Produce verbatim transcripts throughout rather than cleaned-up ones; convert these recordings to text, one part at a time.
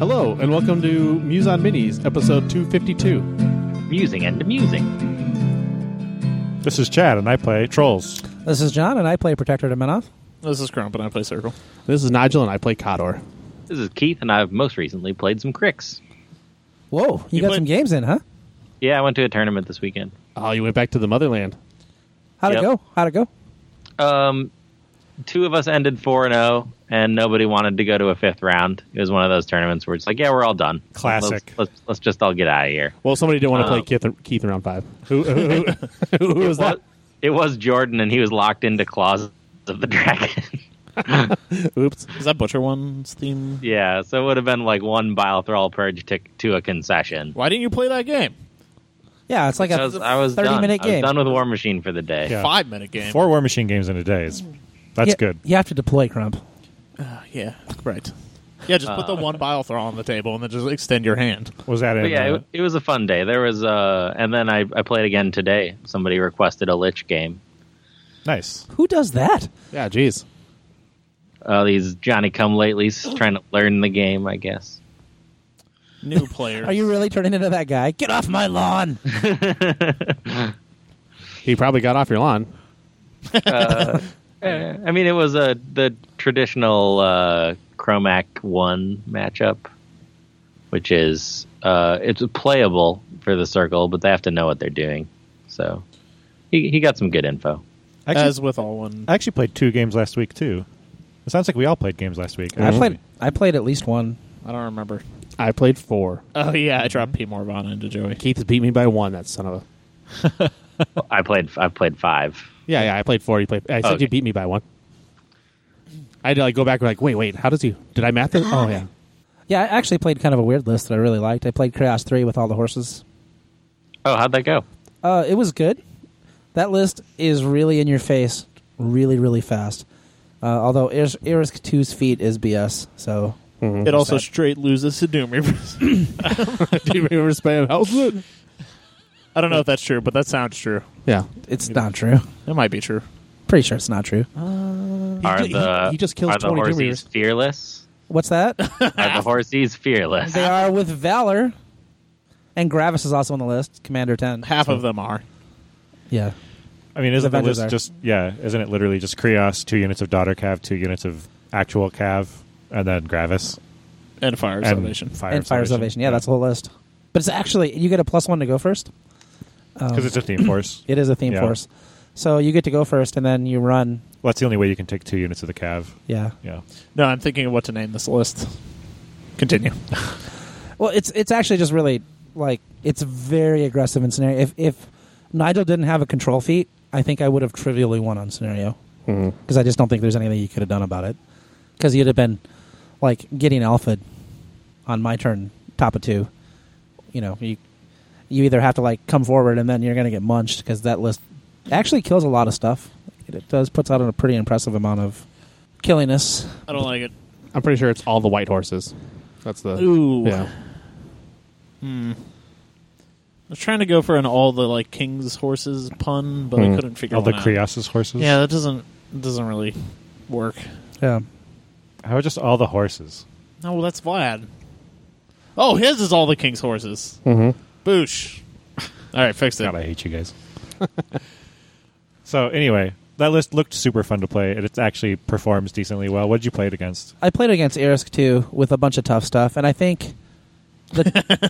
Hello, and welcome to Muse on Minis, episode two fifty-two. Musing and amusing. This is Chad, and I play Trolls. This is John, and I play Protector Dominoff. This is Crump, and I play Circle. This is Nigel, and I play Cawdor. This is Keith, and I've most recently played some Cricks. Whoa, you, You got played- some games in, huh? Yeah, I went to a tournament this weekend. Oh, you went back to the motherland. How'd Yep. it go? How'd it go? Um, two of us ended four and oh, and nobody wanted to go to a fifth round. It was one of those tournaments where it's like, yeah, we're all done. Classic. Let's, let's, let's just all get out of here. Well, somebody didn't want to Um, play Keith, Keith in round five. Who, who, who, who, who was that? It was Jordan, and he was locked into Claws of the Dragon. Oops. Is that Butcher One's theme? Yeah, so it would have been like one Bile Thrall Purge to, to a concession. Why didn't you play that game? Yeah, it's like I a was, I was thirty done. minute I was game. done with War Machine for the day. Yeah. Five minute game. Four War Machine games in a day. Is, that's Yeah, good. You have to deploy, Crump. Uh, yeah, right. Yeah, just put the one Bile Thrall on the table and then just extend your hand. Was that in? But yeah, uh, it, it was a fun day. There was, uh, and then I, I played again today. Somebody requested a Lich game. nice. Who does that? Yeah, geez. Uh, these Johnny Come Latelys trying to learn the game, I guess. New player. Are you really turning into that guy? Get off my lawn! He probably got off your lawn. Uh, I mean, it was a the traditional uh, Chromac one matchup, which is uh, it's playable for the circle, but they have to know what they're doing. So he he got some good info. Actually, As with all one. I actually played two games last week too. It sounds like we all played games last week. I played. I played at least one. I don't remember. I played four. Oh, yeah, I dropped P. Morvana into Joey. Keith has beat me by one, that son of a... I played I played five. Yeah, yeah, I played four. You played... I said Okay. you beat me by one. I had to like go back and like, wait, wait, how does he... Did I math this? Oh, yeah. Yeah, I actually played kind of a weird list that I really liked. I played Chaos three with all the horses. Oh, how'd that go? Uh, it was good. That list is really in your face, really, really fast. Uh, although Iris, Iris two's feet is B S, so... Mm-hmm. It also Sad. straight loses to Doom Reapers. Do you remember spam Hellswood? I don't know if that's true, but that sounds true. Yeah. It's not true. It might be true. Pretty sure it's not true. Are ju- he- the he just kills are the twenty Doom horsies Reapers. fearless? What's that? Are the horsies fearless? They are with Valor. And Gravis is also on the list, Commander ten. Half of them are. Yeah. I mean, isn't the Avengers list are. just yeah? Isn't it literally just Krios, two units of Daughter Cav, two units of actual Cav, and then Gravis And Fire and Salvation. Fire and Fire Salvation. Yeah, that's the whole list. But it's actually, you get a plus one to go first. because Um, it's a theme force. it is a theme Yeah. force. So you get to go first, and then you run. Well, that's the only way you can take two units of the Cav. Yeah. Yeah. No, I'm thinking of what to name this list. Continue. Well, it's it's actually just really, like, it's very aggressive in scenario. If, if Nigel didn't have a control feat, I think I would have trivially won on scenario. Because I just don't think there's anything you could have done about it. Because you'd have been, like, getting alpha'd on my turn, top of two. You know, you you either have to, like, come forward and then you're going to get munched because that list actually kills a lot of stuff. It does, puts out a pretty impressive amount of killiness. I don't like it. I'm pretty sure it's all the white horses. That's the... Ooh. Yeah. Hmm. I was trying to go for an all the like king's horses pun, but I Hmm. couldn't figure All the one out. Krios' horses. Yeah, that doesn't doesn't really work. Yeah. How about just all the horses? No, well, that's Vlad. Oh, his is all the king's horses. Mm-hmm. Boosh. All right, fixed it. God, I hate you guys. So anyway, that list looked super fun to play, and it actually performs decently well. What did you play it against? I played against Erisk too with a bunch of tough stuff, and I think the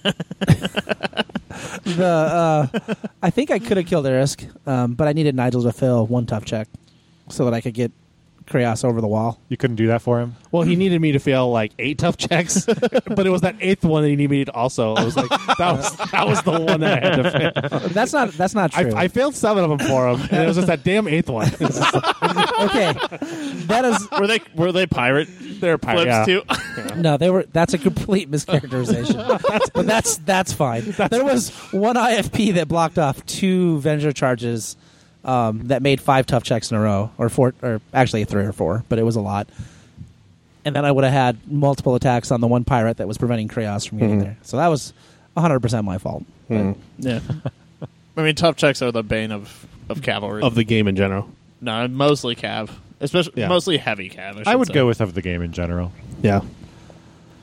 the uh, I think I could have killed Erisk, um, but I needed Nigel to fail one tough check so that I could get Krios over the wall. You couldn't do that for him? Well, he needed me to fail like eight tough checks, but it was that eighth one that he needed me to also. It was like that was that was the one that I had to fail. That's not that's not true. I, I failed seven of them for him, and it was just that damn eighth one. okay, that is Were they were they pirate They're flips pirate. too? no. They were. That's a complete mischaracterization. But that's that's fine. There was one I F P that blocked off two Venger charges. Um, that made five tough checks in a row, or four, or actually three or four, but it was a lot. And then I would have had multiple attacks on the one pirate that was preventing Krios from getting Mhm. there. So that was one hundred percent my fault. Mhm. Yeah. I mean, tough checks are the bane of, of cavalry. Of the game in general. no, mostly cav, especially Yeah. mostly heavy cav. I, should I would say. go with of the game in general. Yeah.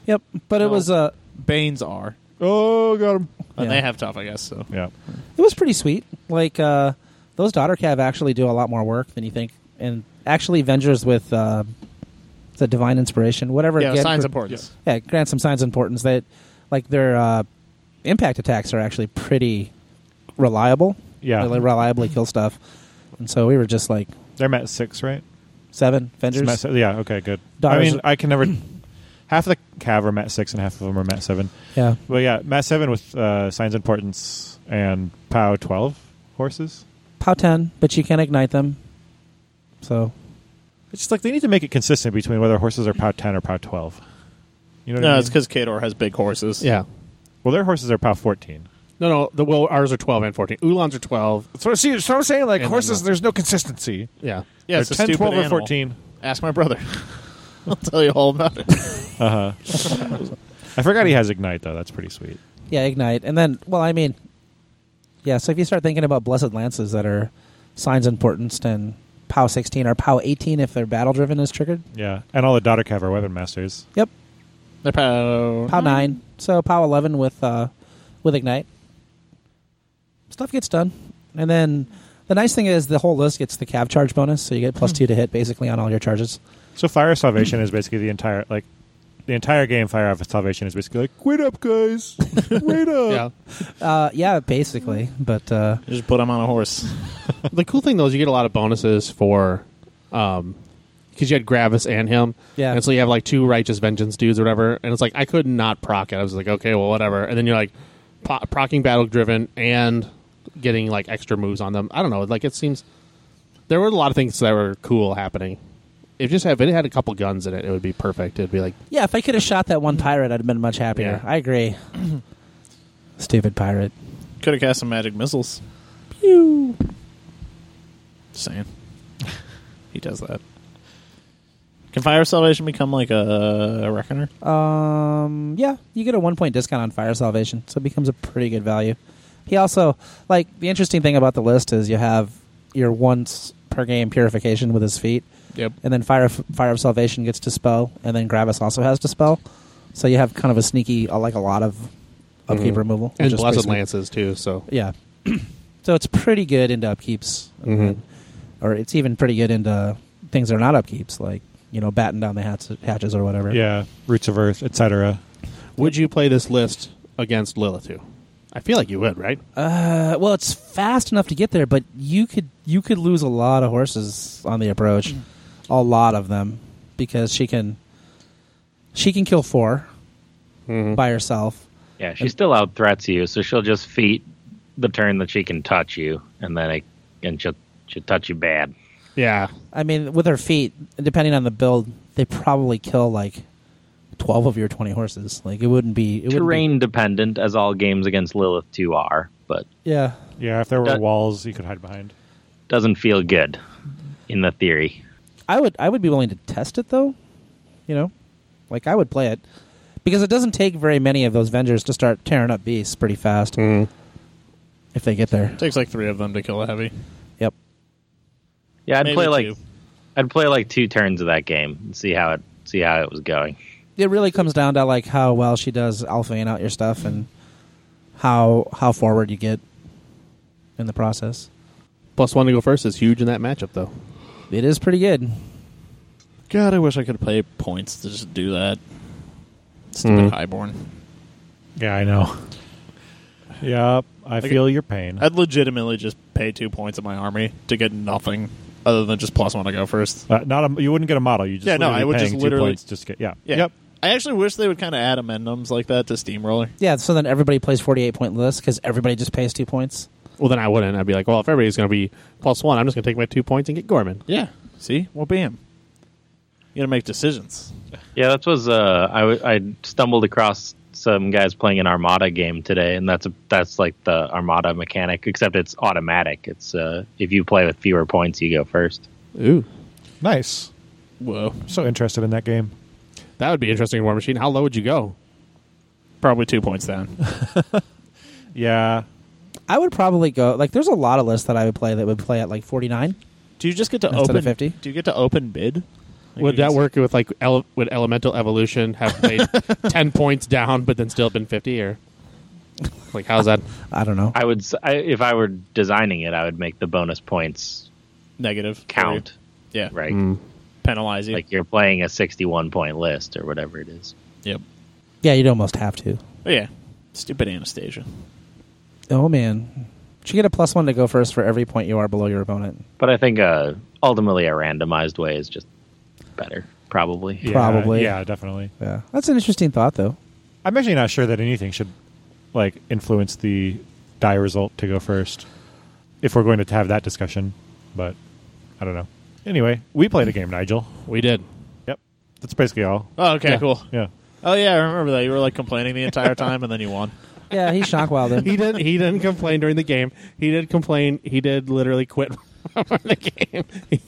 Yep, but it No. was uh, Banes are. Oh, got him. And Yeah. they have tough, I guess. So Yeah. it was pretty sweet. Like uh, those daughter cav actually do a lot more work than you think, and actually Vengers with uh, the divine inspiration, whatever. yeah, again, signs for- of importance. Yeah, grant some signs of importance that, like their uh, impact attacks are actually pretty reliable. Yeah. They reliably kill stuff, and so we were just like They're Met six, right? seven Vengers. Met se- yeah, okay, good. Daughters- I mean, I can never... half of the Cav are Met six and half of them are Met seven. Yeah, Well, yeah, Met seven with uh, Signs of Importance and POW twelve horses. POW ten, but you can ignite them. So It's just like they need to make it consistent between whether horses are POW ten or POW twelve. You know what I No, mean? it's because Kador has big horses. Yeah. Well, their horses are POW fourteen. No, no. The well, ours are twelve and fourteen. Ulans are twelve. So see, so I'm saying like And then horses. the- There's no consistency. Yeah. Yeah, They're it's a ten, stupid twelve, or animal. fourteen. Ask my brother. I'll tell you all about it. Uh huh. I forgot he has Ignite though. That's pretty sweet. yeah, ignite, and then well, I mean, yeah. So if you start thinking about blessed lances that are signs of importance, then POW sixteen or POW eighteen if they're battle driven is triggered. Yeah, and all the daughter Cav are weapon masters. Yep, They're pow- POW nine. So POW eleven with uh, with ignite. Stuff gets done, and then the nice thing is the whole list gets the cav charge bonus, so you get plus two to hit basically on all your charges. So Fire of Salvation is basically the entire like the entire game. Fire of Salvation is basically like, wait up, guys, wait up. Yeah. Uh, yeah, basically, but uh, Just put him on a horse. The cool thing though is you get a lot of bonuses for, um, because you had Gravis and him. Yeah. And so you have like two righteous vengeance dudes or whatever, and it's like I could not proc it. I was like, okay, well, whatever. And then you're like, po- procking battle driven and getting like extra moves on them. I don't know. Like it seems there were a lot of things that were cool happening. If just have if it had a couple guns in it, it would be perfect. It'd be like yeah, if I could have shot that one pirate, I'd have been much happier. Yeah. I agree. Stupid pirate. Could have cast some magic missiles. Pew. Just saying. He does that. Can Fire Salvation become like a, a Reckoner? Um, yeah, you get a one point discount on Fire Salvation, so it becomes a pretty good value. He also, like, the interesting thing about the list is you have your once per game purification with his feet, yep. and then Fire of, Fire of Salvation gets Dispel, and then Gravis also has Dispel. So you have kind of a sneaky, uh, like a lot of upkeep Mhm. removal. which And is blessed pretty sweet. lances too. So Yeah. So it's pretty good into upkeeps. Mhm. Or it's even pretty good into things that are not upkeeps, like, you know, batten down the hats, hatches or whatever. Yeah, Roots of Earth, et cetera. would you play this list against Lilith? I feel like you would, right? Uh, well, it's fast enough to get there, but you could you could lose a lot of horses on the approach, a lot of them, because she can she can kill four Mm-hmm. by herself. Yeah, she still out threats you, so she'll just feat the turn that she can touch you, and then it, and she'll she'll touch you bad. Yeah. I mean, with her feet, depending on the build, they probably kill like twelve of your twenty horses. Like it wouldn't be it wouldn't Terrain dependent, as all games against Lilith two are, but Be, yeah, Yeah, if there were That- walls you could hide behind. doesn't feel good in the theory. I would I would be willing to test it though. You know, like I would play it because it doesn't take very many of those Vengers to start tearing up beasts pretty fast Mm-hmm. if they get there. It takes like three of them to kill a heavy. Yep. Yeah, I'd Maybe play like two. I'd play like two turns of that game and see how it see how it was going. It really comes down to like how well she does alphaing out your stuff and how how forward you get in the process. Plus one to go first is huge in that matchup, though. It is pretty good. God, I wish I could play points to just do that. Stupid Mhm. Highborn. Yeah, I know. Yep, I Like- feel your pain. I'd legitimately just pay two points of my army to get nothing other than just plus one to go first. Uh, not a, you wouldn't get a model. You just Yeah, no, literally I would paying just two literally- points just to get yeah. Yeah. Yep. I actually wish they would kind of add amendums like that to Steamroller. Yeah, so then everybody plays forty-eight point list because everybody just pays two points. Well, then I wouldn't. I'd be like, well, if everybody's going to be plus one, I'm just going to take my two points and get Gorman. Yeah. See? Well, bam. You got to make decisions. Yeah, that was uh, I, w- I stumbled across some guys playing an Armada game today, and that's a, that's like the Armada mechanic, except it's automatic. It's uh, if you play with fewer points, you go first. Ooh. Nice. Whoa. So interested in that game. That would be interesting in War Machine. How low would you go? Probably two points down. Yeah. I would probably go like there's a lot of lists that I would play that would play at like forty-nine. Do you just get to Instead of open fifty? Do you get to open bid? Like, Would you that can- work with like ele- would Elemental Evolution have played ten points down, but then still been fifty, or like how's that? I don't know. I would, s- I, if I were designing it, I would make the bonus points Negative count. Yeah, Right, Mm. penalize you. like you're playing a sixty-one point list or whatever it is. Yep. Yeah, you'd almost have to. But yeah, stupid Anastasia. Oh man, should get a plus one to go first for every point you are below your opponent. But I think uh, ultimately a randomized way is just better, probably. Yeah, Probably. Yeah, definitely. Yeah, that's an interesting thought, though. I'm actually not sure that anything should like influence the die result to go first if we're going to have that discussion, but I don't know. Anyway, we played a game, Nigel. We did. Yep. That's basically all. Oh, okay, Yeah. cool. Yeah. Oh yeah, I remember that. You were like complaining the entire time, and then you won. Yeah, he shockwild him. He didn't. He didn't complain during the game. He did complain. He did literally quit from the game.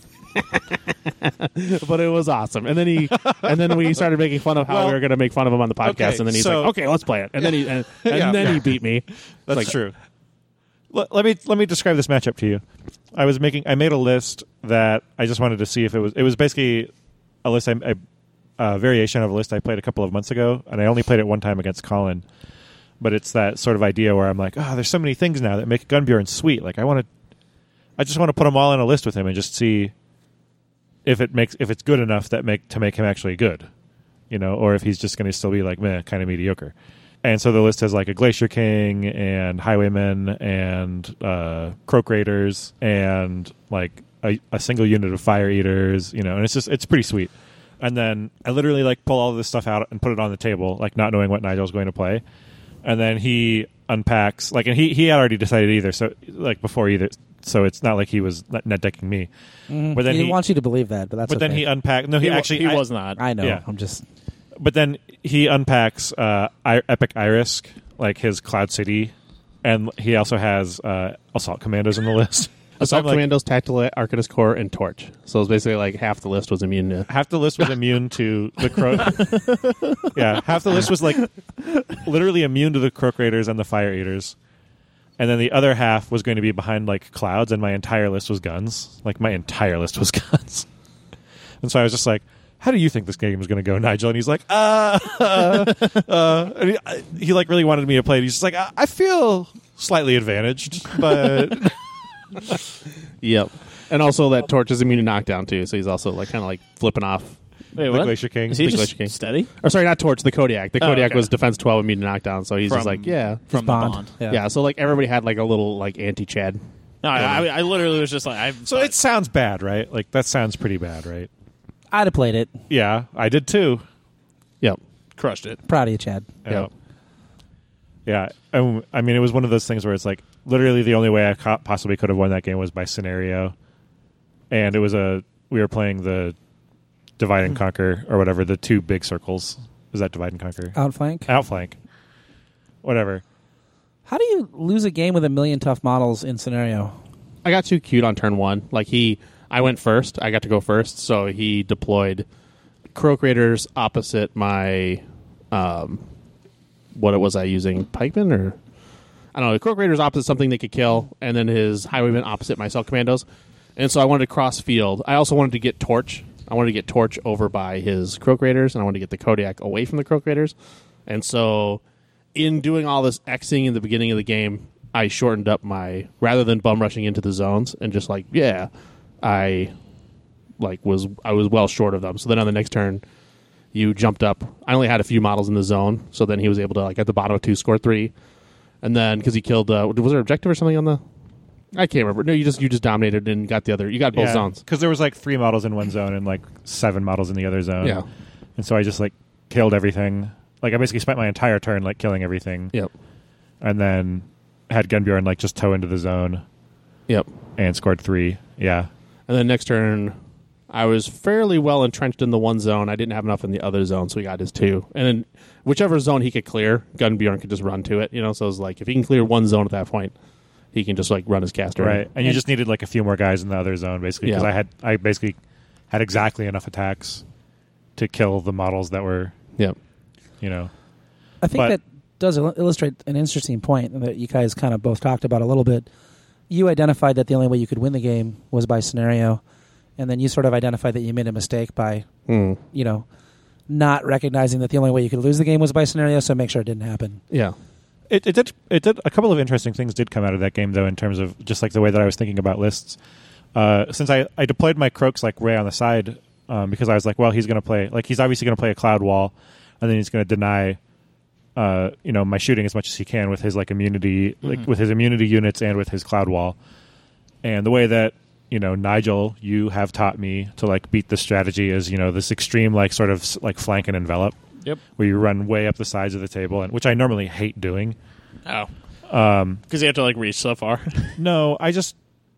But it was awesome. And then he, and then we started making fun of how Well, we were going to make fun of him on the podcast. okay, and then he's so- like, "Okay, let's play it." And then he, and, and Yeah. then he beat me. That's Like, true. Let, let me let me describe this matchup to you. I was making I made a list that I just wanted to see if it was it was basically a list I, I a variation of a list I played a couple of months ago, and I only played it one time against Colin. But it's that sort of idea where I'm like, oh, there's so many things now that make Gunbjorn sweet. Like I want to, I just want to put them all in a list with him and just see if it makes if it's good enough that make to make him actually good, you know, or if he's just going to still be like meh, kind of mediocre. And so the list has like a Glacier King and Highwaymen and uh, Croak Raiders and like a, a single unit of Fire Eaters, you know, and it's just it's pretty sweet. And then I literally like pull all of this stuff out and put it on the table, like not knowing what Nigel's going to play. And then he unpacks, like, and he, he had already decided either, so like before either, so it's not like he was net net decking me. Mhm. But then he, he, wants you to believe that, but that's but then okay. he unpacked. No, he, He, wa- actually he I- was not. I know. Yeah. I'm just. But then he unpacks uh, I- Epic Irisk, like his Cloud City, and he also has uh, Assault Commandos in the list. So Assault I'm like, Commandos, Tactile Arcanist Core, and Torch. So it's basically like half the list was immune to. half the list was immune to the Croak. Yeah, half the list was like literally immune to the Croak Raiders and the Fire Eaters. And then the other half was going to be behind like clouds, and my entire list was guns. Like my entire list was guns. And so I was just like, how do you think this game is going to go, Nigel? And he's like, uh, uh, uh and he, I- he like really wanted me to play it. He's just like, I, I feel slightly advantaged, but Yep. And also that Torch is immune to knockdown too, so he's also like kind of like flipping off. Wait, the what? Glacier King. Is he The just Glacier King. steady? Or sorry, not Torch, the Kodiak. The Oh, Kodiak okay. was defense twelve, immune to knockdown, so he's From- just like, yeah. From Bond. the Bond. Yeah. Yeah, so like everybody had like a little like anti-Chad. No, I, I, I literally was just like, I. So it sounds bad, right? Like that sounds pretty bad, right? I'd have played it. Yeah, I did too. Yep. crushed it. Proud of you, Chad. Yeah. Yeah. Um, I mean, it was one of those things where it's like literally the only way I co- possibly could have won that game was by scenario. And it was a, we were playing the Divide and Conquer or whatever, the two big circles. Is that Divide and Conquer? Outflank. Outflank. Whatever. How do you lose a game with a million tough models in scenario? I got too cute on turn one. Like he, I went first. I got to go first, so he deployed Croak Raiders opposite my, um, what was I using? Pikemen or I don't know. The Croak Raiders opposite something they could kill, and then his Highwaymen opposite my Assault Commandos. And so I wanted to cross field. I also wanted to get Torch. I wanted to get Torch over by his Croak Raiders, and I wanted to get the Kodiak away from the Croak Raiders. And so, in doing all this Xing in the beginning of the game, I shortened up my rather than bum rushing into the zones and just like yeah, I like was I was well short of them. So then on the next turn, you jumped up. I only had a few models in the zone, so then he was able to like at the bottom of two score three, and then because he killed uh, was there an objective or something on the. I can't remember. No, you just you just dominated and got the other. You got both zones. Because there was like three models in one zone and like seven models in the other zone. Yeah. And so I just like killed everything. Like I basically spent my entire turn like killing everything. Yep. And then had Gunbjorn like just toe into the zone Yep. and scored three. Yeah. And then next turn, I was fairly well entrenched in the one zone. I didn't have enough in the other zone, so he got his two. And then whichever zone he could clear, Gunbjorn could just run to it. You know, so it was like if he can clear one zone at that point, he can just like run his caster. Right. And, And you just needed like a few more guys in the other zone basically because Yeah. I had I basically had exactly enough attacks to kill the models that were, Yep. you know. I think But- that does il- illustrate an interesting point that you guys kind of both talked about a little bit. You identified that the only way you could win the game was by scenario, and then you sort of identify that you made a mistake by, Hmm. you know, not recognizing that the only way you could lose the game was by scenario. So make sure it didn't happen. Yeah. It, it did. It did. A couple of interesting things did come out of that game, though, in terms of just like the way that I was thinking about lists. Uh, since I, I deployed my Croaks like way on the side um, because I was like, well, he's going to play like he's obviously going to play a cloud wall, and then he's going to deny, uh, you know, my shooting as much as he can with his like immunity, like Mm-hmm. with his immunity units and with his cloud wall. And the way that you know, Nigel, you have taught me to like beat the strategy is you know this extreme like sort of like flank and envelop. Yep. Where you run way up the sides of the table, and which I normally hate doing. Oh. Um, Because you have to like reach so far. no, I just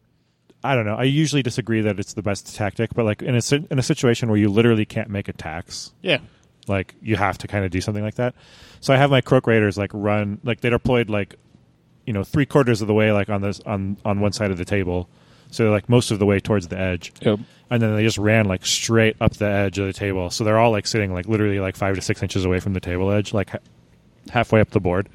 I don't know. I usually disagree that it's the best tactic, but like in a si- in a situation where you literally can't make attacks, yeah. like you have to kind of do something like that. So I have my Croak Raiders like run like they deployed like you know three quarters of the way like on this on on one side of the table, so like most of the way towards the edge. Yep. And then they just ran like straight up the edge of the table. So they're all like sitting like literally like five to six inches away from the table edge, like ha- halfway up the board.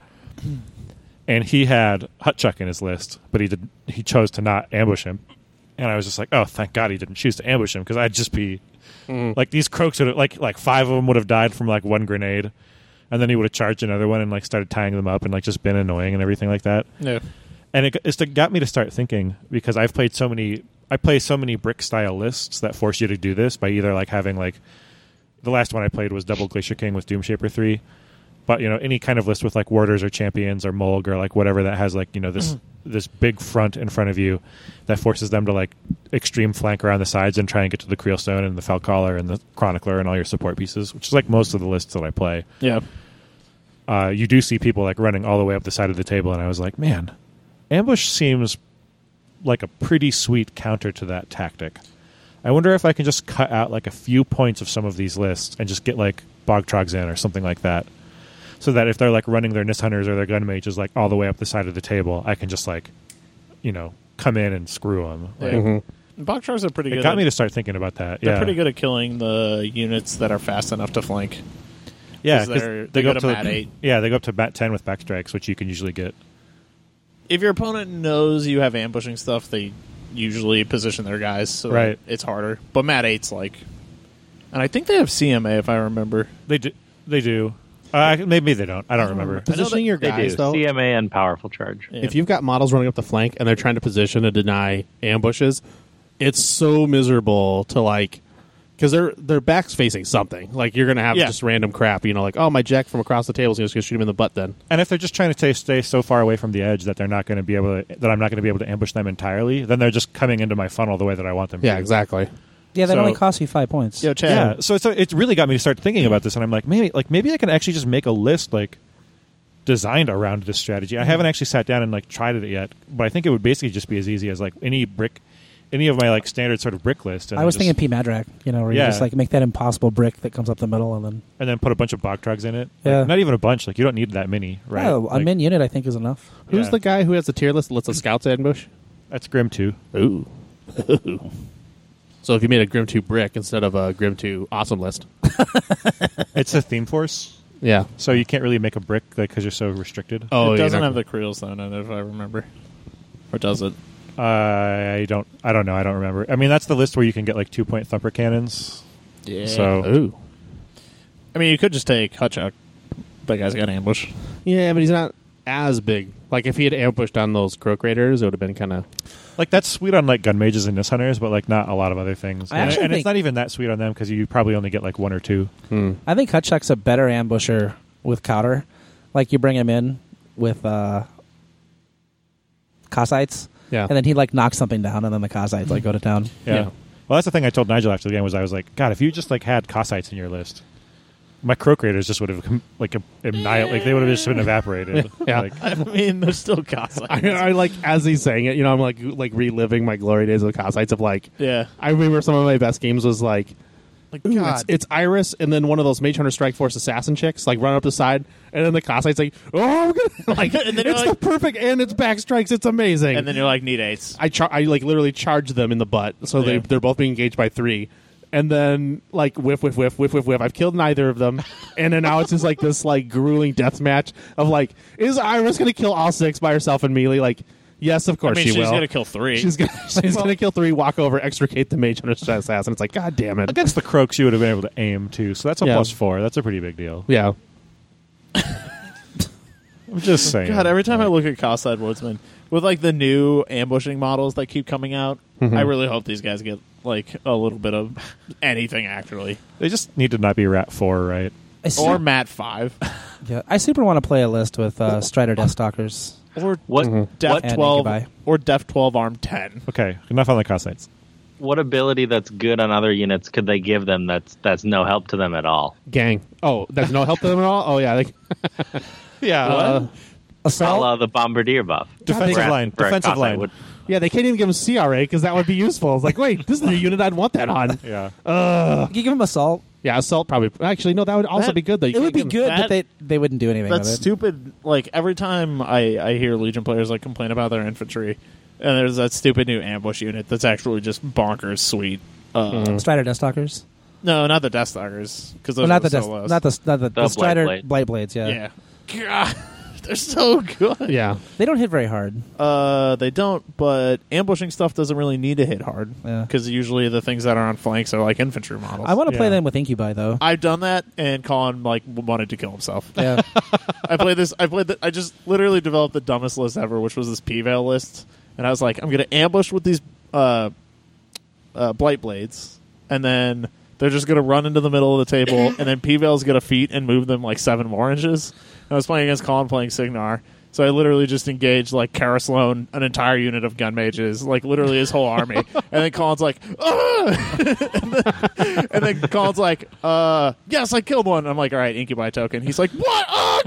And he had Hutchuck in his list, but he did he chose to not ambush him. And I was just like, oh, thank God he didn't choose to ambush him because I'd just be Mm. like these Croaks would have, like like five of them would have died from like one grenade, and then he would have charged another one and like started tying them up and like just been annoying and everything like that. Yeah. And it, it got me to start thinking because I've played so many, I play so many brick style lists that force you to do this by either like having like, the last one I played was Double Glacier King with Doomshaper three, but you know any kind of list with like warders or champions or Mulg or like whatever that has like you know this this big front in front of you that forces them to like extreme flank around the sides and try and get to the Creelstone and the Felcaller and the Chronicler and all your support pieces, which is like most of the lists that I play. Yeah. Uh, you do see people like running all the way up the side of the table, and I was like, man, ambush seems like a pretty sweet counter to that tactic. I wonder if I can just cut out like a few points of some of these lists and just get like Bogtrogs in or something like that, so that if they're like running their Nist Hunters or their Gun Mages like all the way up the side of the table, I can just like, you know, come in and screw them. Like, Mhm. Bogtrogs are pretty it good. got at, me to start thinking about that. They're yeah, pretty good at killing the units that are fast enough to flank. Yeah, 'cause 'cause they're- they they go go up to to mat eight. Yeah, they go up to mat ten with backstrikes, which you can usually get. If your opponent knows you have ambushing stuff, they usually position their guys so Right. that it's harder. But mat eight's like, and I think they have C M A if I remember. They do. They do. Uh, maybe they don't. I don't remember. Positioning your They guys do. though. C M A and Powerful Charge. Yeah. If you've got models running up the flank and they're trying to position to deny ambushes, it's so miserable to like because their their back's facing something. Like you're gonna have Yeah. just random crap. You know, like oh my jack from across the table is just gonna shoot him in the butt. Then And if they're just trying to stay, stay so far away from the edge that they're not going to be able to, that I'm not going to be able to ambush them entirely, then they're just coming into my funnel the way that I want them. yeah, to. exactly. Yeah, that So- only costs you five points. Yo, Chad. Yeah. So it's it really got me to start thinking about this, and I'm like, maybe like maybe I can actually just make a list like designed around this strategy. I haven't actually sat down and like tried it yet, but I think it would basically just be as easy as like any brick, any of my like standard sort of brick list. And I was then thinking just, P Madrak, you know, where Yeah. you just like make that impossible brick that comes up the middle and then and then put a bunch of Bogtrogs in it. Yeah. Like, not even a bunch. Like you don't need that many, right? oh, a Like, min unit I think is enough. Who's Yeah. the guy who has the tier list that lets the scouts ambush? That's Grim two. Ooh. So if you made a Grim two brick instead of a Grim two awesome list, It's a theme force. yeah. So you can't really make a brick because you're so restricted. Oh, it you're doesn't not- have the Creels though, in it, if I remember. Or does it? Uh, I don't. I don't know. I don't remember. I mean, that's the list where you can get like two point thumper cannons. Yeah. So Ooh. I mean, you could just take Hutchuck. That guy's got ambush. Yeah, but he's not as big. Like if he had ambushed on those Croak Raiders, it would have been kind of. like that's sweet on like gun mages and Nist Hunters, but like not a lot of other things. I and actually and it's think- not even that sweet on them because you probably only get like one or two. Hmm. I think Hutchuck's a better ambusher with Cowder. Like you bring him in with uh Cossites, Yeah. and then he like knocks something down, and then the Cossites like go to town. Yeah. Yeah. Well, that's the thing I told Nigel after the game was I was like, God, if you just like had Cossites in your list, my Croak Raiders just would have com- like annihilated. Like they would have just been evaporated. Yeah. Like, I mean, there's still Cossacks. I, I like as he's saying it, you know, I'm like like reliving my glory days of the Cossites of like. yeah. I remember some of my best games was like, Like, ooh, God. it's, it's Iris and then one of those Mage Hunter Strike Force assassin chicks like run up the side, and then the Cossite's like, oh, I'm gonna like And then you're it's like- the perfect and it's back strikes. It's amazing. and then you're like, need eights. I char- I like literally charge them in the butt, so they Yeah. they're both being engaged by three, and then like whiff whiff whiff whiff whiff whiff. I've killed neither of them, and then now it's just like this like grueling death match of like, is Iris gonna kill all six by herself in melee? Like, Yes, of I course mean, she she's will. gonna kill three. She's gonna she's gonna kill three, walk over, extricate the mage hunter's assassin. It's like, God damn it. Against the Croaks, you would have been able to aim too, so that's a Yeah. plus four. That's a pretty big deal. Yeah. I'm just saying. God, every time I look at Costside Woodsman with like the new ambushing models that keep coming out, Mhm. I really hope these guys get like a little bit of anything actually, they just need to not be Rat four, right? I su- or Mat five, yeah, I super want to play a list with uh, Strider Deathstalkers. or What Def what And twelve, Incubi. or Def twelve Arm ten. Okay, enough on the Cossaites. what ability that's good on other units could they give them that's that's no help to them at all? Gang. Oh, there's no help to them at all? Oh, yeah. Like, Yeah, uh, A Assault. la the Bombardier buff. defensive For a- line, for a defensive Cossite line. would- yeah, they can't even give them C R A because that would be useful. It's like, wait, this is the unit I'd want that on. Yeah, Uh, You give them assault. yeah, assault probably. Actually, no, that would also That- be good, though. You It would can't be give 'em- good, that- but they they wouldn't do anything That's with it. stupid. Like every time I, I hear Legion players like complain about their infantry, and there's that stupid new ambush unit that's actually just bonkers sweet. Uh, Mm-hmm. Strider Deathstalkers. No, not the Deathstalkers, because those Well, not are the the Death, solos. not the not the, the, The Strider Blight Blight Blades. Yeah. yeah. God, they're so good. Yeah. they don't hit very hard. Uh, they don't, but ambushing stuff doesn't really need to hit hard Yeah. because usually the things that are on flanks are like infantry models. I want to play Yeah. them with Incubi though. I've done that, and Colin like wanted to kill himself. Yeah. I played this. I played. The, I just literally developed the dumbest list ever, which was this P-Veil list, and I was like, I'm going to ambush with these uh, uh, Blight Blades, and then they're just going to run into the middle of the table, and then P-Veil's going to feet and move them like seven more inches. And I was playing against Colin playing Signar. So I literally just engaged like Kara Sloan, an entire unit of gun mages, like literally his whole army. And then Colin's like, ah! and, then, and then Colin's like, uh, yes, I killed one. I'm like, all right, Incubi token. He's like, what? Oh,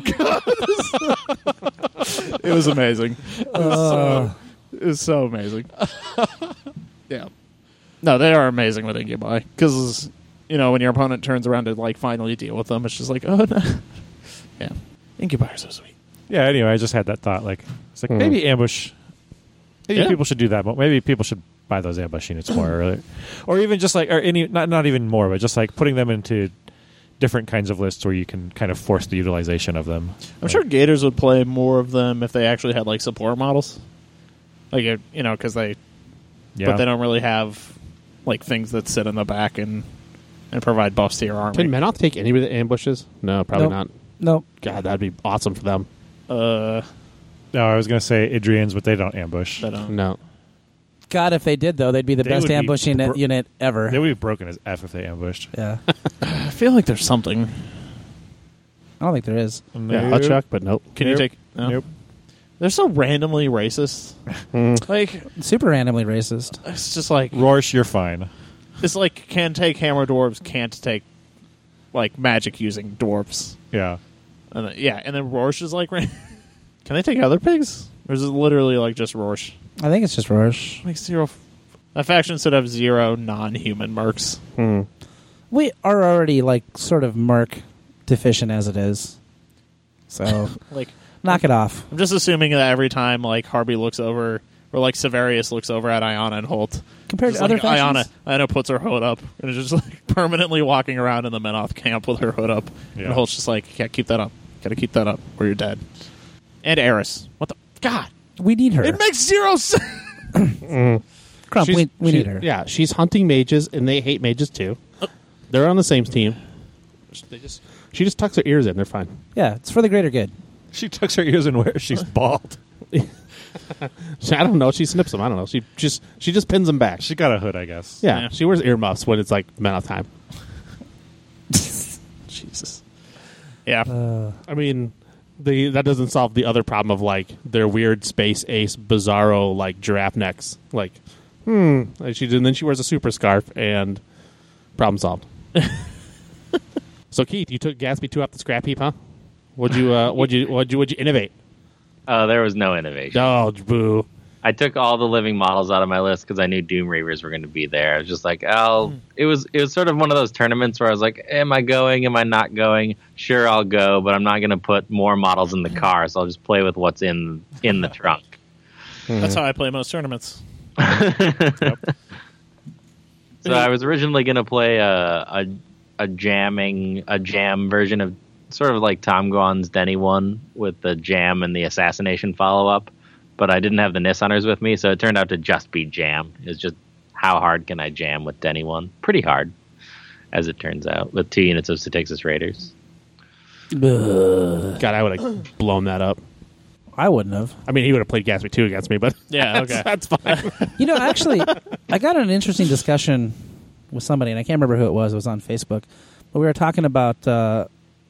God! It was amazing. It was, so, it was so amazing. Yeah. No, they are amazing with Incubi. Because, you know, when your opponent turns around to like finally deal with them, it's just like, oh, no. Yeah. Incubi are so sweet. yeah. Anyway, I just had that thought. Like, it's like Mhm. maybe ambush. Maybe Yeah. people should do that. But maybe people should buy those ambush units more, or, or even just like, or any not not even more, but just like putting them into different kinds of lists where you can kind of force the utilization of them. I'm sure Gators would play more of them if they actually had like support models, like uh, you know, because they, Yeah. but they don't really have like things that sit in the back and and provide buffs to your army. Can Menoth take any of the ambushes? No, probably Nope. not. No. God, that'd be awesome for them. uh, No, I was going to say Idrians, but they don't ambush. they don't. No. God, if they did though, they'd be the They best would be ambushing bro- unit ever. They would be broken as F if they ambushed. Yeah. I feel like there's something. I don't think there is. Yeah, I'll check, but nope. Can Nope. you take? No? Nope. They're so randomly racist. Mm. Like Super randomly racist. it's just like Rorsch, you're fine. it's like can take hammer dwarves, can't take like magic using dwarves. Yeah. And then, yeah, and then Rorsch is like, can they take other pigs? Or is it literally like just Rorsch? I think it's just Roche. Makes zero. F- a faction should have zero non-human mercs. Mm. We are already like sort of merc deficient as it is. So Like, knock it off. I'm just assuming that every time like Harby looks over, or like Severius looks over at Iona and Holt, Compared just to other like, Iona, factions, Iona puts her hood up and is just like permanently walking around in the Menoth camp with her hood up, Yeah. and Holt's just like, "Yeah, keep that up. Gotta keep that up, or you're dead." And Eris, what the God? we need her. It makes zero sense. Crump, She's- we, we she- need her. Yeah, she's hunting mages, and they hate mages too. They're on the same team. They just she just tucks her ears in. They're fine. Yeah, it's for the greater good. She tucks her ears in where she's bald. She- I don't know. She snips them. I don't know. She just she just pins them back. She got a hood, I guess. Yeah, Yeah. she wears earmuffs when it's like Menoth time. Jesus. Yeah. Uh, I mean, the that doesn't solve the other problem of like their weird space ace bizarro like giraffe necks. Like, hmm. Like she and then she wears a super scarf and problem solved. So Keith, you took Gatsby two off the scrap heap, huh? Would you uh would you would you would you innovate? Uh, there was no innovation. Oh, boo. I took all the living models out of my list because I knew Doom Reavers were going to be there. I was just like, oh, it was it was sort of one of those tournaments where I was like, am I going? Am I not going? Sure, I'll go, but I'm not going to put more models in the car, so I'll just play with what's in in the trunk. That's how I play most tournaments. So I was originally going to play a, a a jamming a jam version of sort of like Tom Guan's Denny one with the jam and the assassination follow up, but I didn't have the Nissanners with me, so it turned out to just be jam. It's just how hard can I jam with anyone? Pretty hard, as it turns out, with two units of Statixis Raiders. Ugh. God, I would have blown that up. I wouldn't have. I mean, he would have played Gatsby two against me, but Yeah, that's, okay. that's fine. You know, actually, I got in an interesting discussion with somebody, and I can't remember who it was. It was on Facebook. But we were talking about uh,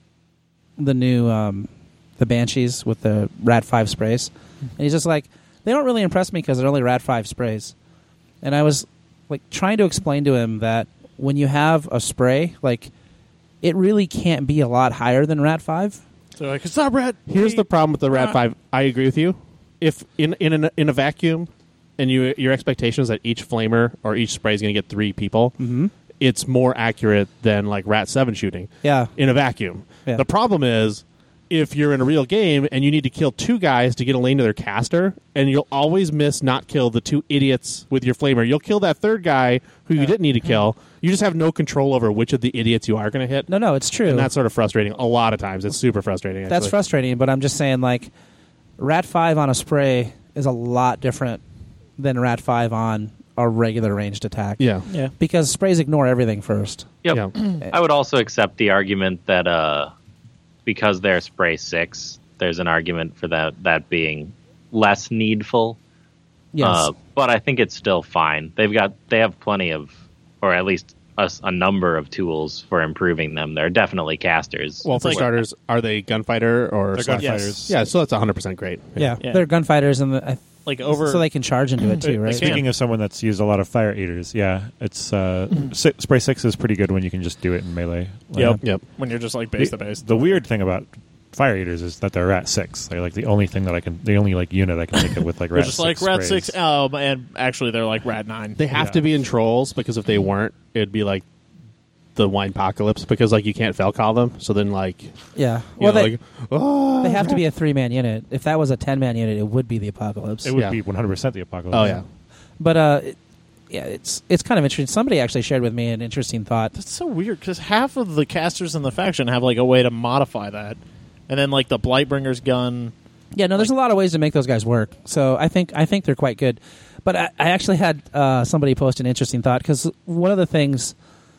the new um, the Banshees with the Rat five sprays. And he's just like, they don't really impress me because they're only Rat five sprays. And I was like trying to explain to him that when you have a spray, like, it really can't be a lot higher than Rat five. So like, it's not red. Here's the problem with the Rat five. I agree with you. If in in a, in a vacuum, and you your expectation is that each flamer or each spray is going to get three people, Mm-hmm. it's more accurate than like Rat seven shooting. Yeah. In a vacuum. Yeah. The problem is if you're in a real game and you need to kill two guys to get a lane to their caster, and you'll always miss not kill the two idiots with your flamer. You'll kill that third guy who you didn't need to kill. You just have no control over which of the idiots you are going to hit. No, no, it's true. And that's sort of frustrating. A lot of times. It's super frustrating, actually. That's frustrating, but I'm just saying, like, Rat five on a spray is a lot different than Rat five on a regular ranged attack. Yeah. Yeah. Because sprays ignore everything first. Yep. Yeah. I would also accept the argument that uh, because they're spray six, there's an argument for that that being less needful. Yes. Uh, but I think it's still fine. They've got they have plenty of, or at least a, a number of tools for improving them. They're definitely casters. Well, for like- starters, are they gunfighter or They're slash- gunfighters. Yeah, so that's one hundred percent great. yeah. Yeah. They're gunfighters, and the, I, Like over. so they can charge into it, too, right? Speaking of someone that's used a lot of fire eaters, yeah, it's uh, si- spray six is pretty good when you can just do it in melee. Like, Yep. Yep. When you're just like base The, to base. the weird thing about fire eaters is that they're rat six. They're like the only thing that I can, the only like unit I can think of with like They're rat just six like rat sprays. six. Um, and actually they're like rat nine. They have Yeah. to be in trolls because if they weren't, it'd be like the wine apocalypse because like you can't fell call them. So then like you Yeah. know, Well, they, like oh, they have to be a three-man unit. If that was a ten-man unit, it would be the Apocalypse. It would Yeah. be one hundred percent the apocalypse. oh yeah. But, uh, it, yeah, it's it's kind of interesting. Somebody actually shared with me an interesting thought. That's so weird because half of the casters in the faction have like a way to modify that, and then like the Blightbringer's gun. Yeah, no, there's a lot of ways to make those guys work. So I think I think they're quite good. But I, I actually had uh, somebody post an interesting thought because one of the things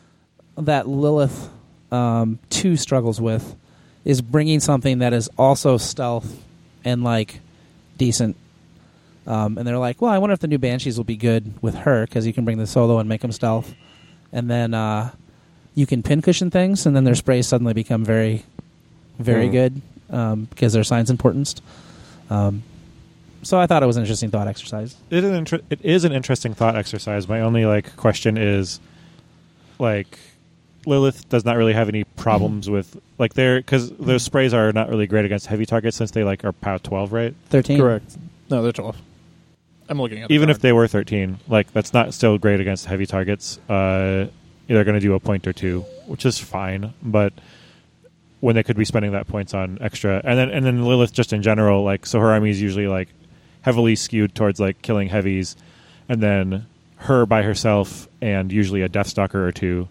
that Lilith um, two struggles with is bringing something that is also stealth and like decent. Um, and they're like, well, I wonder if the new Banshees will be good with her because you can bring the solo and make them stealth, and then uh, you can pincushion things, and then their sprays suddenly become very, very Mm. good um, because their sign's importance. Um, so I thought it was an interesting thought exercise. It is, an inter- it is an interesting thought exercise. My only like question is, like, Lilith does not really have any problems with like their because those sprays are not really great against heavy targets since they like are POW twelve, right? Thirteen, Correct. No, they're twelve. I'm looking at the Even card. if they were thirteen, like that's not still great against heavy targets. Uh, they're going to do a point or two, which is fine. But when they could be spending that points on extra, and then and then Lilith just in general, like so her army is usually like heavily skewed towards like killing heavies, and then her by herself and usually a Deathstalker or two,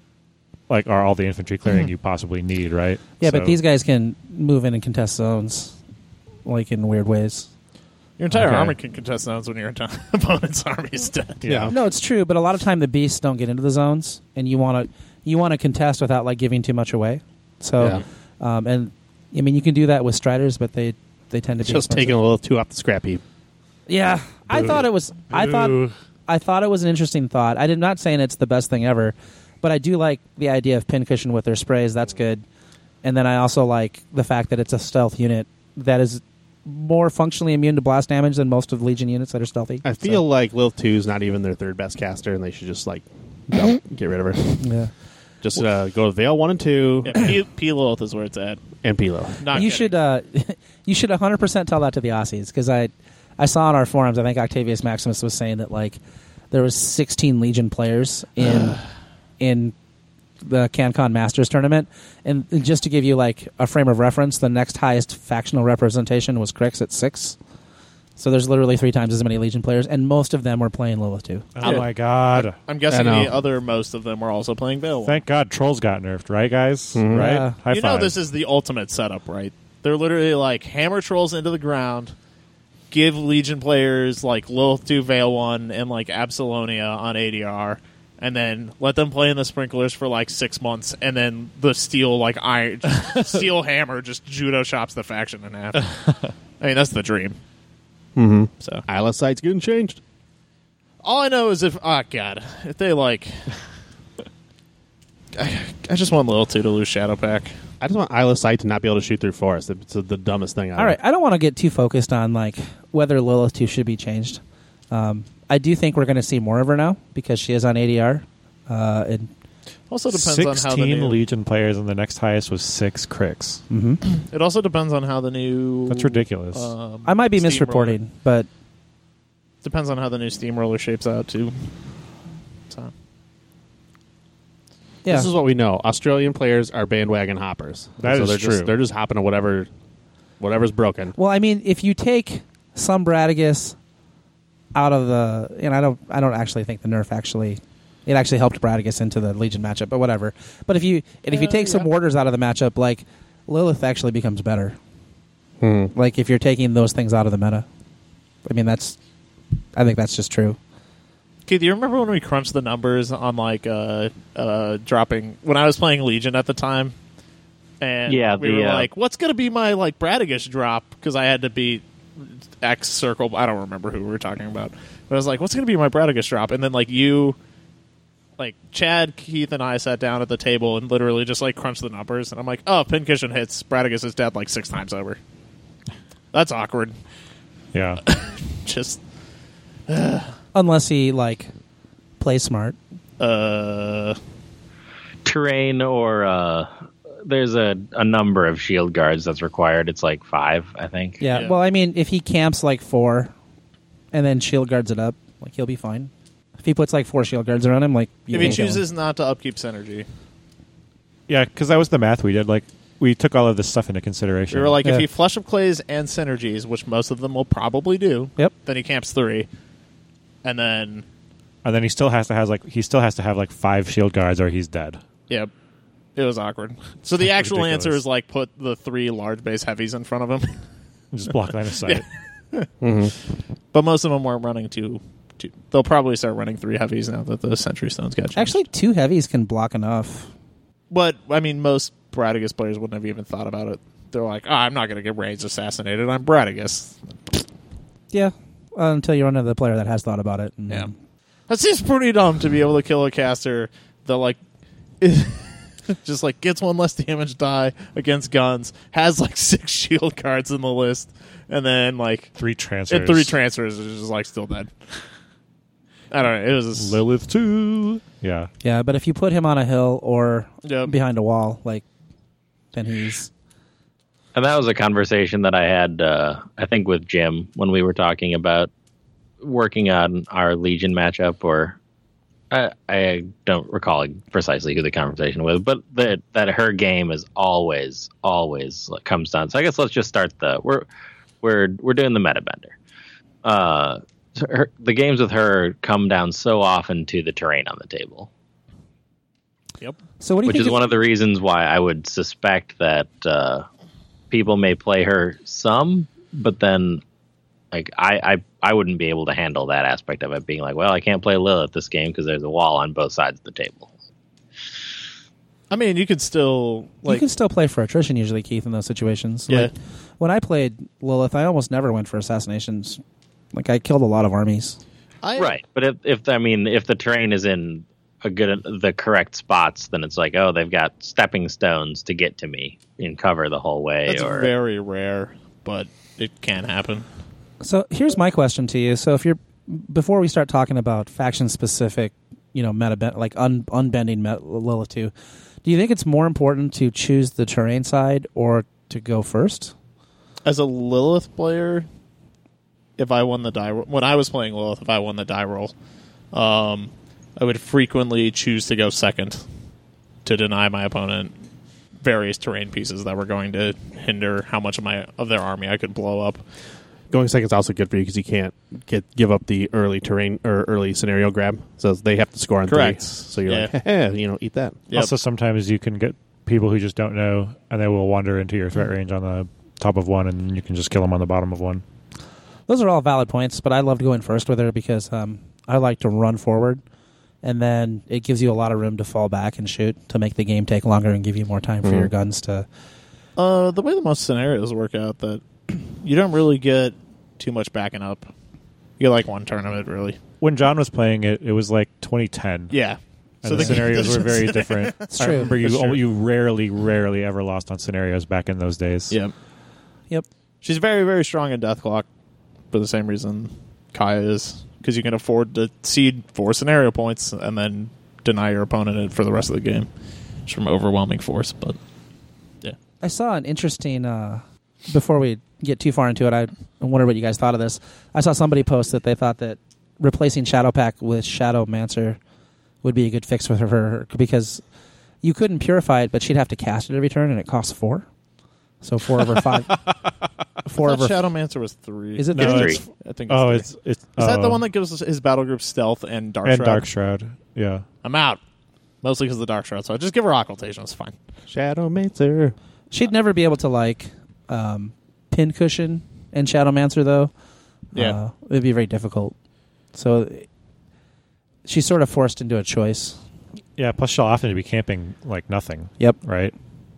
like are all the infantry clearing you possibly need, right? Yeah, but So- these guys can move in and contest zones, like in weird ways. your entire Okay. army can contest zones when your enti- opponent's army is dead. yeah. No, it's true, but a lot of time the beasts don't get into the zones, and you want to you want to contest without like giving too much away. So, um, and I mean, you can do that with Striders, but they they tend to It's be just expensive. taking a little too off the scrap heap. Yeah, I Boo. thought it was. I thought Boo. I thought it was an interesting thought. I did not saying it's the best thing ever, but I do like the idea of pincushion with their sprays. That's good. And then I also like the fact that it's a stealth unit that is more functionally immune to blast damage than most of Legion units that are stealthy. I feel like Lilith two is not even their third best caster, and they should just like no, get rid of her. So, yeah. Just uh, go to Veil one and two Yeah, P- P Lilith is where it's at. and Pilo. Not you kidding. should uh, you should one hundred percent tell that to the Aussies because I I saw on our forums. I think Octavius Maximus was saying that like there was sixteen Legion players in in the CanCon Masters tournament, and just to give you like a frame of reference, the next highest factional representation was Crix at six. So there's literally three times as many Legion players, and most of them were playing Lilith too. Oh Yeah. my god! I'm guessing I know. the other most of them were also playing Veil. Thank God Trolls got nerfed, right, guys? Mhm. Right? Yeah. High you know five. this is the ultimate setup, right? They're literally like hammer trolls into the ground, give Legion players like Lilith two, Veil one, and like Absolonia on A D R, and then let them play in the sprinklers for like six months, and then the steel like iron steel hammer just judo chops the faction in half. I mean, that's the dream. Mm-hmm. So Isla site's getting changed. all I know is if oh god, if they like, I, I just want Lilith two to lose Shadow Pack. I just want Isla Sight to not be able to shoot through forest. It's the dumbest thing. All right, I don't want to get too focused on like whether Lilith two should be changed. Um, I do think we're going to see more of her now because she is on A D R. Uh, and Also depends on how the sixteen new, Legion players, and the next highest was six Cricks. mm-hmm. It also depends on how the new. That's ridiculous. Um, I might be Steamroller- misreporting, but Depends on how the new Steamroller shapes out too. So yeah, This is what we know. Australian players are bandwagon hoppers. That so is they're true. Just, they're just hopping to whatever, whatever's broken. well, I mean, if you take some Bradigus out of the, and I don't, I don't actually think the nerf actually, it actually helped Bradigus into the Legion matchup, but whatever. But if you, and if you Uh, take some yeah. warders out of the matchup, like Lilith actually becomes better. Hmm. Like if you're taking those things out of the meta, I mean, that's, I think that's just true. Keith, do you remember when we crunched the numbers on like uh, uh, dropping when I was playing Legion at the time? And Yeah, we the, were uh, like, "What's going to be my like Bradigus drop?" Because I had to beat X Circle. I don't remember who we were talking about, but I was like, "What's going to be my Bradigus drop?" And then like you, like Chad, Keith, and I sat down at the table and literally just like crunched the numbers. And I'm like, "Oh, Pincushion hits. Bradigus is dead like six times over." That's awkward. Yeah. Just Unless he like plays smart. uh. Terrain or uh, there's a, a number of shield guards that's required. It's like five, I think. Yeah, Yeah. Well, I mean, if he camps like four, and then shield guards it up, like he'll be fine. If he puts like four shield guards around him, like you If he can't kill him. chooses not to upkeep synergy. Yeah, because that was the math we did. Like, we took all of this stuff into consideration. We were like, Yeah. if he flush of clays and synergies, which most of them will probably do, Yep. then he camps three, and then and then he still has to have like he still has to have like five shield guards, or he's dead. yep, it was awkward. So the actual Ridiculous. answer is like put the three large base heavies in front of him, Just block line of sight. but most of them weren't running two. two. They'll probably start running three heavies now that the Sentry Stones got changed. Actually, two heavies can block enough. but I mean, most Bradigus players wouldn't have even thought about it. They're like, oh, I'm not going to get ranged assassinated. I'm Bradigus. Yeah, uh, until you run into the player that has thought about it. And, Yeah. That seems pretty dumb to be able to kill a caster that like just like gets one less damage die against guns, has like six shield cards in the list, and then like Three transfers. and three transfers is just like still dead. I don't know. It was just, Lilith two. Yeah. Yeah, but if you put him on a hill or Yep. behind a wall, like, then he's And that was a conversation that I had, uh, I think, with Jim when we were talking about working on our Legion matchup. Or I, I don't recall precisely who the conversation was, but that that her game is always, always like, comes down. So I guess let's just start the we're we're we're doing the meta bender. Uh, so her, the games with her come down so often to the terrain on the table. yep. so. What do you Which think? is if- one of the reasons why I would suspect that uh, people may play her some, but then like I, I I wouldn't be able to handle that aspect of it, being like, well, I can't play Lilith this game because there's a wall on both sides of the table. I mean, you could still like you can still play for attrition usually, Keith, in those situations. Yeah. Like, when I played Lilith, I almost never went for assassinations. Like, I killed a lot of armies. I, Right, but if, if I mean if the terrain is in a good the correct spots, then it's like, oh, they've got stepping stones to get to me and cover the whole way. That's or very rare, but it can happen. So here's my question to you. So if you're before we start talking about faction specific, you know, meta ben- like un, unbending met- Lilith two, do you think it's more important to choose the terrain side or to go first? As a Lilith player, if I won the die roll, when I was playing Lilith, if I won the die roll, um, I would frequently choose to go second to deny my opponent various terrain pieces that were going to hinder how much of my of their army I could blow up. Going second is also good for you because you can't get give up the early terrain or early scenario grab. So they have to score on Correct. three. So you're Yeah. like, hey, you know, eat that. Yep. Also, sometimes you can get people who just don't know, and they will wander into your threat range on the top of one, and you can just kill them on the bottom of one. Those are all valid points, but I loved going first with her because um, I like to run forward, and then it gives you a lot of room to fall back and shoot to make the game take longer and give you more time for Mhm. your guns to. Uh, the way the most scenarios work out, that you don't really get too much backing up. You get like one tournament, really. When John was playing it, it was like twenty ten. Yeah. And the scenarios were very different. It's I true. remember you, It's true. you rarely, rarely ever lost on scenarios back in those days. Yeah. Yep. She's very, very strong in Deathclock for the same reason Kaya is, because you can afford to cede four scenario points and then deny your opponent it for the rest of the game just from overwhelming force. But yeah, I saw an interesting. Uh, before we get too far into it, I wonder what you guys thought of this. I saw somebody post that they thought that replacing Shadowpact with Shadowmancer would be a good fix for her because you couldn't purify it, but she'd have to cast it every turn, and it costs four. So four over five. Four I over. thought Shadowmancer was three. Is it No, three? it's, I think. oh, three. it's it's. Is that the oh. one that gives us his battle group stealth and dark and shroud? Dark Shroud? Yeah. I'm out. Mostly because of the dark shroud. So I just give her occultation. It's fine. Shadowmancer. She'd never be able to like um, Pincushion and Shadowmancer though. Yeah. uh, it'd be very difficult. So she's sort of forced into a choice. Yeah. Plus, she'll often be camping like nothing. Yep. Right.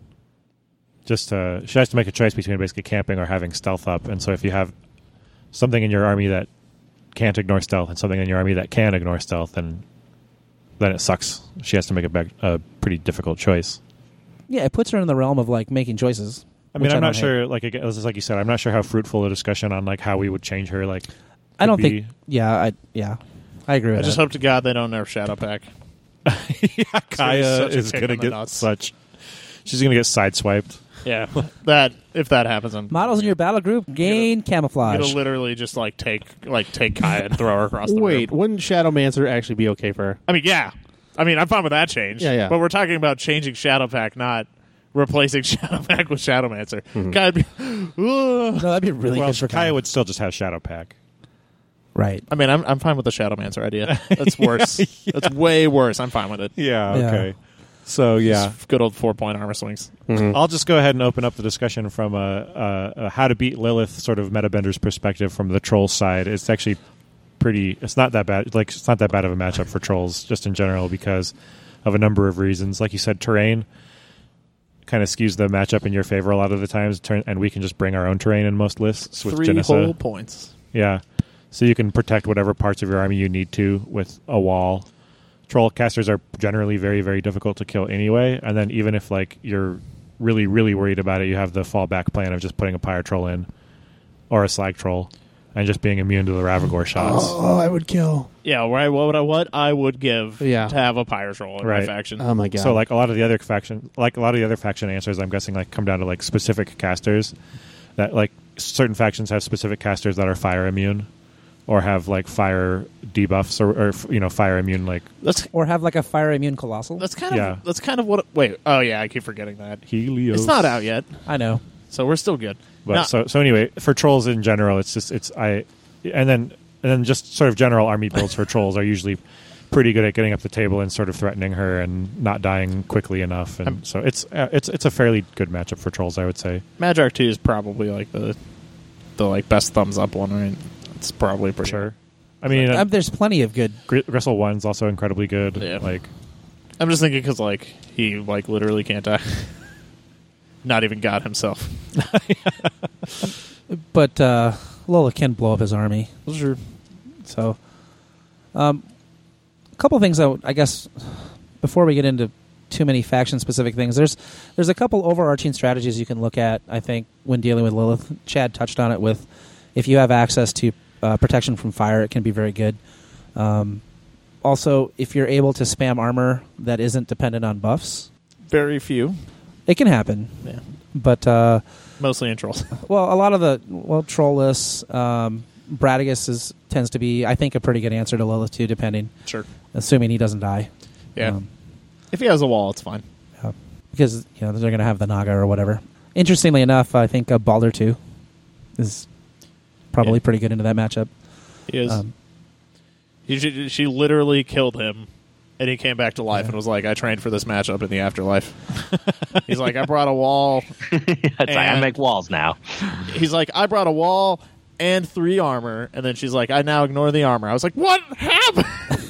Just uh, she has to make a choice between basically camping or having stealth up, and so if you have something in your army that can't ignore stealth and something in your army that can ignore stealth, then then it sucks. She has to make a, big, a pretty difficult choice. Yeah, it puts her in the realm of like making choices. I mean, which I'm don't not hate. sure. Like again, this is like you said, I'm not sure how fruitful a discussion on like how we would change her. Like, I don't could be- think. Yeah, I yeah, I agree with I just that. hope to God they don't nerf Shadowpack. yeah, Kaya such a is kick gonna in the get nuts. such. She's gonna get sideswiped. Yeah, that if that happens, I'm Models in your battle group gain I'm camouflage. gonna literally just like take like take Kaya and throw her across the Wait, room. wouldn't Shadowmancer actually be okay for her? I mean, yeah. I mean, I'm fine with that change. Yeah, yeah. But we're talking about changing Shadowpack, not replacing Shadowpack with Shadowmancer. Mm-hmm. Kaya'd be, Ugh. No, that'd be really well, good for Kaya would still just have Shadow Pack. Right. I mean, I'm I'm fine with the Shadowmancer idea. That's worse. That's way worse. I'm fine with it. Yeah. Yeah. Okay. So yeah, Just good old four point armor swings. I'll just go ahead and open up the discussion from a, a, a how to beat Lilith sort of metabender's perspective from the troll side. It's actually pretty. It's not that bad. Like it's not that bad of a matchup for trolls, just in general, because of a number of reasons. Like you said, terrain kind of skews the matchup in your favor a lot of the times, turn, and we can just bring our own terrain in most lists with Three Janissa. whole points. Yeah, so you can protect whatever parts of your army you need to with a wall. Troll casters are generally very, very difficult to kill anyway, and then even if like you're really, really worried about it, you have the fallback plan of just putting a Pyre Troll in or a Slag Troll and just being immune to the Ravagore shots. Oh, I would kill. Yeah, right. What would I what I would give Yeah. to have a Pyre Troll in Right. my faction? Oh my god. So like a lot of the other faction, like a lot of the other faction answers, I'm guessing like come down to like specific casters. That like certain factions have specific casters that are fire immune, or have like fire debuffs, or, or you know fire immune like That's Or have like a fire immune colossal. that's kind of Yeah. that's kind of what. Wait. Oh yeah, I keep forgetting that. Helios. It's not out yet, I know. so we're still good. But No, so so anyway, for trolls in general, it's just it's I, and then and then just sort of general army builds for trolls are usually pretty good at getting up the table and sort of threatening her and not dying quickly enough, and I'm- so it's uh, it's it's a fairly good matchup for trolls, I would say. Magiarch two is probably like the the like best thumbs up one, right? It's probably pretty Sure. I mean, uh, Um, there's plenty of good. Gr- Gristle one's also incredibly good. Yeah. Like I'm just thinking because like he like literally can't die. Not even God himself. But uh, Lola can blow up his army. Sure. So, um, a couple things though. I guess before we get into too many faction specific things, there's there's a couple overarching strategies you can look at. I think when dealing with Lilith, Chad touched on it. With if you have access to uh, protection from fire, it can be very good. Um, also, if you're able to spam armor that isn't dependent on buffs, Very few. it can happen. Yeah. But uh, Mostly in trolls. well, a lot of the well, Trollless, um, Bradigus is tends to be, I think, a pretty good answer to Lilith too, depending, Sure. assuming he doesn't die. Yeah. Um, If he has a wall, it's fine. yeah. Because you know they're going to have the Naga or whatever. Interestingly enough, I think uh, Balder two is probably Yeah. pretty good into that matchup. He is. Um, He, she, she literally killed him, and he came back to life Yeah. and was like, I trained for this matchup in the afterlife. He's like, I brought a wall. It's like, I And- make walls now. He's like, I brought a wall, and three armor, and then she's like, I now ignore the armor. I was like, what happened?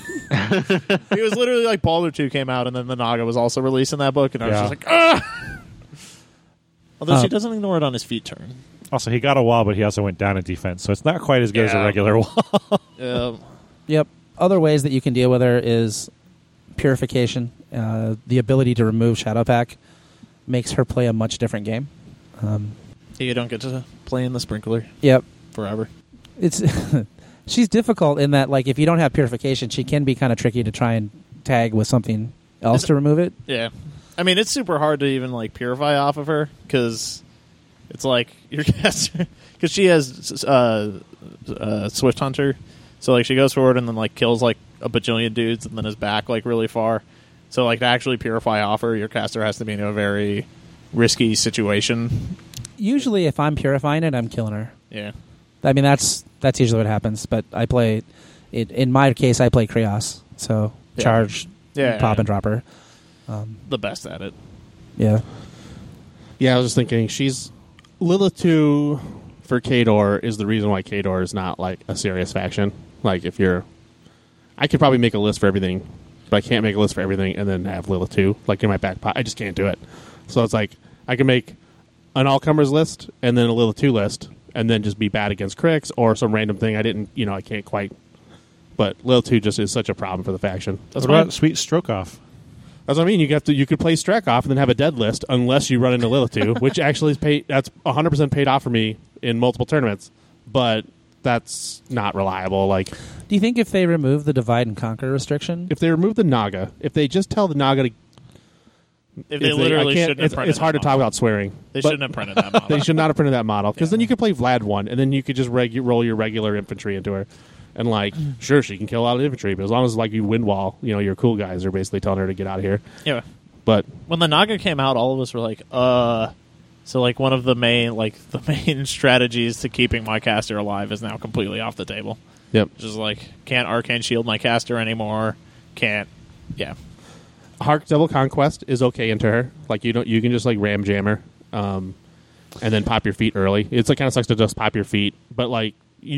It was literally like Baldur two came out, and then the Naga was also released in that book, and I was Yeah. just like, ah! Although Uh, she doesn't ignore it on his feet turn. Also, he got a wall, but he also went down in defense, so it's not quite as good as a Yeah. regular wall. Um, Yep. Other ways that you can deal with her is purification. Uh, the ability to remove Shadow Pack makes her play a much different game. Um, you don't get to play in the sprinkler yep. forever. It's she's difficult in that, like, if you don't have purification, she can be kind of tricky to try and tag with something else Is to remove it. Yeah. I mean, it's super hard to even, like, purify off of her, because it's like, your caster, because she has uh, uh, Swift Hunter, so, like, she goes forward and then, like, kills, like, a bajillion dudes and then is back, like, really far. So, like, to actually purify off her, your caster has to be in a very risky situation. Usually, if I'm purifying it, I'm killing her. Yeah. I mean, that's that's usually what happens. But I play it. In my case, I play Krios, so Yeah. charge, Yeah, pop yeah. and drop her. Um, The best at it. yeah. Yeah, I was just thinking she's Lilith two for Khador is the reason why Khador is not like a serious faction. Like if you're, I could probably make a list for everything, but I can't make a list for everything and then have Lilith two like in my back pocket. I just can't do it. So it's like I can make an all comers list and then a Lilith two list and then just be bad against Crix or some random thing I didn't, you know, I can't quite. But Lilith two just is such a problem for the faction. That's what why about Sweet Stroke Off? That's what I mean. You got to you could play Strakov and then have a dead list unless you run into Lilith two, which actually is paid. That's one hundred percent paid off for me in multiple tournaments, but that's not reliable. Like Do you think if they remove the divide and conquer restriction, if they remove the Naga, if they just tell the Naga to, if they if literally I can't- shouldn't have it's, printed it's hard to that talk model. without swearing. They But shouldn't have printed that model. They should not have printed that model because Yeah. then you could play Vlad one, and then you could just regu- roll your regular infantry into her, and like sure she can kill a lot of infantry, but as long as like you wind wall, you know your cool guys are basically telling her to get out of here. Yeah. But When the Naga came out, all of us were like, uh... So, like, one of the main, like, the main strategies to keeping my caster alive is now completely off the table. yep, Just like, can't Arcane Shield my caster anymore. Can't, yeah. Hark Double Conquest is okay into her. Like you don't, you can just like ram jam her, um, and then pop your feet early. It's like kind of sucks to just pop your feet, but like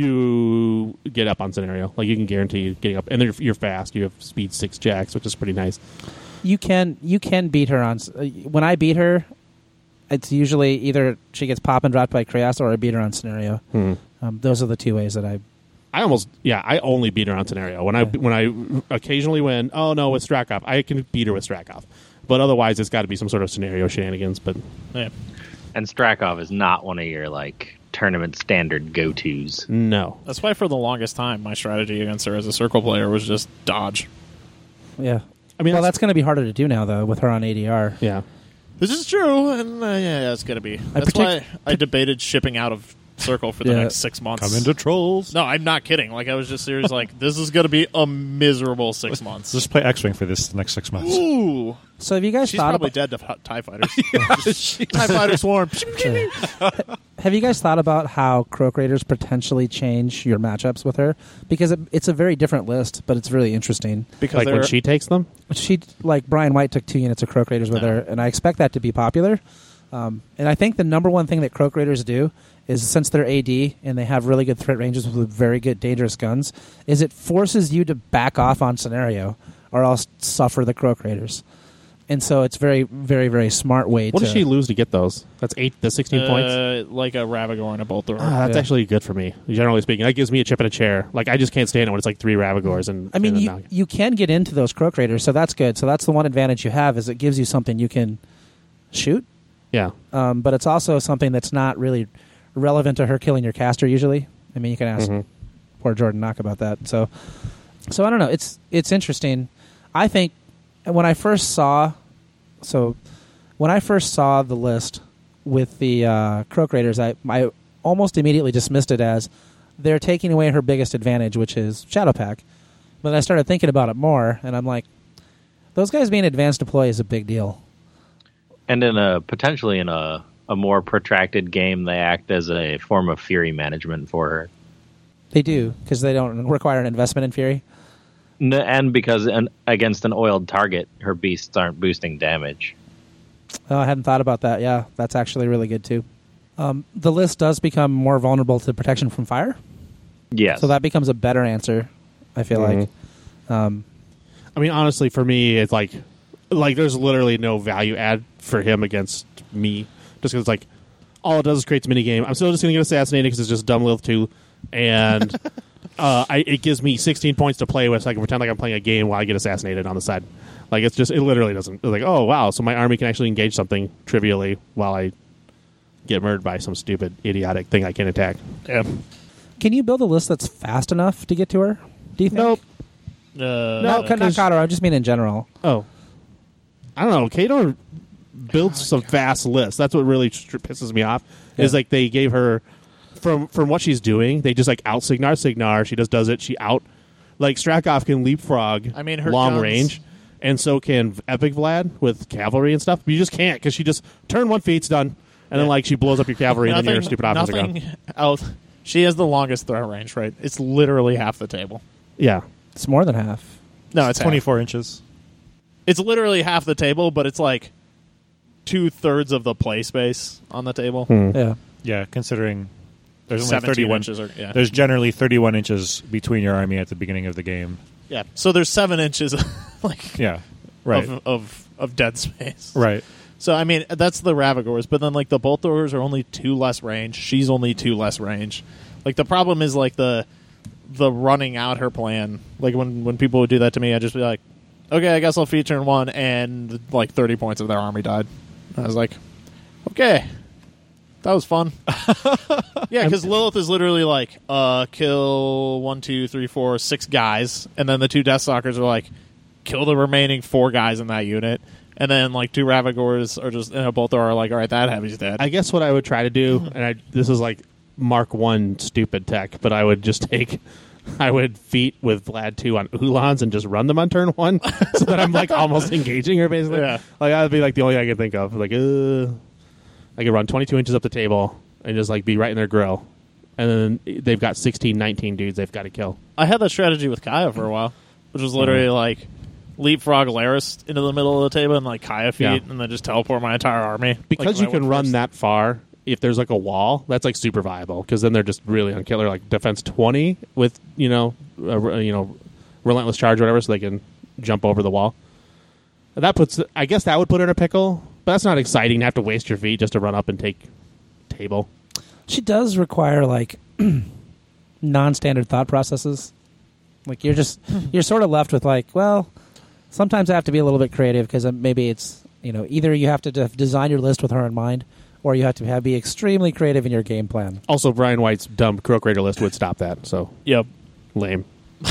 you get up on scenario. Like you can guarantee getting up, and you're, you're fast. You have speed six jacks, which is pretty nice. you can you can beat her on. s- uh, When I beat her, it's usually either she gets pop and dropped by Krios or I beat her on scenario. Hmm. Um, those are the two ways that I. I almost, yeah, I only beat her on scenario. When I Yeah. when I occasionally win, oh no, with Strakov, I can beat her with Strakov, but otherwise it's got to be some sort of scenario shenanigans. But yeah. And Strakov is not one of your like tournament standard go tos. no, That's why for the longest time, my strategy against her as a circle player was just dodge. Yeah. I mean well, that's, that's going to be harder to do now though with her on A D R. yeah. This is true, and uh, yeah, yeah, it's gonna be. That's partic- why I debated shipping out of Circle for the Yeah. next six months. Come into Trolls. No, I'm not kidding. Like I was just serious. Like this is gonna be a miserable six months. Just play X-Wing for this next six months. Ooh, So have you guys she's thought probably about dead to f- Tie Fighters. Tie Fighter swarm. have you guys thought about how Croak Raiders potentially change your matchups with her? Because it, it's a very different list, but it's really interesting. Because Like when they're- she takes them, She like Brian White took two units of Croak Raiders with Yeah. her, and I expect that to be popular. Um, and I think the number one thing that Croak Raiders do is, since they're A D and they have really good threat ranges with very good dangerous guns, is it forces you to back off on scenario or else suffer the Croak Raiders. And so it's very, very, very smart way what to. does she lose to get those? That's eight, the sixteen points. uh, like a Ravagor and a Bolt Thrower. Ah, that's Yeah. actually good for me, generally speaking. That gives me a chip and a chair. Like I just can't stand it when it's like three Ravagors and. I mean, and a you, Naga. you can get into those Croak Raiders, so that's good. So that's the one advantage you have, is it gives you something you can shoot. yeah, Um, but it's also something that's not really relevant to her killing your caster usually. I mean, you can ask Mhm. poor Jordan Knock about that. So, so I don't know. It's it's interesting. I think when I first saw, so when I first saw the list with the uh, Croak Raiders, I I almost immediately dismissed it as they're taking away her biggest advantage, which is Shadow Pack. But then I started thinking about it more, and I'm like, those guys being advanced deploy is a big deal. And in a potentially in a, a more protracted game, they act as a form of fury management for her. They do, because they don't require an investment in Fury. N- and because an, against an oiled target, her beasts aren't boosting damage. Oh, I hadn't thought about that. Yeah, that's actually really good too. Um, the list does become more vulnerable to protection from fire, Yes. so that becomes a better answer. I feel Mhm. like. Um, I mean, honestly, for me, it's like, like there's literally no value add for him against me, just because like all it does is creates a mini game. I'm still just going to get assassinated because it's just dumb Lilith two, and uh, I, it gives me sixteen points to play with, so I can pretend like I'm playing a game while I get assassinated on the side. Like it's just, it literally doesn't. It's like, oh wow, so my army can actually engage something trivially while I get murdered by some stupid, idiotic thing I can't attack. Yeah. can you build a list that's fast enough to get to her? Do you think? Nope. Uh, No, No, not 'cause- Kato. I just mean in general. Oh, I don't know. Kato builds some fast lists. That's what really tr- pisses me off. Is Yeah. like they gave her from from what she's doing. They just like out Signar Signar. She just does it. She out like Strakov can leapfrog. I mean, her long guns- range, and so can Epic Vlad with cavalry and stuff. But you just can't because she just turn one feet's done, and then Yeah. like she blows up your cavalry, and then your stupid options are nothing gone. else. She has the longest throw range, right? It's literally half the table. Yeah, It's more than half. No, it's half. twenty-four inches. It's literally half the table, but it's like two thirds of the play space on the table. Hmm. Yeah. Yeah, considering there's only seventeen thirty-one inches. Or, yeah. There's generally thirty-one inches between your army at the beginning of the game. yeah. So there's seven inches, like Yeah, right, of, of of dead space. right. So I mean, that's the Ravagors, but then like the bolt throwers are only two less range. She's only two less range. Like the problem is like the the running out her plan. Like when when people would do that to me, I'd just be like, okay, I guess I'll feature in one, and like thirty points of their army died. I was like, okay, that was fun. Yeah, because Lilith is literally like, uh, kill one, two, three, four, six guys, and then the two Deathstalkers are like, kill the remaining four guys in that unit, and then like two Ravagors are just, and a bolt thrower are like, all right, that heavy's dead. I guess what I would try to do, and I this is like Mark One stupid tech, but I would just take, I would feat with Vlad two on Ulans and just run them on turn one, so that I'm like almost engaging her basically. Yeah. Like that would be like the only thing I could think of. Like, uh, I could run twenty-two inches up the table and just like be right in their grill, and then they've got sixteen, nineteen dudes they've got to kill. I had that strategy with Kaya for a while, which was literally Mm-hmm. like leapfrog Laris into the middle of the table and like Kaya feet, Yeah. and then just teleport my entire army. Because like, you when I can went run first. that far. If there's like a wall, that's like super viable because then they're just really on killer. Like defense twenty with you know, uh, you know, relentless charge or whatever, so they can jump over the wall. And that puts, I guess, that would put her in a pickle. But that's not exciting to have to waste your feet just to run up and take table. She does require like non-standard thought processes. Like you're just you're sort of left with like, well, sometimes I have to be a little bit creative because maybe it's you know either you have to de- design your list with her in mind, or you have to have, be extremely creative in your game plan. Also, Brian White's dumb Croak Raider list would stop that. So Yep. lame.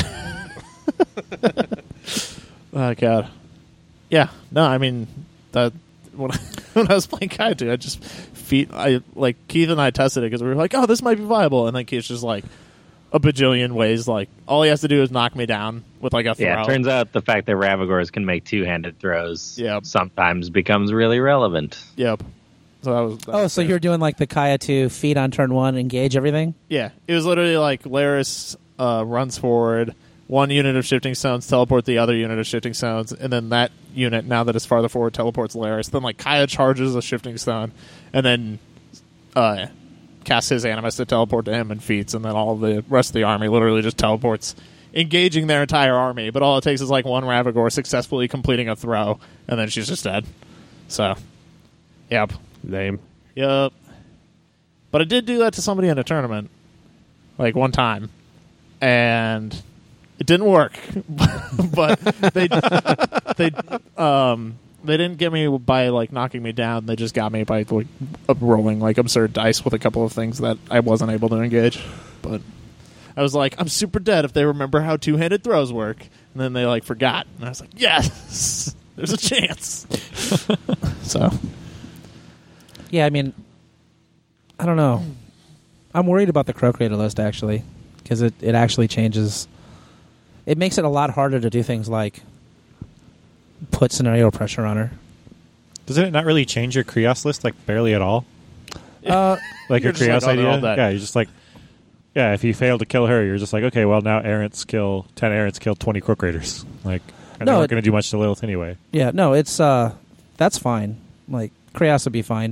Oh god. Yeah. No, I mean that when I, when I was playing Kaiju, I just feet. I like Keith and I tested it because we were like, oh, this might be viable, and then Keith's just like a bajillion ways. Like all he has to do is knock me down with like a throw. Yeah, it turns out the fact that Ravagors can make two-handed throws Yep. sometimes becomes really relevant. Yep. So that was. That Oh, was so fair. you're doing like the Kaya two feet on turn one, engage everything. Yeah, it was literally like Laris uh, runs forward, one unit of shifting stones teleport the other unit of shifting stones, and then that unit, now that it's farther forward, teleports Laris. Then like Kaya charges a shifting stone, and then uh, casts his animus to teleport to him and feats, and then all the rest of the army literally just teleports, engaging their entire army. But all it takes is like one Ravagor successfully completing a throw, and then she's just dead. So, yep. Lame. Yep. But I did do that to somebody in a tournament, like one time, and it didn't work. But they they um they didn't get me by like knocking me down. They just got me by like rolling like absurd dice with a couple of things that I wasn't able to engage. But I was like, I'm super dead if they remember how two-handed throws work, and then they like forgot, and I was like, yes, there's a chance. So. Yeah, I mean, I don't know. I'm worried about the Croak Raider list actually, because it, it actually changes. It makes it a lot harder to do things like put scenario pressure on her. Doesn't it not really change your Krios list like barely at all? Uh, Like You're your just like, Krios oh, they're all idea? dead. Yeah, you're just like, yeah. If you fail to kill her, you're just like, okay, well now errants kill ten errants kill twenty Croak Raiders. Like, and No, they it- aren't going to do much to Lilith anyway. yeah, no, it's uh, that's fine. Like Kraos would be fine.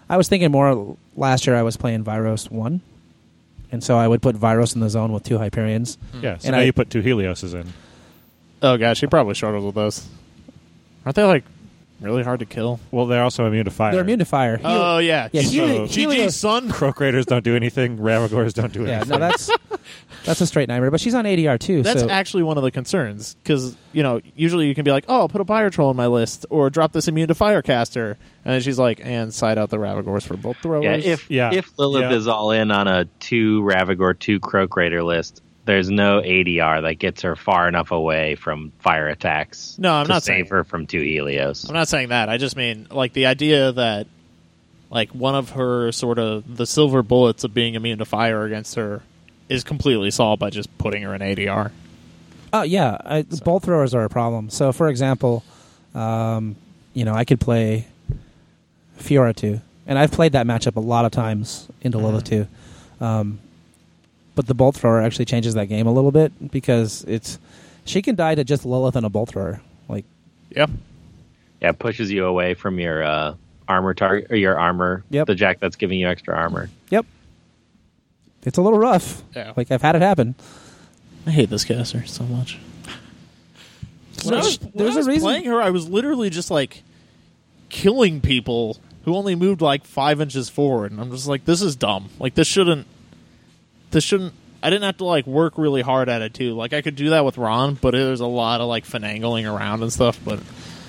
I was thinking more last year I was playing Vyros one. And so I would put Vyros in the zone with two Hyperions. Yeah, so And now I- you put two Helioses in. Oh gosh, he probably struggles with those. Aren't they like really hard to kill? Well, they're also immune to fire. They're immune to fire. Hel- Oh yeah, Yeah, G- Heli- G G Helios- son. Croak Raiders don't do anything. Ravagors don't do Yeah, anything. no, that's that's a straight nightmare. But she's on A D R too. That's so actually one of the concerns because you know usually you can be like, oh, I'll put a Fire Troll on my list or drop this immune to fire caster, and then she's like, and side out the Ravagors for both throwers. Yeah, if Yeah. if Lilith Yeah. is all in on a two Ravagor, two Croak Raider list, there's no A D R that gets her far enough away from fire attacks. No, I'm to not save saying- her from two Helios. I'm not saying that. I just mean like the idea that like one of her sort of the silver bullets of being immune to fire against her is completely solved by just putting her in A D R. Oh yeah, I, bolt throwers are a problem. So for example, um, you know, I could play Fiora two, and I've played that matchup a lot of times into Lilith two. Um, but the bolt thrower actually changes that game a little bit because it's she can die to just Lilith and a bolt thrower. Like Yep. Yeah, it pushes you away from your uh, armor target or your armor. Yep. The jack that's giving you extra armor. yep, it's a little rough. Yeah. Like I've had it happen. I hate this caster so much. When I was, when There's I was a reason. playing her, I was literally just like killing people who only moved like five inches forward, and I'm just like, this is dumb. Like this shouldn't. This shouldn't. I didn't have to like work really hard at it too. Like I could do that with Ron, but there's a lot of like finagling around and stuff. But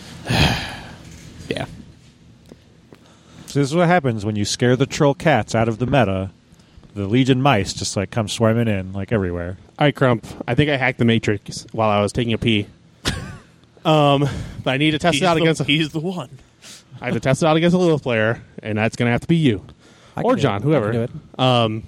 yeah, So this is what happens when you scare the troll cats out of the meta. The Legion mice just like come swarming in like everywhere. All right, Crump. I think I hacked the Matrix while I was taking a pee. um, but I need to test he's it out the, against. A, he's the one. I have to test it out against a Lilith player, and that's going to have to be you I or can do John, it. I whoever. can do it. Um,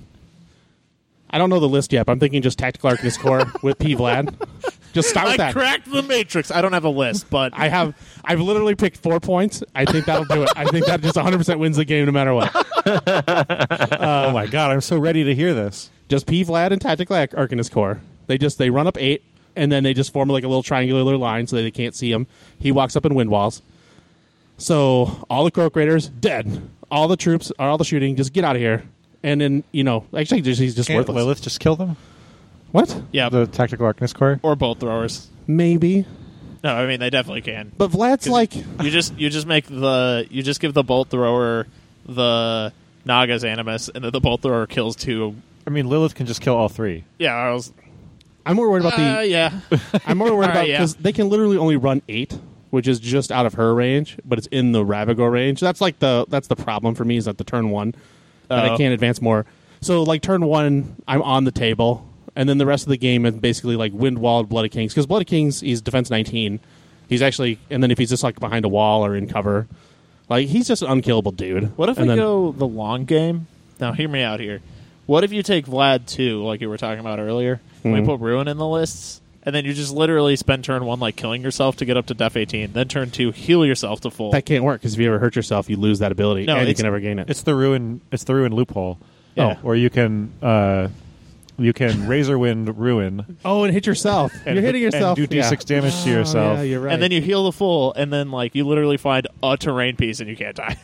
I don't know the list yet, but I'm thinking just Tactical Arcanist Core with P Vlad. Just start with I that. cracked the Matrix. I don't have a list, but I have. I've literally picked four points. I think that'll do it. I think that just one hundred percent wins the game no matter what. oh my god, I'm so ready to hear this. Just P Vlad and Tactical Arc- Arcanist Core. They just they run up eight, and then they just form like a little triangular line so that they can't see him. He walks up in wind walls. So all the Croak Raiders dead. All the troops, all the shooting, just get out of here. And then you know, actually, just, he's just Can't worthless. Lilith just kill them? What? yeah, The Tactical Arcanist Core? or bolt throwers. Maybe. No, I mean they definitely can. But Vlad's 'Cause like, you just you just make the you just give the bolt thrower the Naga's animus, and then the bolt thrower kills two. I mean, Lilith can just kill all three. Yeah, I was. I'm more worried about Uh, the. yeah, I'm more worried All right, about yeah. because they can literally only run eight, which is just out of her range, but it's in the Ravagor range. That's like the that's the problem for me is at the turn one that I Oh. can't advance more. So like turn one, I'm on the table, and then the rest of the game is basically like Windwalled, Blood of Kings, because Blood of Kings he's defense nineteen. He's actually, and then if he's just like behind a wall or in cover, like he's just an unkillable dude. What if and we then, go the long game? Now, hear me out here. What if you take Vlad two, like you were talking about earlier, and Mhm. we put Ruin in the lists, and then you just literally spend turn one like killing yourself to get up to def eighteen, then turn two heal yourself to full. That can't work because if you ever hurt yourself, you lose that ability, No, and you it's- can never gain it. It's the ruin. It's the ruin loophole. Yeah. Oh, or you can uh, you can razor wind ruin Oh, and hit yourself. and You're hitting hit- yourself. and do d six damage to Oh, yourself. yeah, you're right. And then you heal the full, and then like you literally find a terrain piece and you can't die.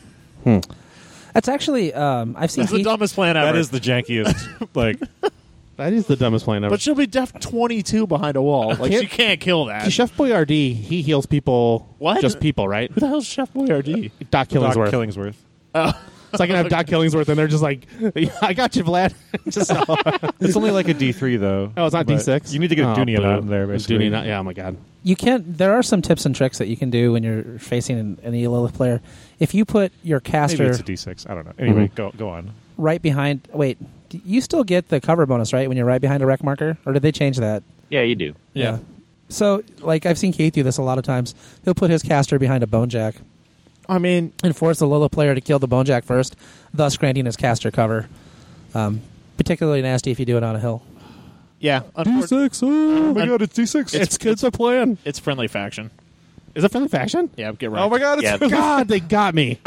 That's actually um, I've seen That's the Keith, dumbest plan ever. That is the jankiest. like that is the dumbest plan ever. but she'll be def twenty-two behind a wall. Like Can't- she can't kill that. Chef Boyardee, he heals people. What? Just people, right? Who the hell's Chef Boyardee? Doc Doc Killingsworth. Killingsworth. Oh, So I can have Doc Killingsworth, and they're just like, I got you, Vlad. just, It's only like a D three though. oh, it's not but D six? You need to get oh, a Dunian boo. out in there. Basically, Dunian, yeah, oh my God. you can't. There are some tips and tricks that you can do when you're facing an, an Lilith player. If you put your Maybe caster it's a D six. I don't know. Anyway, Mhm. go go on. right behind, wait, d- you still get the cover bonus, right? When you're right behind a wreck marker, or did they change that? Yeah, you do. yeah. So, like, I've seen Keith do this a lot of times. He'll put his caster behind a bone jack I mean, and force the Lilith player to kill the bone jack first, thus granting his caster cover. Um, particularly nasty if you do it on a hill. yeah. D Unfortunately, six. Oh my Un- God, it's D six. It's, it's a plan. it's friendly faction. Is it friendly faction? Yeah, get right. Oh my god! It's Yeah. God, they got me.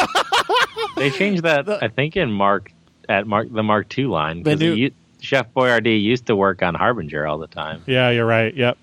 They changed that, I think, in Mark at Mark the Mark two line. They 'cause do. it u- Chef Boyardee used to work on Harbinger all the time. yeah, you're right. Yep.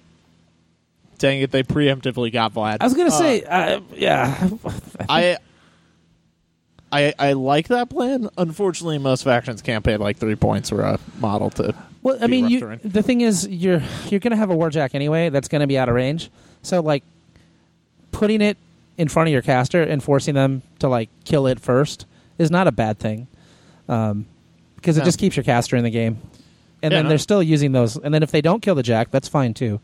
Dang it, they preemptively got Vlad. I was going to Uh, say, uh, yeah. I I, I like that plan. Unfortunately, most factions can't pay like three points for a model to. Well, I be mean, you, rupturing. the thing is, you're you're going to have a warjack anyway. That's going to be out of range. So, like, putting it in front of your caster and forcing them to like kill it first is not a bad thing, um, because it No. just keeps your caster in the game. And Yeah, then no. they're still using those. And then if they don't kill the jack, that's fine too.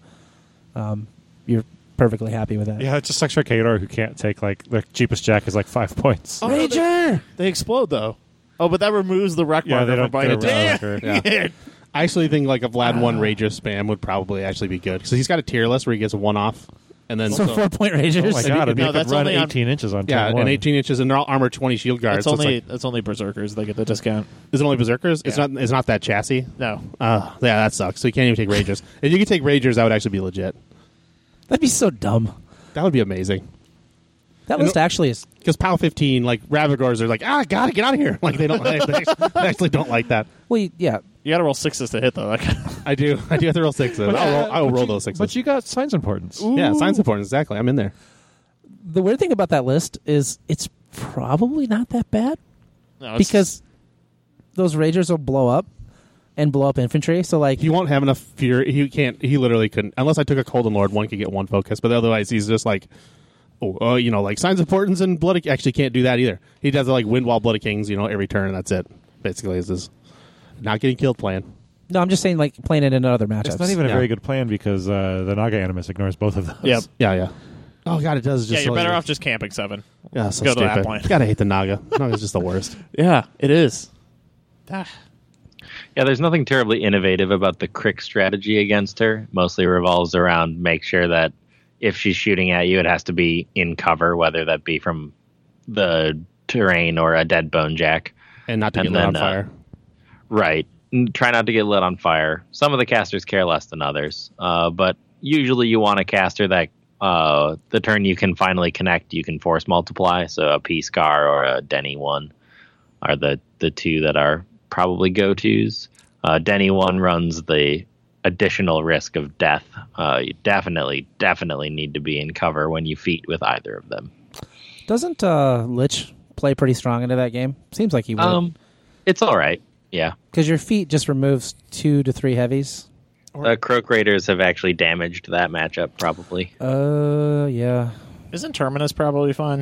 Um, you're perfectly happy with that. Yeah, it just sucks for Kador, who can't take like the cheapest jack is like five points. Oh, no, they, they explode though. Oh, but that removes the wreck Yeah, marker they from don't biting. get a Damn. wreck marker. Yeah. I actually think like a Vlad one Rager spam would probably actually be good because he's got a tier list where he gets a one off, and then So four point ragers. Oh my god! it'd And be- they no, could that's run only on- eighteen inches on yeah, turn one. and eighteen inches, and they're all armor twenty shield guards. It's so it's only like, it's only berserkers that get the discount. is it only berserkers? It's Yeah. not. It's not that chassis. No, Uh, yeah, that sucks. So you can't even take ragers. If you could take ragers, that would actually be legit. That'd be so dumb. That would be amazing. That And list the- actually is. Because PAL fifteen, like Ravagors, are like, ah, gotta get out of here. Like they don't. they, actually, they actually don't like that. Well, you- yeah. you got to roll sixes to hit though. Like, I do. I do have to roll sixes. I'll roll, I will But roll you- those sixes. But you got signs importance. yeah, signs important. Exactly. I'm in there. The weird thing about that list is it's probably not that bad no, it's- because those ragers will blow up and blow up infantry. So like, He won't have enough fear. He can't. He literally couldn't. Unless I took a Colden Lord, one could get one focus. But otherwise, he's just like, oh, uh, you know, like signs of importance and blood. Actually, can't do that either. He does like wind wall blood of kings. You know, every turn. And that's it. Basically, is his not getting killed plan. no, I'm just saying like playing it in other matchups. It's not even a Yeah. very good plan because uh, the Naga Animus ignores both of those. Yep. Yeah, yeah. Oh god, it does. Just yeah, you're so- better off just camping seven. Yeah, so go to that stupid. point. Gotta hate the Naga. Naga's just the worst. Yeah, it is. Ah. Yeah, there's nothing terribly innovative about the Crick strategy against her. Mostly revolves around make sure that if she's shooting at you, it has to be in cover, whether that be from the terrain or a dead bone jack. And not to And get lit on then, uh, fire. Right. N- Try not to get lit on fire. Some of the casters care less than others, uh, but usually you want a caster that uh, the turn you can finally connect, you can force multiply. So a P-Scar or a Denny one are the, the two that are probably go-tos. Uh, Denny one runs the additional risk of death. Uh, you definitely, definitely need to be in cover when you feat with either of them. Doesn't uh, Lich play pretty strong into that game? Seems like he would. Um, it's all right. Yeah. Because your feet just removes two to three heavies. The Croak Raiders have actually damaged that matchup, probably. Uh, yeah. Isn't Terminus probably fine?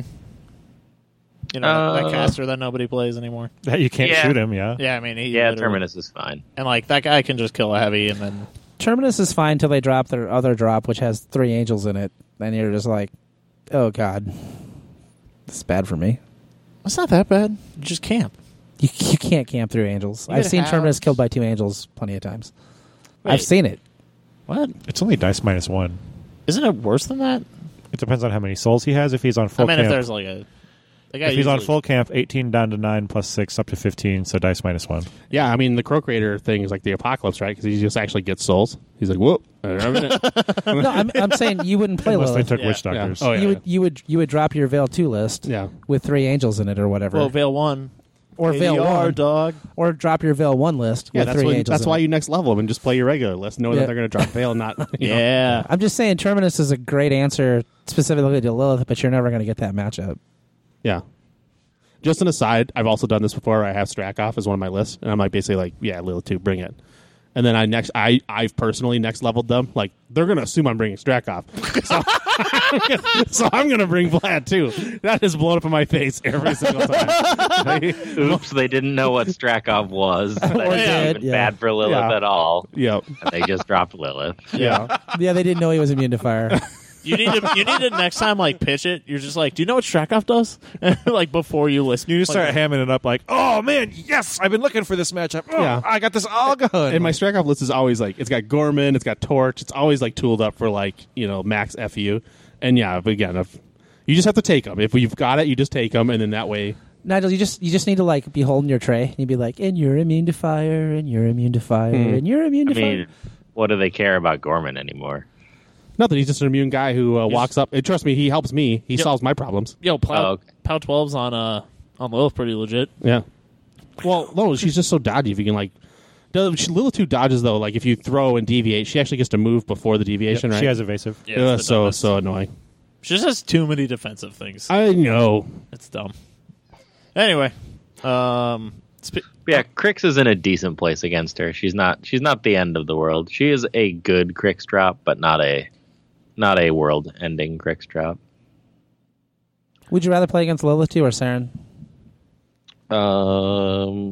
You know, that, that Uh, caster that nobody plays anymore. That you can't Yeah. shoot him, yeah. Yeah, I mean, he Yeah, literally- Terminus is fine. and like that guy can just kill a heavy, and then Terminus is fine till they drop their other drop, which has three angels in it. Then you're just like, oh god, this is bad for me. it's not that bad. You just camp. You you can't camp through angels. You I've gotta seen have- Terminus killed by two angels plenty of times. I've Wait. seen it. What? It's only dice minus one. Isn't it worse than that? It depends on how many souls he has. If he's on full I mean, camp, if there's like a, the guy if he's on usually- full camp, eighteen down to nine plus six up to fifteen, so dice minus one. Yeah, I mean the Croak Raider thing is like the apocalypse, right? Because he just actually gets souls. He's like, whoop. I'm in it. No, I'm, I'm saying you wouldn't play Unless they Lilith. took Yeah. witch Yeah. doctors. Oh yeah. You would you would you would drop your Veil two list yeah. with three angels in it or whatever, well, Veil one or Veil A D R, one, dog. or drop your Veil one list Yeah, with that's three what, angels. that's in why it. you next level them and just play your regular list, knowing Yeah. that they're going to drop Veil, not you know. Yeah, I'm just saying Terminus is a great answer specifically to Lilith, but you're never going to get that matchup. Yeah. Just an aside, I've also done this before. Where I have Strakoff as one of my lists, and I'm like basically like, yeah, Lilith two, bring it. And then I next, I I've personally next leveled them. Like they're gonna assume I'm bringing Strakoff, so, so I'm gonna bring Vlad too. That is blown up in my face every single time. Oops, they didn't know what Strakov was. That's not did, even yeah. bad for Lilith Yeah. at all. Yep. And they just dropped Lilith. Yeah. Yeah, they didn't know he was immune to fire. you need to you need to next time like pitch it. You're just like, do you know what Strakoff does? like before you listen, You start like, hamming it up like, oh man, yes, I've been looking for this matchup. Oh, Yeah. I got this all gun. And my Strakoff list is always like, it's got Gorman, it's got Torch, it's always like tooled up for like, you know, max F U. And yeah, but again, if you just have to take them. If you've got it, you just take them, and then that way, Nigel, you just you just need to like be holding your tray. You'd be like, and you're immune to fire, and you're immune to fire, Hmm. and you're immune I to mean, fire. what do they care about Gorman anymore? nothing. He's just an immune guy who uh, walks up. And trust me, he helps me. He Yep. solves my problems. yo, Plow, Oh, okay. Pow twelves on uh on Lilith pretty legit. Yeah. Well, no, she's just so dodgy. If you can like, does- she, Lilith two dodges though. Like if you throw and deviate, she actually gets to move before the deviation. right? She has evasive. Yeah, Ugh, it's the so dumbest. so annoying. She just has too many defensive things. I know. It's dumb. Anyway, um, spe- Yeah, Crix is in a decent place against her. She's not. She's not the end of the world. She is a good Crix drop, but not a, not a world-ending Crix drop. Would you rather play against Lilith or Saren? Um,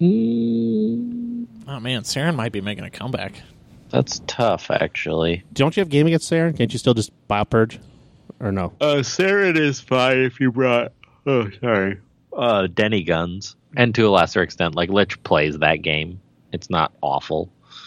mm, oh man, Saren might be making a comeback. that's tough, actually. Don't you have game against Saren? Can't you still just biopurge? Or no? Uh, Saren is fine if you brought. Oh, sorry. Uh, Denny guns, and to a lesser extent, like Lich plays that game. It's not awful.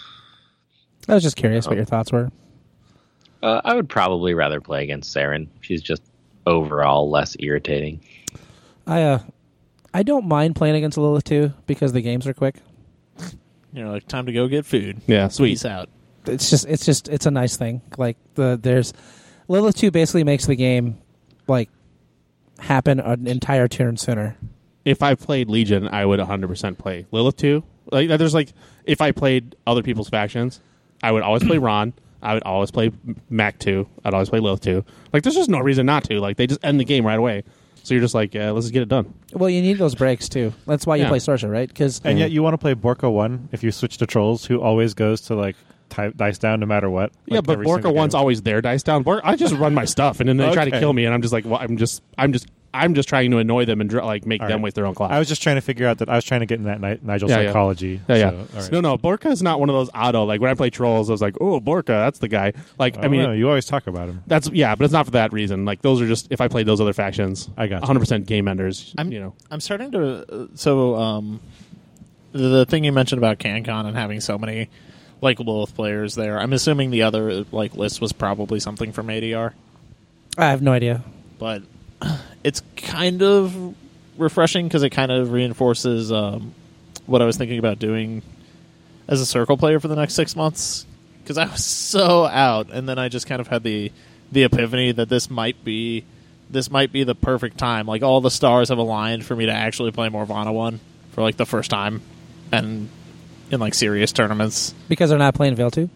I was just curious what your thoughts were. Uh, I would probably rather play against Saren. She's just overall less irritating. I uh, I don't mind playing against Lilith too because the games are quick. You know, like time to go get food. Yeah, sweet. Peace out. It's just it's just it's a nice thing. Like the there's Lilith two basically makes the game like happen an entire turn sooner. If I played Legion, I would one hundred percent play Lilith two. Like, there's like, if I played other people's factions, I would always play Ron. I would always play Mac two. I'd always play Lilith two. Like, there's just no reason not to. Like, they just end the game right away. So you're just like, yeah, let's just get it done. Well, you need those breaks too. That's why you Yeah. play Sorsha, right? Because And yet you want to play Borka one if you switch to Trolls, who always goes to like type dice down no matter what. Yeah, like, but every Borka single one's game. always there, dice down. Borka, I just run my stuff, and then they try to Okay. kill me, and I'm just like, well, I'm just, I'm just, I'm just trying to annoy them and dr- like make All them right. waste their own class. I was just trying to figure out that I was trying to get in that Ni- Nigel Yeah, yeah. psychology. Yeah, yeah. so, all right. No, no, Borka is not one of those auto. Like when I play Trolls, I was like, oh, Borka, that's the guy. Like, I I mean, mean, you always talk about him. that's yeah, but it's not for that reason. Like those are just if I played those other factions, I got you. one hundred percent game enders. I'm- you know, I'm starting to. Uh, so, um, the, the thing you mentioned about CanCon and having so many like Lilith players there. I'm assuming the other like list was probably something from A D R, I have no idea. but it's kind of refreshing because it kind of reinforces um, what I was thinking about doing as a circle player for the next six months. Because I was so out, and then I just kind of had the the epiphany that this might be this might be the perfect time. Like all the stars have aligned for me to actually play Morvana one for like the first time, and in like serious tournaments. Because they're not playing Veil two?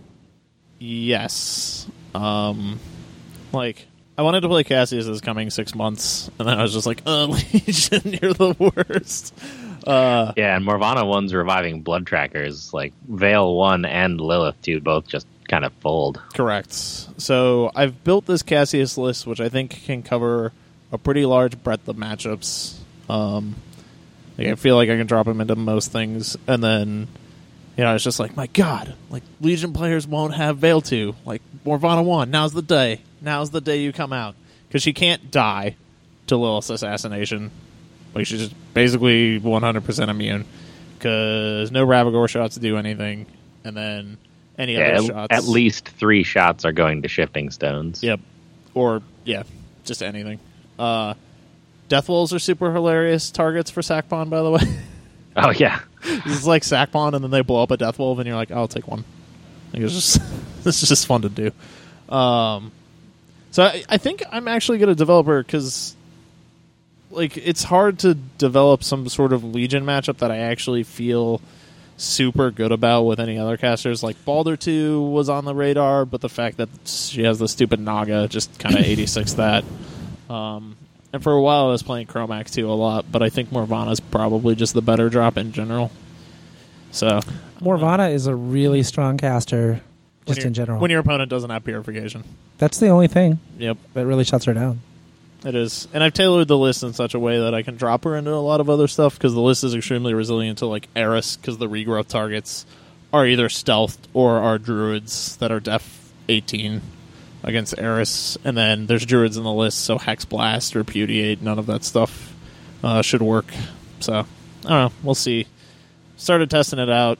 Yes, um, like I wanted to play Cassius this coming six months, and then I was just like, "Uh, Legion, you're the worst." Uh, Yeah, and Morvana one's reviving blood trackers. Like Veil one and Lilith two both just kind of fold. Correct. So I've built this Cassius list, which I think can cover a pretty large breadth of matchups. Um, like I feel like I can drop him into most things, and then you know it's just like, my God, like Legion players won't have Veil two, like Morvana one. Now's the day. Now's the day you come out because she can't die to Lilith's assassination. Like she's just basically one hundred percent immune because no Ravagore shots do anything, and then any Yeah, other at, shots at least three shots are going to Shifting Stones. Yep. Or, yeah, just anything. Uh, Death Wolves are super hilarious targets for Sackpawn, by the way. Oh, yeah. It's like Sackpawn, and then they blow up a Death Wolf, and you're like, oh, I'll take one. Like, it's just it's just fun to do. Um, so I, I think I'm actually going to develop her, because like, it's hard to develop some sort of Legion matchup that I actually feel super good about with any other casters. Like Baldur two was on the radar, but the fact that she has the stupid Naga just kind of eighty-six that. Um, and for a while I was playing Chromax two a lot, but I think Morvana's probably just the better drop in general. So Morvana is a really strong caster, when just your- in general. when your opponent doesn't have Purification. That's the only thing Yep, that really shuts her down. it is. And I've tailored the list in such a way that I can drop her into a lot of other stuff, because the list is extremely resilient to like Eris, because the regrowth targets are either stealthed or are druids that are def eighteen against Eris. And then there's druids in the list, so Hex Blast, Repudiate, none of that stuff uh, should work. So, I don't know. We'll see. Started testing it out.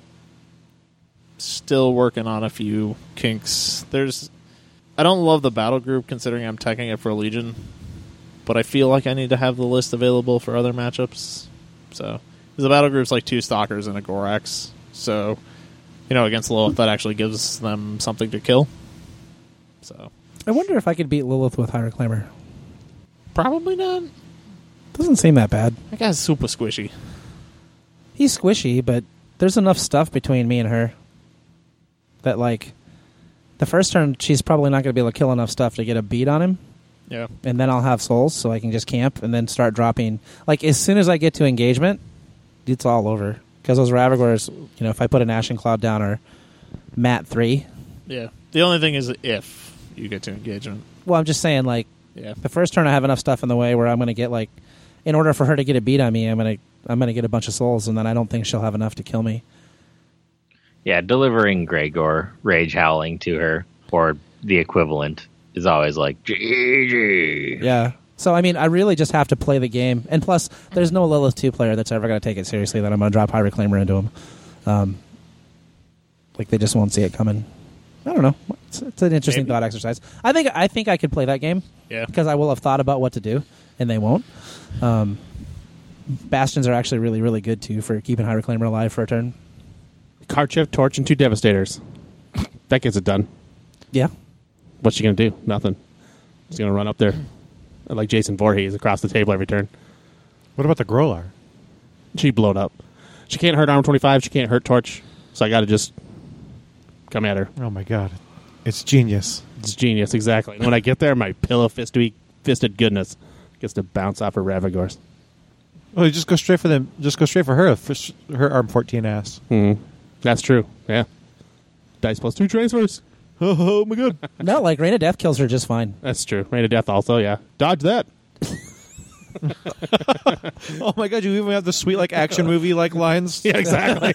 Still working on a few kinks. There's... I don't love the battle group, considering I'm teching it for Legion, but I feel like I need to have the list available for other matchups. So, because the battle group's like two Stalkers and a Gorax. So, you know, against Lilith, that actually gives them something to kill. So, I wonder if I could beat Lilith with High Reclaimer. probably not. Doesn't seem that bad. That guy's super squishy. He's squishy, but there's enough stuff between me and her that, like, the first turn, she's probably not going to be able to kill enough stuff to get a beat on him. Yeah. and then I'll have souls, so I can just camp and then start dropping. Like as soon as I get to engagement, it's all over because those Ravagors. You know, if I put an Ashen Cloud down or Mat three. Yeah. The only thing is if you get to engagement. Well, I'm just saying, like Yeah. the first turn, I have enough stuff in the way where I'm going to get like, in order for her to get a beat on me, I'm going to I'm going to get a bunch of souls, and then I don't think she'll have enough to kill me. Yeah, delivering Gregor Rage Howling to her, or the equivalent, is always like, G G. Yeah. So, I mean, I really just have to play the game. And plus, there's no Lilith two player that's ever going to take it seriously that I'm going to drop High Reclaimer into him. Um, like, they just won't see it coming. I don't know. It's, it's an interesting Maybe. thought exercise. I think I think I could play that game. Yeah. Because I will have thought about what to do, and they won't. Um, Bastions are actually really, really good, too, for keeping High Reclaimer alive for a turn. Karchev, Torch, and two Devastators. That gets it done. Yeah. What's she going to do? Nothing. She's going to run up there like Jason Voorhees across the table every turn. What about the Grolar? She blowed up. She can't hurt Armor twenty-five. She can't hurt Torch. So I got to just come at her. Oh my god, it's genius. It's genius, exactly. And when I get there, my pillow fisted, fisted goodness gets to bounce off her Ravagors. Oh, you just go straight for them. Just go straight for her. For sh- her arm fourteen ass. Mm-hmm. That's true. Yeah. Dice plus two transfers. Oh, my god. No, like, Rain of Death kills her just fine. That's true. Rain of Death also, yeah. Dodge that. Oh my god, you even have the sweet like action movie like lines. Yeah, exactly.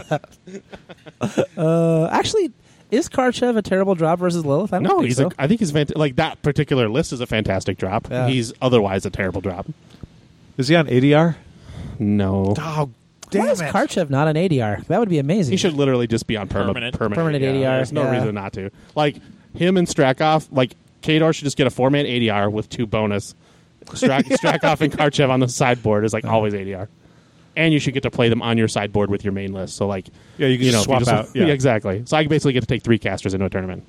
Uh, actually, is Karchev a terrible drop versus Lilith? I don't No, think he's. so. A, I think he's fant- like that particular list is a fantastic drop. Yeah. He's otherwise a terrible drop. Is he on A D R? No, Oh, Why is Karchev not an A D R? That would be amazing. he should literally just be on perma- Permanent. permanent. Permanent A D R, There's no yeah. reason not to. Like him and Strakov. Like Kador should just get a four man A D R with two bonus. Strak- Strakov and Karchev on the sideboard is like always A D R. And you should get to play them on your sideboard with your main list. So like, Yeah, you can you just know, if you swap just- out. Yeah. exactly. So I basically get to take three casters into a tournament.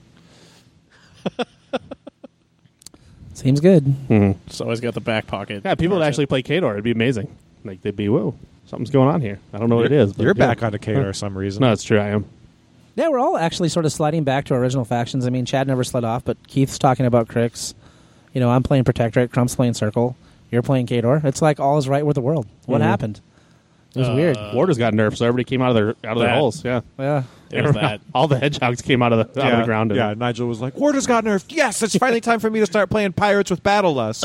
Seems good. Mm-hmm. Just always got the back pocket. Yeah, people would actually play Kador. It'd be amazing. Like they'd be, whoa, something's going on here. I don't know what it is. But You're yeah. back onto Kato for some reason. No, it's true. I am. Yeah, we're all actually sort of sliding back to our original factions. I mean, Chad never slid off, but Keith's talking about Crix. You know, I'm playing Protectorate, Crump's playing Circle. You're playing Kador. It's like all is right with the world. What Mhm. happened? It was Uh, weird. Warders got nerfed, so everybody came out of their out of their That. holes. Yeah, Yeah. It was that. all the hedgehogs came out of the out of the ground. and- Yeah, Nigel was like, Warders got nerfed. Yes, it's finally time for me to start playing Pirates with Battle Lust.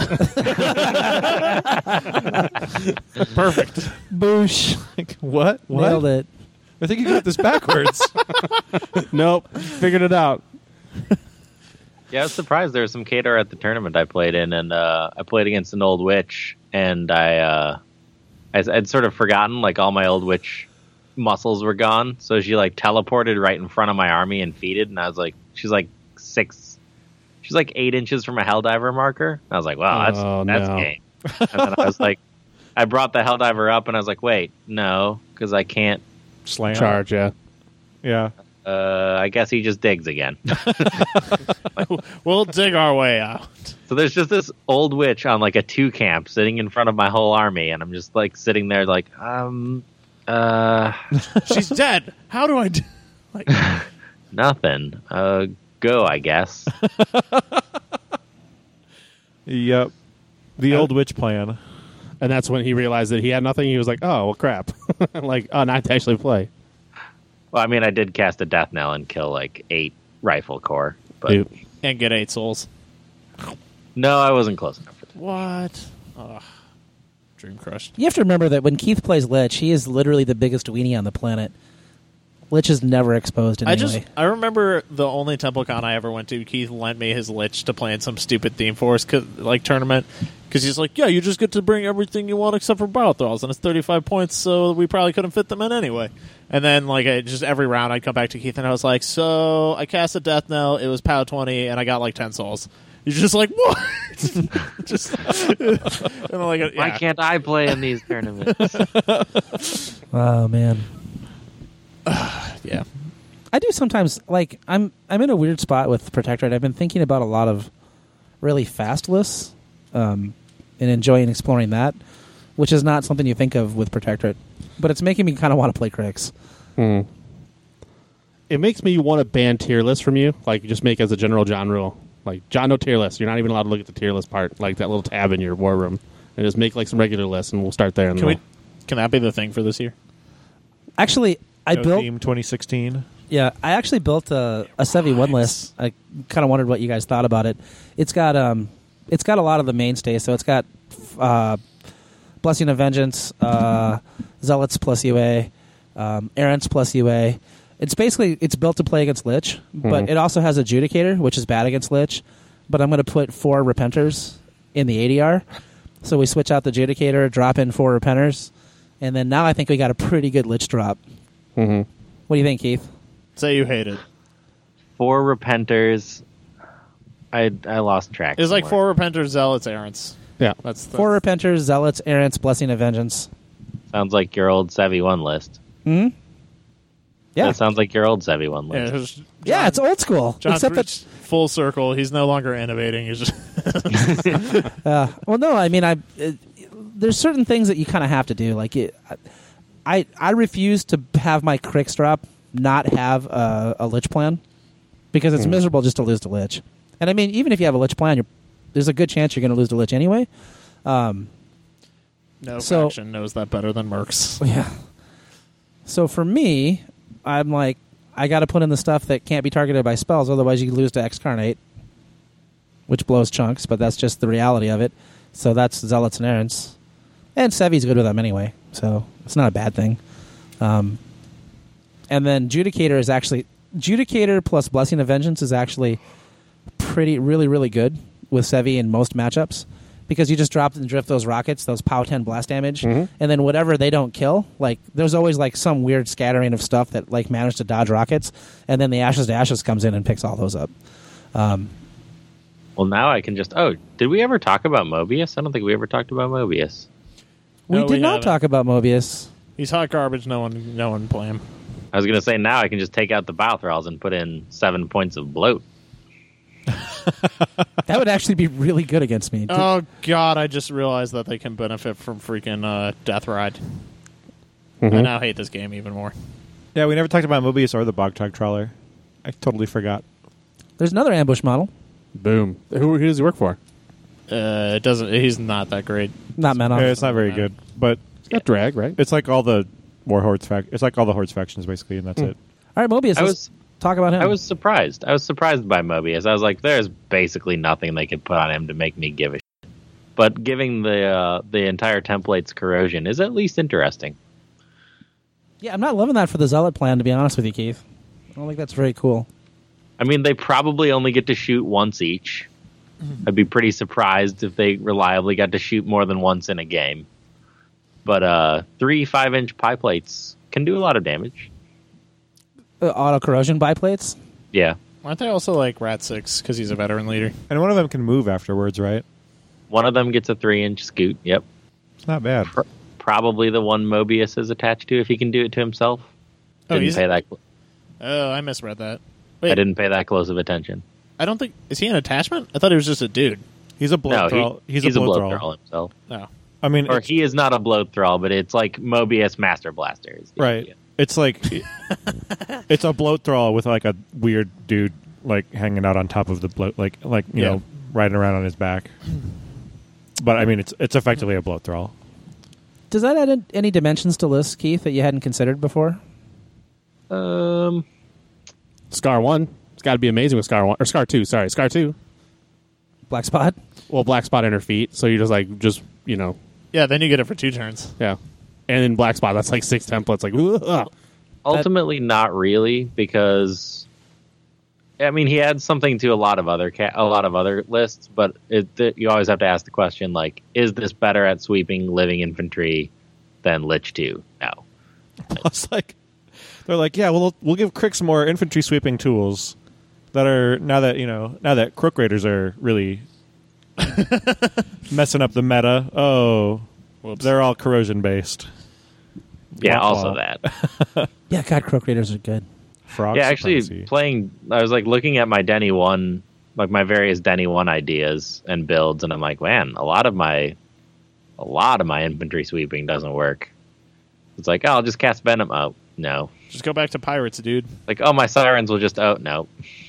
perfect. Boosh. Like, what? What? Nailed it. I think you got this backwards. Nope, figured it out. Yeah, I was surprised there was some Kador at the tournament I played in, and uh, I played against an old witch, and I, uh, I, I'd sort of forgotten, like, all my old witch muscles were gone, so she, like, teleported right in front of my army and feeded, and I was like, she's, like, six, she's, like, eight inches from a Helldiver marker, and I was like, wow, that's, Oh, that's no. game. And then I was like, I brought the Helldiver up, and I was like, wait, no, because I can't, Slam. Charge. Yeah. Yeah. uh, I guess he just digs again. We'll dig our way out. So there's just this old witch on like a two camp sitting in front of my whole army, and I'm just like sitting there like, um, uh, She's dead. How do I do? Like, nothing. Uh, go, I guess. Yep. The Uh, old witch plan. And that's when he realized that he had nothing. He was like, "Oh, well, crap!" Like, oh, not to actually play. Well, I mean, I did cast a death knell and kill like eight rifle core, but Dude. and get eight souls. no, I wasn't close enough for that. What? Ugh. Dream crushed. You have to remember that when Keith plays Lich, he is literally the biggest weenie on the planet. Lich is never exposed in I any just way. I remember the only TempleCon I ever went to. Keith lent me his Lich to play in some stupid Theme Force like tournament because he's like, yeah, you just get to bring everything you want except for Battle Thralls, and it's thirty-five points, so we probably couldn't fit them in anyway. And then like I, just every round I'd come back to Keith and I was like, so I cast a Death Knell, it was P O W twenty, and I got like ten souls. You're just like, what? just and I'm like, yeah. Why can't I play in these tournaments? Oh man. yeah. I do sometimes like I'm I'm in a weird spot with Protectorate. I've been thinking about a lot of really fast lists, um, and enjoying exploring that, which is not something you think of with Protectorate. But it's making me kind of want to play Crix. Hmm. It makes me want to ban tier lists from you. Like, just make as a general John rule. Like, John, no tier list. You're not even allowed to look at the tier list part, like that little tab in your war room, and just make like some regular lists, and we'll start there. And Can we? we'll- Can that be the thing for this year? Actually, I No built. Theme twenty sixteen. Yeah, I actually built a, a Sevi one list. I kind of wondered what you guys thought about it. It's got um, it's got a lot of the mainstays. So it's got uh, Blessing of Vengeance, uh, Zealots plus U A, um, Errants plus U A. It's basically it's built to play against Lich, but Mhm. it also has Adjudicator, which is bad against Lich. But I'm going to put four Repenters in the A D R. So we switch out the Adjudicator, drop in four Repenters, and then now I think we got a pretty good Lich drop. Mhm. What do you think, Keith? Say you hate it. Four Repenters. I I lost track. It's like somewhere. four Repenters, Zealots, Errants. Yeah. That's the, Four Repenters, Zealots, Errants, Blessing of Vengeance. Sounds like your old Sevi one list. Hmm? Yeah. That sounds like your old Sevi one Yeah, list. it's just- yeah, John- it's old school. John Except that, reached full circle. He's no longer innovating. He's just uh, well, no, I mean, I it, there's certain things that you kind of have to do. Like, it, I I refuse to have my Crix drop not have a, a Lich plan because it's miserable just to lose to Lich. And I mean, even if you have a Lich plan, you're, there's a good chance you're going to lose to Lich anyway. Um, no So- faction knows that better than Mercs. Yeah. So for me, I'm like, I got to put in the stuff that can't be targeted by spells, otherwise you lose to Excarnate, which blows chunks, but that's just the reality of it. So that's Zealots and Errants. And Sevi's good with them anyway, so it's not a bad thing. Um, and then Judicator is actually... Judicator plus Blessing of Vengeance is actually pretty, really, really good with Sevi in most matchups. Because you just drop and drift those rockets, those P O W ten blast damage, Mhm. and then whatever they don't kill, like there's always like some weird scattering of stuff that like managed to dodge rockets, and then the Ashes to Ashes comes in and picks all those up. Um, Well, now I can just. Oh, did we ever talk about Mobius? I don't think we ever talked about Mobius. we No, did we not haven't. talk about Mobius. He's hot garbage. No one, no one play him. I was going to say now I can just take out the Balthralls and put in seven points of bloat. That would actually be really good against me. Oh God! I just realized that they can benefit from freaking uh, Death Ride. I Mhm. now hate this game even more. Yeah, we never talked about Mobius or the Bogtog Trawler. I totally forgot. There's another ambush model, Boom. Who, who does he work for? Uh, it doesn't. He's not that great. not Menov. Yeah, it's not very good, but He's got drag, right? it's like all the War Hordes fac- It's like all the Hordes factions basically, and that's it. All right, Mobius. I let's was talk about him. I was surprised. I was surprised by Mobius. I was like, there's basically nothing they could put on him to make me give a shit. But giving the uh, the entire template's corrosion is at least interesting. yeah, I'm not loving that for the Zealot plan, to be honest with you, Keith. I don't think that's very cool. I mean, they probably only get to shoot once each. I'd be pretty surprised if they reliably got to shoot more than once in a game. But uh, three five-inch pie plates can do a lot of damage. Uh, auto corrosion biplates. Yeah. Aren't they also like Rat Six because he's a veteran leader? And one of them can move afterwards, right? One of them gets a three-inch scoot. Yep. It's not bad. Probably the one Mobius is attached to if he can do it to himself. Oh, Didn't he's. pay that. Oh, I misread that. Wait, I didn't pay that close of attention. I don't think. Is he an attachment? I thought he was just a dude. He's a No, bloat he, thrall. he's, He's, a a bloat bloat thrall. thrall himself. No. I mean, Or it's- he is not a bloat thrall, but it's like Mobius Master Blaster. is the right? idea. It's like it's a bloat thrall with like a weird dude like hanging out on top of the bloat, like like you Yeah. know riding around on his back. But I mean, it's it's effectively a bloat thrall. Does that add in- any dimensions to lists, Keith, that you hadn't considered before? Um, Scar one. It's got to be amazing with Scar one or Scar two. Sorry, Scar two. Black Spot? Well, black spot in her feet, so you just like just you know Yeah, then you get it for two turns. yeah, and then black spot that's like six templates. Like ugh. ultimately, not really, because I mean he adds something to a lot of other ca- a lot of other lists, but it, th- you always have to ask the question like, is this better at sweeping living infantry than Lich two? No. Plus, like they're like, yeah, we'll we'll give Crick some more infantry sweeping tools that are now that you know now that Crook Raiders are really messing up the meta. Oh, Whoops. they're all corrosion based. Yeah, Wah, also wah. that. Yeah, God, Croak Raiders are good. Frog Yeah, actually, supremacy. playing. I was like looking at my Denny one, like my various Denny one ideas and builds, and I'm like, man, a lot of my, a lot of my infantry sweeping doesn't work. It's like, oh, I'll just cast Venom. Oh, no. Just go back to pirates, dude. Like, oh, my sirens will just. Oh, no.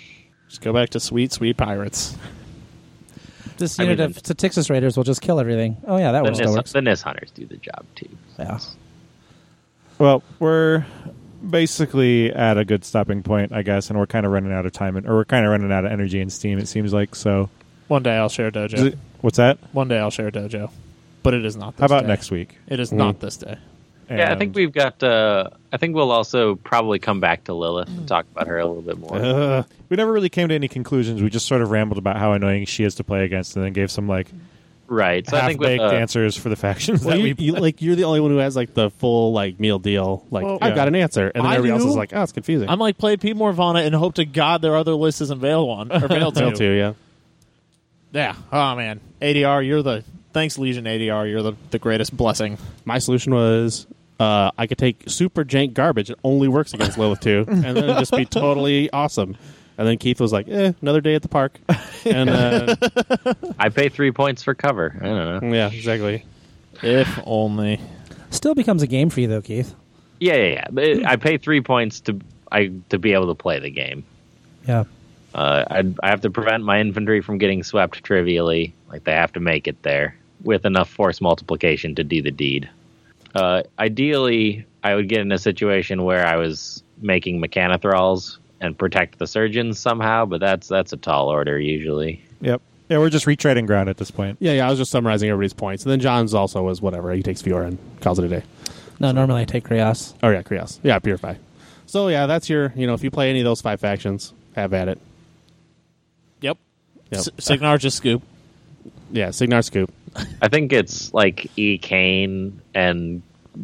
Just go back to sweet, sweet pirates. This I unit mean, of the Texas Raiders will just kill everything. Oh yeah, that The one still Nis, works. the Nis hunters do the job too. Yeah. Well, we're basically at a good stopping point, I guess, and we're kind of running out of time, and, or we're kind of running out of energy and steam. It seems like so. One day I'll share Dojo. Is it- what's that? One day I'll share Dojo, but it is not. This How about day. next week? It is Mm. not this day. Yeah, I And- think we've got. Uh, I think we'll also probably come back to Lilith and talk about her a little bit more. Uh, we never really came to any conclusions. We just sort of rambled about how annoying she is to play against, and then gave some like right. So I think with half-baked uh, answers for the factions Well, that you, we. you, like you're the only one who has like the full like meal deal. Like Well, I've yeah. got an answer, and then I everybody else do. is like, oh, it's confusing. I'm like, play Pete Morvana and hope to God their other list isn't Veil one or Veil Fail two. too, yeah. Yeah. Oh man, A D R, you're the thanks Legion A D R. You're the the greatest blessing. My solution was uh, I could take super jank garbage. It only works against Lilith two, and then it'd just be totally awesome. And then Keith was like, eh, another day at the park. And uh, I pay three points for cover. I don't know. yeah, exactly. If only. Still becomes a game for you though, Keith. Yeah, yeah, yeah. But it- I pay three points to I to be able to play the game. Yeah. Uh, I I have to prevent my infantry from getting swept trivially. Like they have to make it there with enough force multiplication to do the deed. Uh, ideally, I would get in a situation where I was making mechanothralls and protect the surgeons somehow, but that's that's a tall order usually. Yep. Yeah, we're just retreading ground at this point. Yeah, yeah. I was just summarizing everybody's points, and then John's also was whatever. He takes Fiora and calls it a day. No, normally I take Krios. Oh yeah, Krios. Yeah, Purify. So yeah, that's your. You know, if you play any of those five factions, have at it. Yep. Yep. S- Signar just scoop. Yeah, Signar Scoop. I think it's like E. Kane and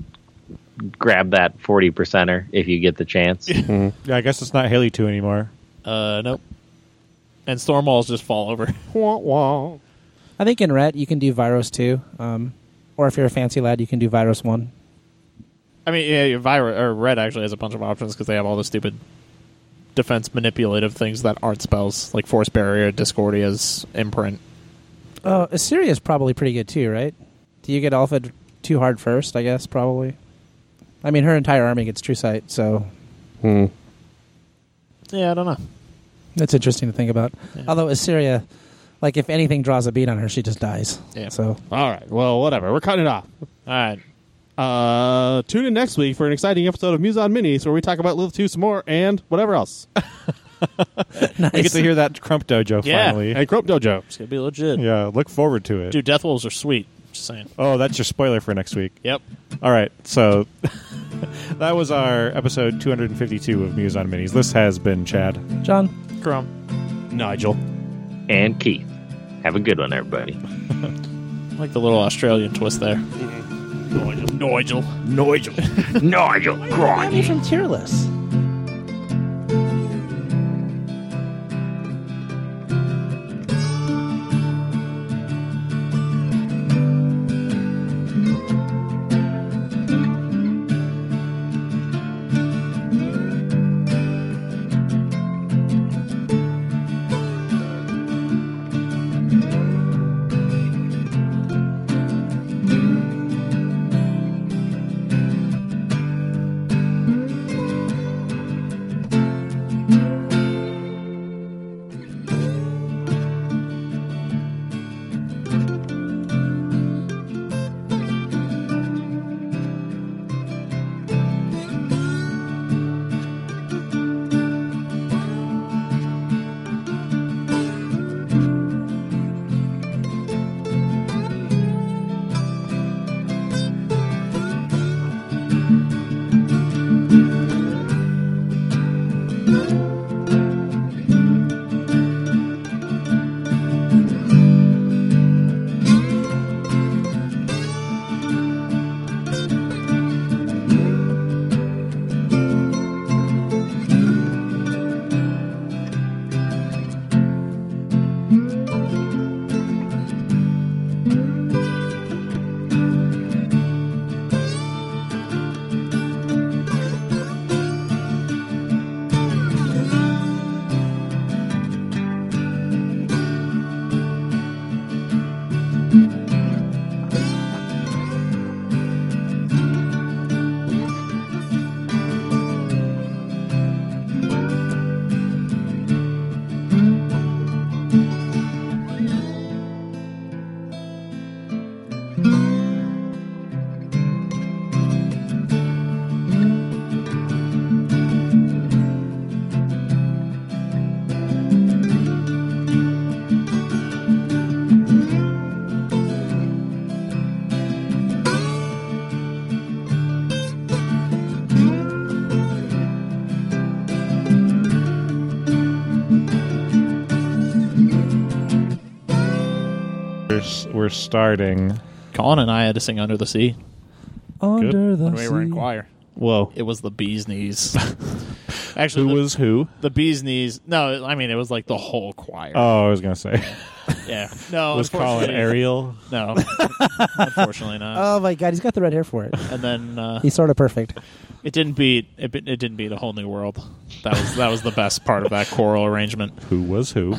grab that forty percenter if you get the chance. Yeah, I guess it's not Haley two anymore. Uh, nope. And storm walls just fall over. Wah, wah. I think in Ret you can do Virus two, um, or if you're a fancy lad, you can do Virus one. I mean, yeah, your Vira, or Red actually has a bunch of options because they have all the stupid defense manipulative things that aren't spells, like Force Barrier, Discordia's Imprint. Oh, Assyria is probably pretty good too, right? Do you get Alpha too hard first? I guess probably. I mean, her entire army gets True Sight, so Hmm. Yeah, I don't know. that's interesting to think about. Yeah. Although Assyria, like if anything draws a beat on her, she just dies. Yeah. So All right. Well, whatever. We're cutting it off. All right. Uh, tune in next week for an exciting episode of Muson Minis where we talk about Lilith two some more and whatever else. nice. We get to hear that Crump Dojo Yeah. finally. And Crope Dojo. It's going to be legit. Yeah, look forward to it. Dude, Death Wolves are sweet. Just saying. Oh, that's your spoiler for next week. Yep. All right, so that was our episode two hundred fifty-two of Muse on Minis. This has been Chad. John. Crumb. Nigel. And Keith. Have a good one, everybody. I like the little Australian twist there. Nigel. Nigel. Nigel. Nigel, I'm from Tier List. we're starting. Colin and I had to sing Under the Sea Under the when we were in sea. choir. Whoa. It was the bee's knees. Actually, Who the, was who? the bee's knees? No, I mean it was like the whole choir. Oh, I was gonna say yeah, no, was Colin unfortunately- Ariel. No, unfortunately not. Oh my god, he's got the red hair for it. And then uh, He's sort of perfect. it didn't beat it. It didn't beat A Whole New World. That was that was the best part of that choral arrangement. Who was who?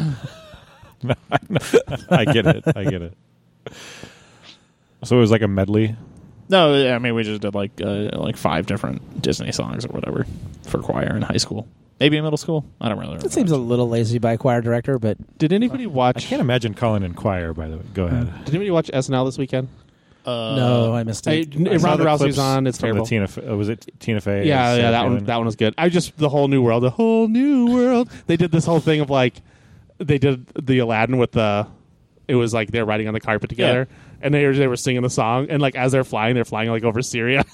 I get it. I get it. So it was like a medley. No, I mean we just did like uh, like five different Disney songs or whatever for choir in high school, maybe in middle school. I don't really remember. It seems a little lazy by a choir director, but Did anybody I watch? can't imagine Colin in choir. By the way, go ahead. Did anybody watch S N L this weekend? Uh, no, I missed I, it. I saw Ronda the Rousey clips was on. It's from terrible. The Tina, F- uh, was it Tina Fey? Yeah, or yeah, Sarah that one. Palin? That one was good. I just the whole new world, the whole new world. They did this whole thing of like, they did the Aladdin with the. It was like they're riding on the carpet together, and they were they were singing the song, and like as they're flying, they're flying like over Syria.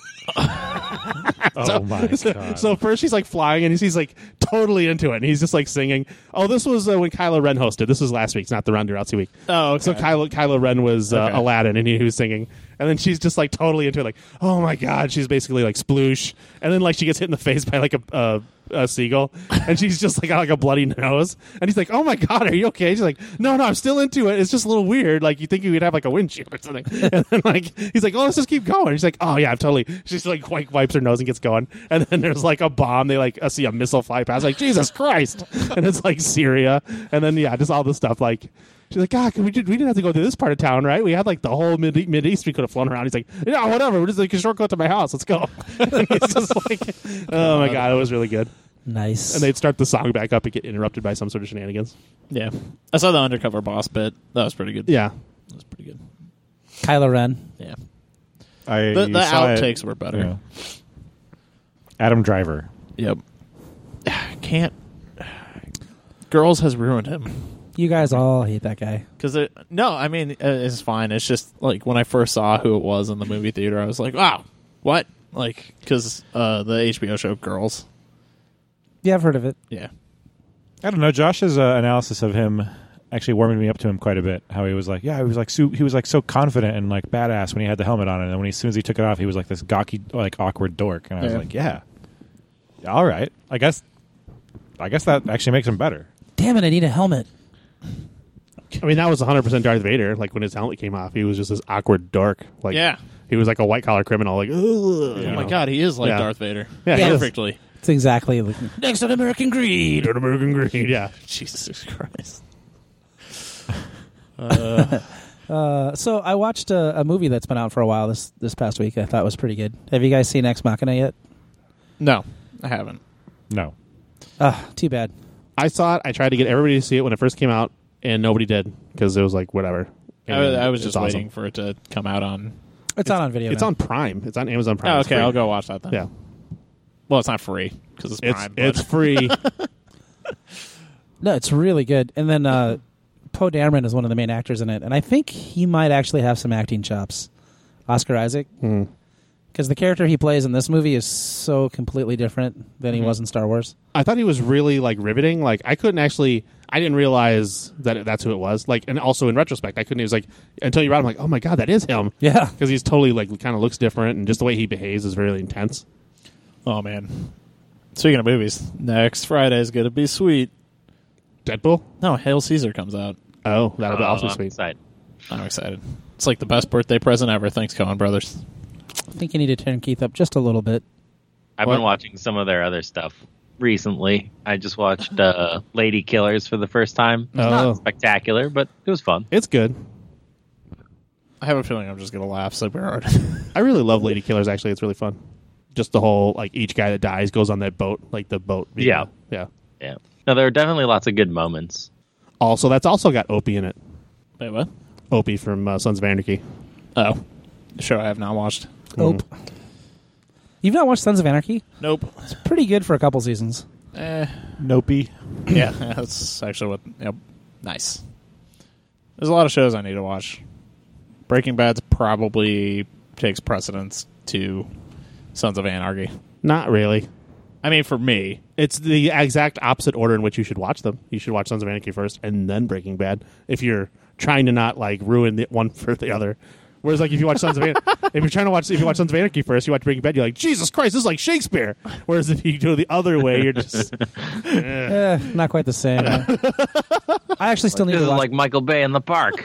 Oh my god! So first she's like flying, and he's, he's like totally into it, and he's just like singing. Oh, this was uh, when Kylo Ren hosted. This was last week, it's not the Ronda Rousey week. Oh, okay. So Kylo Kylo Ren was uh, Okay. Aladdin, and he, he was singing, and then she's just like totally into it, like, oh my god, she's basically like sploosh, and then like she gets hit in the face by like a, a, a seagull, and she's just like got like a bloody nose, and he's like, oh my god, are you okay? She's like, no, no, I'm still into it. It's just a little weird. Like you think you would have like a windshield or something, and then like he's like, oh, let's just keep going. She's like, oh yeah, I'm totally. She's like like wipes her nose and gets going, and then there's like a bomb. They like uh, see a missile fly past, like Jesus Christ, and it's like Syria, and then yeah, just all this stuff like. She's like, God, we, did, we didn't have to go to this part of town, right? We had like the whole mid Mid East we could have flown around. He's like, yeah, whatever. We're just like a shortcut to my house. Let's go. And he's just like, oh my God, it was really good. Nice. And they'd start the song back up and get interrupted by some sort of shenanigans. Yeah, I saw the undercover boss bit. That was pretty good. Yeah. That was pretty good. Kylo Ren. Yeah, I, the, you the saw it- outtakes were better. yeah. Adam Driver. Yep. Can't. Girls has ruined him. You guys all hate that guy. Because it, no, I mean, uh, it's fine. It's just like when I first saw who it was in the movie theater, I was like, wow, what? Like, because uh, the H B O show Girls. Yeah, I've heard of it. Yeah. I don't know. Josh's uh, analysis of him actually warmed me up to him quite a bit. How he was like, yeah, he was like, so, he was like so confident and like badass when he had the helmet on, and then when he, as soon as he took it off, he was like this gawky, like awkward dork. And I was Yeah. like, yeah, all right. I guess, I guess that actually makes him better. Damn it, I need a helmet. I mean, that was one hundred percent Darth Vader. Like, when his helmet came off, he was just this awkward dork. Like, Yeah. he was like a white-collar criminal. Like, ugh. Oh you my know. God, he is like Yeah. Darth Vader. Yeah, he is. Perfectly. It's exactly like, next on American Greed. Dirt American Greed, yeah. Jesus Christ. Uh, so I watched a, a movie that's been out for a while this this past week. I thought was pretty good. Have you guys seen Ex Machina yet? No, I haven't. No, Ah, too bad. I saw it. I tried to get everybody to see it when it first came out, and nobody did because it was like, whatever. I, was- I was It's just awesome. waiting for it to come out on. It's, on on video. It's now. on Prime. It's on Amazon Prime. Oh, It's okay, free. I'll go watch that then. Yeah. Well, it's not free because it's It's, Prime. but- it's free. No, it's really good. And then uh, Poe Dameron is one of the main actors in it, and I think he might actually have some acting chops. Oscar Isaac, Hmm. because the character he plays in this movie is so completely different than he Mhm. was in Star Wars. I thought he was really like riveting. Like I couldn't actually, I didn't realize that it, that's who it was. Like, and also in retrospect, I couldn't. It was like until you read, I'm like, oh my God, that is him. Yeah, Because he's totally like kind of looks different, and just the way he behaves is really intense. Oh man. Speaking of movies, next Friday is going to be sweet. Deadpool. No, Hail Caesar comes out. Oh, that'll be Oh, also I'm sweet. excited. I'm excited. It's like the best birthday present ever. Thanks, Coen Brothers. I think you need to turn Keith up just a little bit. I've What? been watching some of their other stuff recently. I just watched uh, Lady Killers for the first time. It's Oh. not spectacular, but it was fun. It's good. I have a feeling I'm just going to laugh super hard. I really love Lady Killers. Actually, it's really fun. Just the whole like each guy that dies goes on that boat, like the boat. Yeah. yeah. Yeah. No, there are definitely lots of good moments. Also, that's also got Opie in it. Wait, what? Opie from uh, Sons of Anarchy. Oh. A show I have not watched. Nope. You've not watched Sons of Anarchy? Nope. Pretty good for a couple seasons. Eh. Nopey. Yeah, that's actually what. Yep. Nice. There's a lot of shows I need to watch. Breaking Bad's probably takes precedence to Sons of Anarchy. Not really. I mean, for me. It's the exact opposite order in which you should watch them. You should watch Sons of Anarchy first, and then Breaking Bad. If you're trying to not like ruin the one for the other. Whereas like if you watch Sons of Anarchy, if you're trying to watch if you watch Sons of Anarchy first, you watch Breaking Bad, you're like, Jesus Christ, this is like Shakespeare. Whereas if you go the other way, you're just Eh, not quite the same. I actually still need This to is watch. like Michael Bay in the park.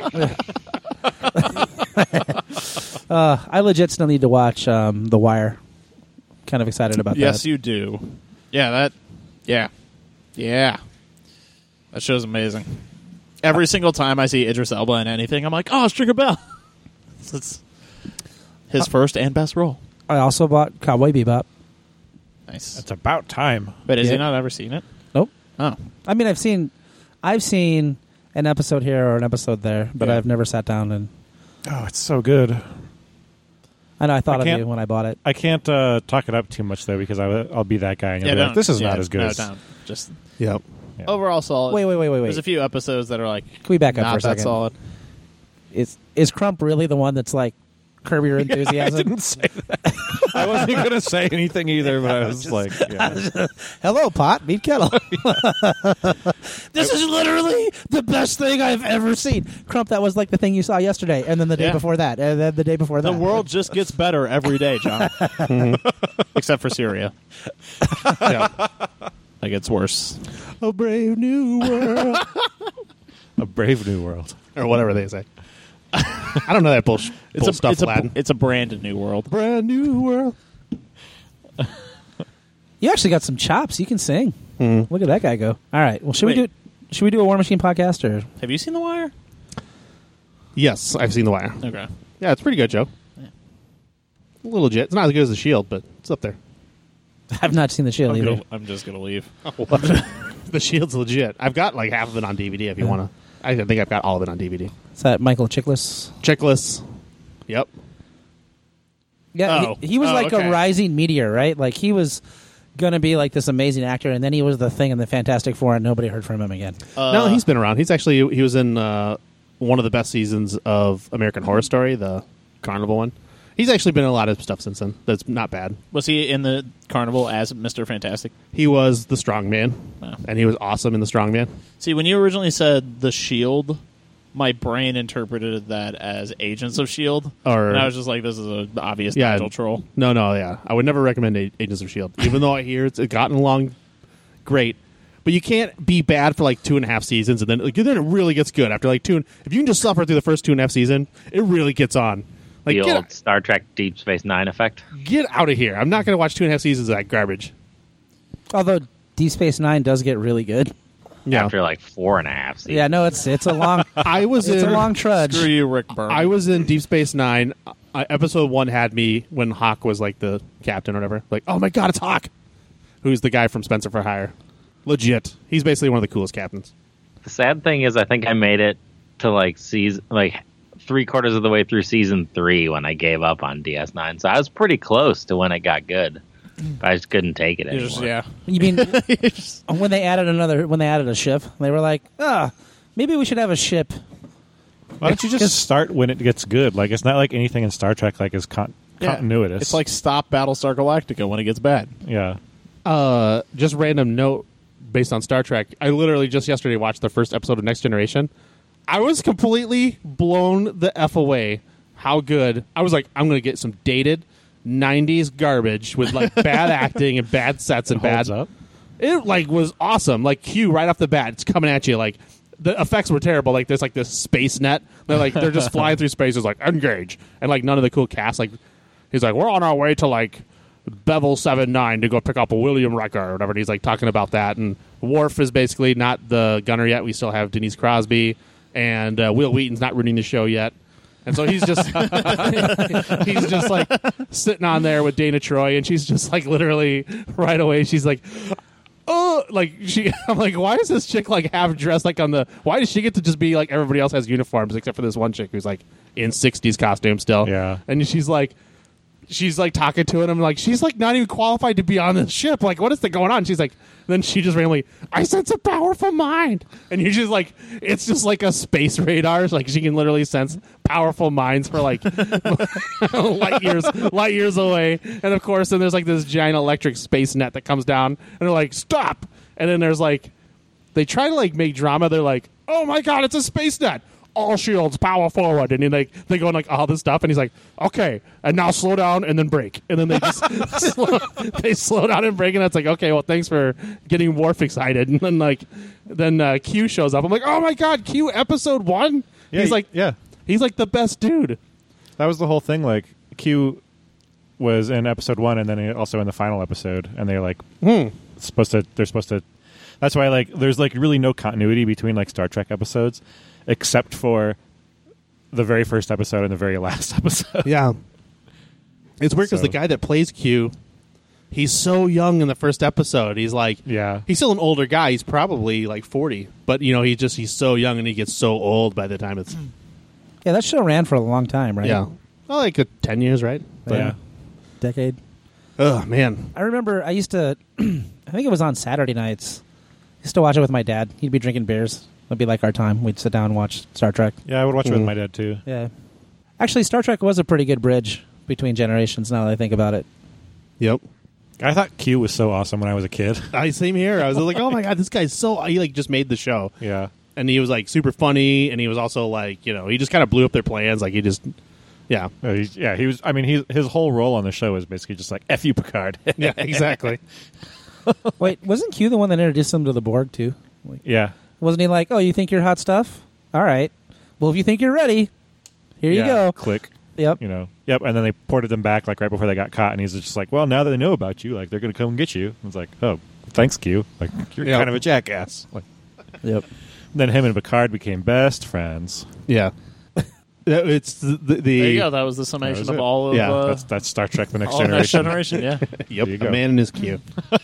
uh, I legit still need to watch um, The Wire. Kind of excited about Yes, that. you do. Yeah, that. Yeah, yeah. That show's amazing. Every single time I see Idris Elba in anything, I'm like, oh, Stringer Bell. It's his first and best role. I also bought Cowboy Bebop. Nice. It's about time. But has Yeah. he not ever seen it? Nope. Oh, I mean, I've seen, I've seen an episode here or an episode there, but Yeah. I've never sat down and. Oh, it's so good. I know I thought I of can't- you when I bought it. I can't uh, talk it up too much though because I, I'll be that guy and you'll yeah. be like, Don't, this is yeah, not as good No, as. don't. Just yep. Yeah. overall solid. Wait, wait, wait, wait, There's wait. a few episodes that are like Can we back up not for a that second? solid. Is is Crump really the one that's like Curb Your I Enthusiasm? didn't say that. I wasn't going to say anything either, but I was like, yeah. Hello, pot, meet kettle. This is literally the best thing I've ever seen. Crump, that was like the thing you saw yesterday, and then the day Yeah. before that, and then the day before that. The world just gets better every day, John. Except for Syria. Yeah. Like it's worse. A brave new world, A brave new world. or whatever they say. I don't know that bullshit. It's bull a stuff, it's a Latin. it's a brand new world. brand new world. You actually got some chops. You can sing. Mhm. Look at that guy go. All right. Well, should we Wait. do? Should we do a War Machine podcast or? Have you seen The Wire? Yes, I've seen The Wire. Okay. Yeah, it's pretty good, Joe. Yeah. A little legit. It's not as good as The Shield, but it's up there. I've not seen the Shield I'm, either. gonna, I'm just gonna leave. The Shield's legit. I've got like half of it on D V D if you Yeah. want to. I think I've got all of it on D V D. Is that Michael Chiklis? Checklists. Yep. Yeah, Oh. he, he was Oh, like okay. a rising meteor, right? Like he was gonna be like this amazing actor, and then he was the thing in the Fantastic Four, and nobody heard from him again. Uh, no, he's been around. He's actually he was in uh, one of the best seasons of American Horror Story, the Carnival one. He's actually been in a lot of stuff since then. That's not bad. Was he in the carnival as Mister Fantastic? He was the Strong Man, Wow. and he was awesome in the Strong Man. See, when you originally said the Shield, my brain interpreted that as Agents of Shield, Or- and I was just like, "This is an obvious Yeah. Nigel troll." No, no, yeah. I would never recommend A- Agents of Shield, even though I hear it's gotten along great. But you can't be bad for like two and a half seasons, and then like, then it really gets good after like two. And, if you can just suffer through the first two and a half season, it really gets on. Like the get, old Star Trek Deep Space Nine effect. get out of here! I'm not going to watch two and a half seasons of that garbage. Although Deep Space Nine does get really good. Yeah, After like four and a half seasons. Yeah, no, it's it's a long I was it's in a long trudge. Screw you, Rick Berman. I was in Deep Space Nine. I, episode one had me when Hawk was like the captain or whatever. Like, oh my god, it's Hawk, who's the guy from Spencer for Hire. Legit, he's basically one of the coolest captains. The sad thing is, I think I made it to like season, like three quarters of the way through season three when I gave up on D S nine. So I was pretty close to when it got good, but I just couldn't take it You're anymore. just, yeah. You mean You're just- when they added another when they added a ship, they were like, ah, maybe we should have a ship. Why don't you just start when it gets good? Like, it's not like anything in Star Trek like is con- yeah. continuous. It's like stop Battlestar Galactica when it gets bad. yeah. Uh, just random note based on Star Trek. I literally just yesterday watched the first episode of Next Generation. I was completely blown the F away how good. I was like, I'm going to get some dated nineties garbage with like bad acting and bad sets and bad. Holds up. It like was awesome. Like Q right off the bat, it's coming at you. Like the effects were terrible. Like there's like this space net. They're like they're just flying through space. It's like engage, and like none of the cool cast. Like he's like we're on our way to like Bevel seven nine to go pick up a William Riker or whatever. And he's like talking about that. And Worf is basically not the gunner yet. We still have Denise Crosby, and uh, Will Wheaton's not running the show yet. And so he's just he's just like sitting on there with Dana Troy, and she's just like literally right away. She's like, oh, like she. I'm like, why is this chick like half dressed like on the? Why does she get to just be like everybody else has uniforms except for this one chick who's like in sixties costume still? Yeah. And she's like. She's like talking to him. I'm like, she's like not even qualified to be on this ship. Like, what is the going on? She's like, then she just randomly, I sense a powerful mind, and you're just like, it's just like a space radar. Like she can literally sense powerful minds for like light years, light years away. And of course, then there's like this giant electric space net that comes down, and they're like, stop. And then there's like, they try to like make drama. They're like, oh my god, it's a space net. all shields, power forward, and then like they go like all this stuff, and he's like, okay, and now slow down and then brake, and then they just slow, they slow down and brake, and it's like, okay, well, thanks for getting Worf excited, and then like then uh, Q shows up. I'm like, oh my god, Q episode one. Yeah, he's like, yeah, he's like the best dude. that was the whole thing. Like Q was in episode one, and then also in the final episode, and they're like Hmm. supposed to. They're supposed to. That's why like there's like really no continuity between like Star Trek episodes, except for the very first episode and the very last episode. Yeah, it's weird because So- the guy that plays Q, he's so young in the first episode. He's like, Yeah. he's still an older guy. He's probably like forty, but you know, he just he's so young and he gets so old by the time it's Yeah, that show ran for a long time, right? yeah, well, like a ten years, right? But, yeah. Decade. oh man, I remember I used to, I think it was on Saturday nights. I used to watch it with my dad. He'd be drinking beers. It'd be like our time. We'd sit down and watch Star Trek. Yeah, I would watch it with Mm. my dad too. Yeah. Actually, Star Trek was a pretty good bridge between generations now that I think about it. yep. I thought Q was so awesome when I was a kid. I same here. I was like, oh my god, this guy's so he like just made the show, Yeah. and he was like super funny, and he was also like, you know, he just kind of blew up their plans. Like he just, yeah, Uh, he's- yeah, he was. I mean, he, his whole role on the show is basically just like "F you, Picard." yeah, exactly. Wait, wasn't Q the one that introduced him to the Borg, too? Like, yeah, wasn't he like, oh, you think you're hot stuff? All right. Well, if you think you're ready, here you yeah. go. Click. Yep. You know. Yep. And then they ported them back like right before they got caught, and he's just like, "Well, now that they know about you, like they're going to come and get you." And it's like, "Oh, thanks, Q. Like you're Yeah. kind of a jackass." Like Yep. then him and Picard became best friends. Yeah, it's the, the, the There you go. That was the summation was of it. all of Yeah, uh, That's that's Star Trek: The Next all of Next Generation. Generation. Yeah. yep, There you a go. man in his Q.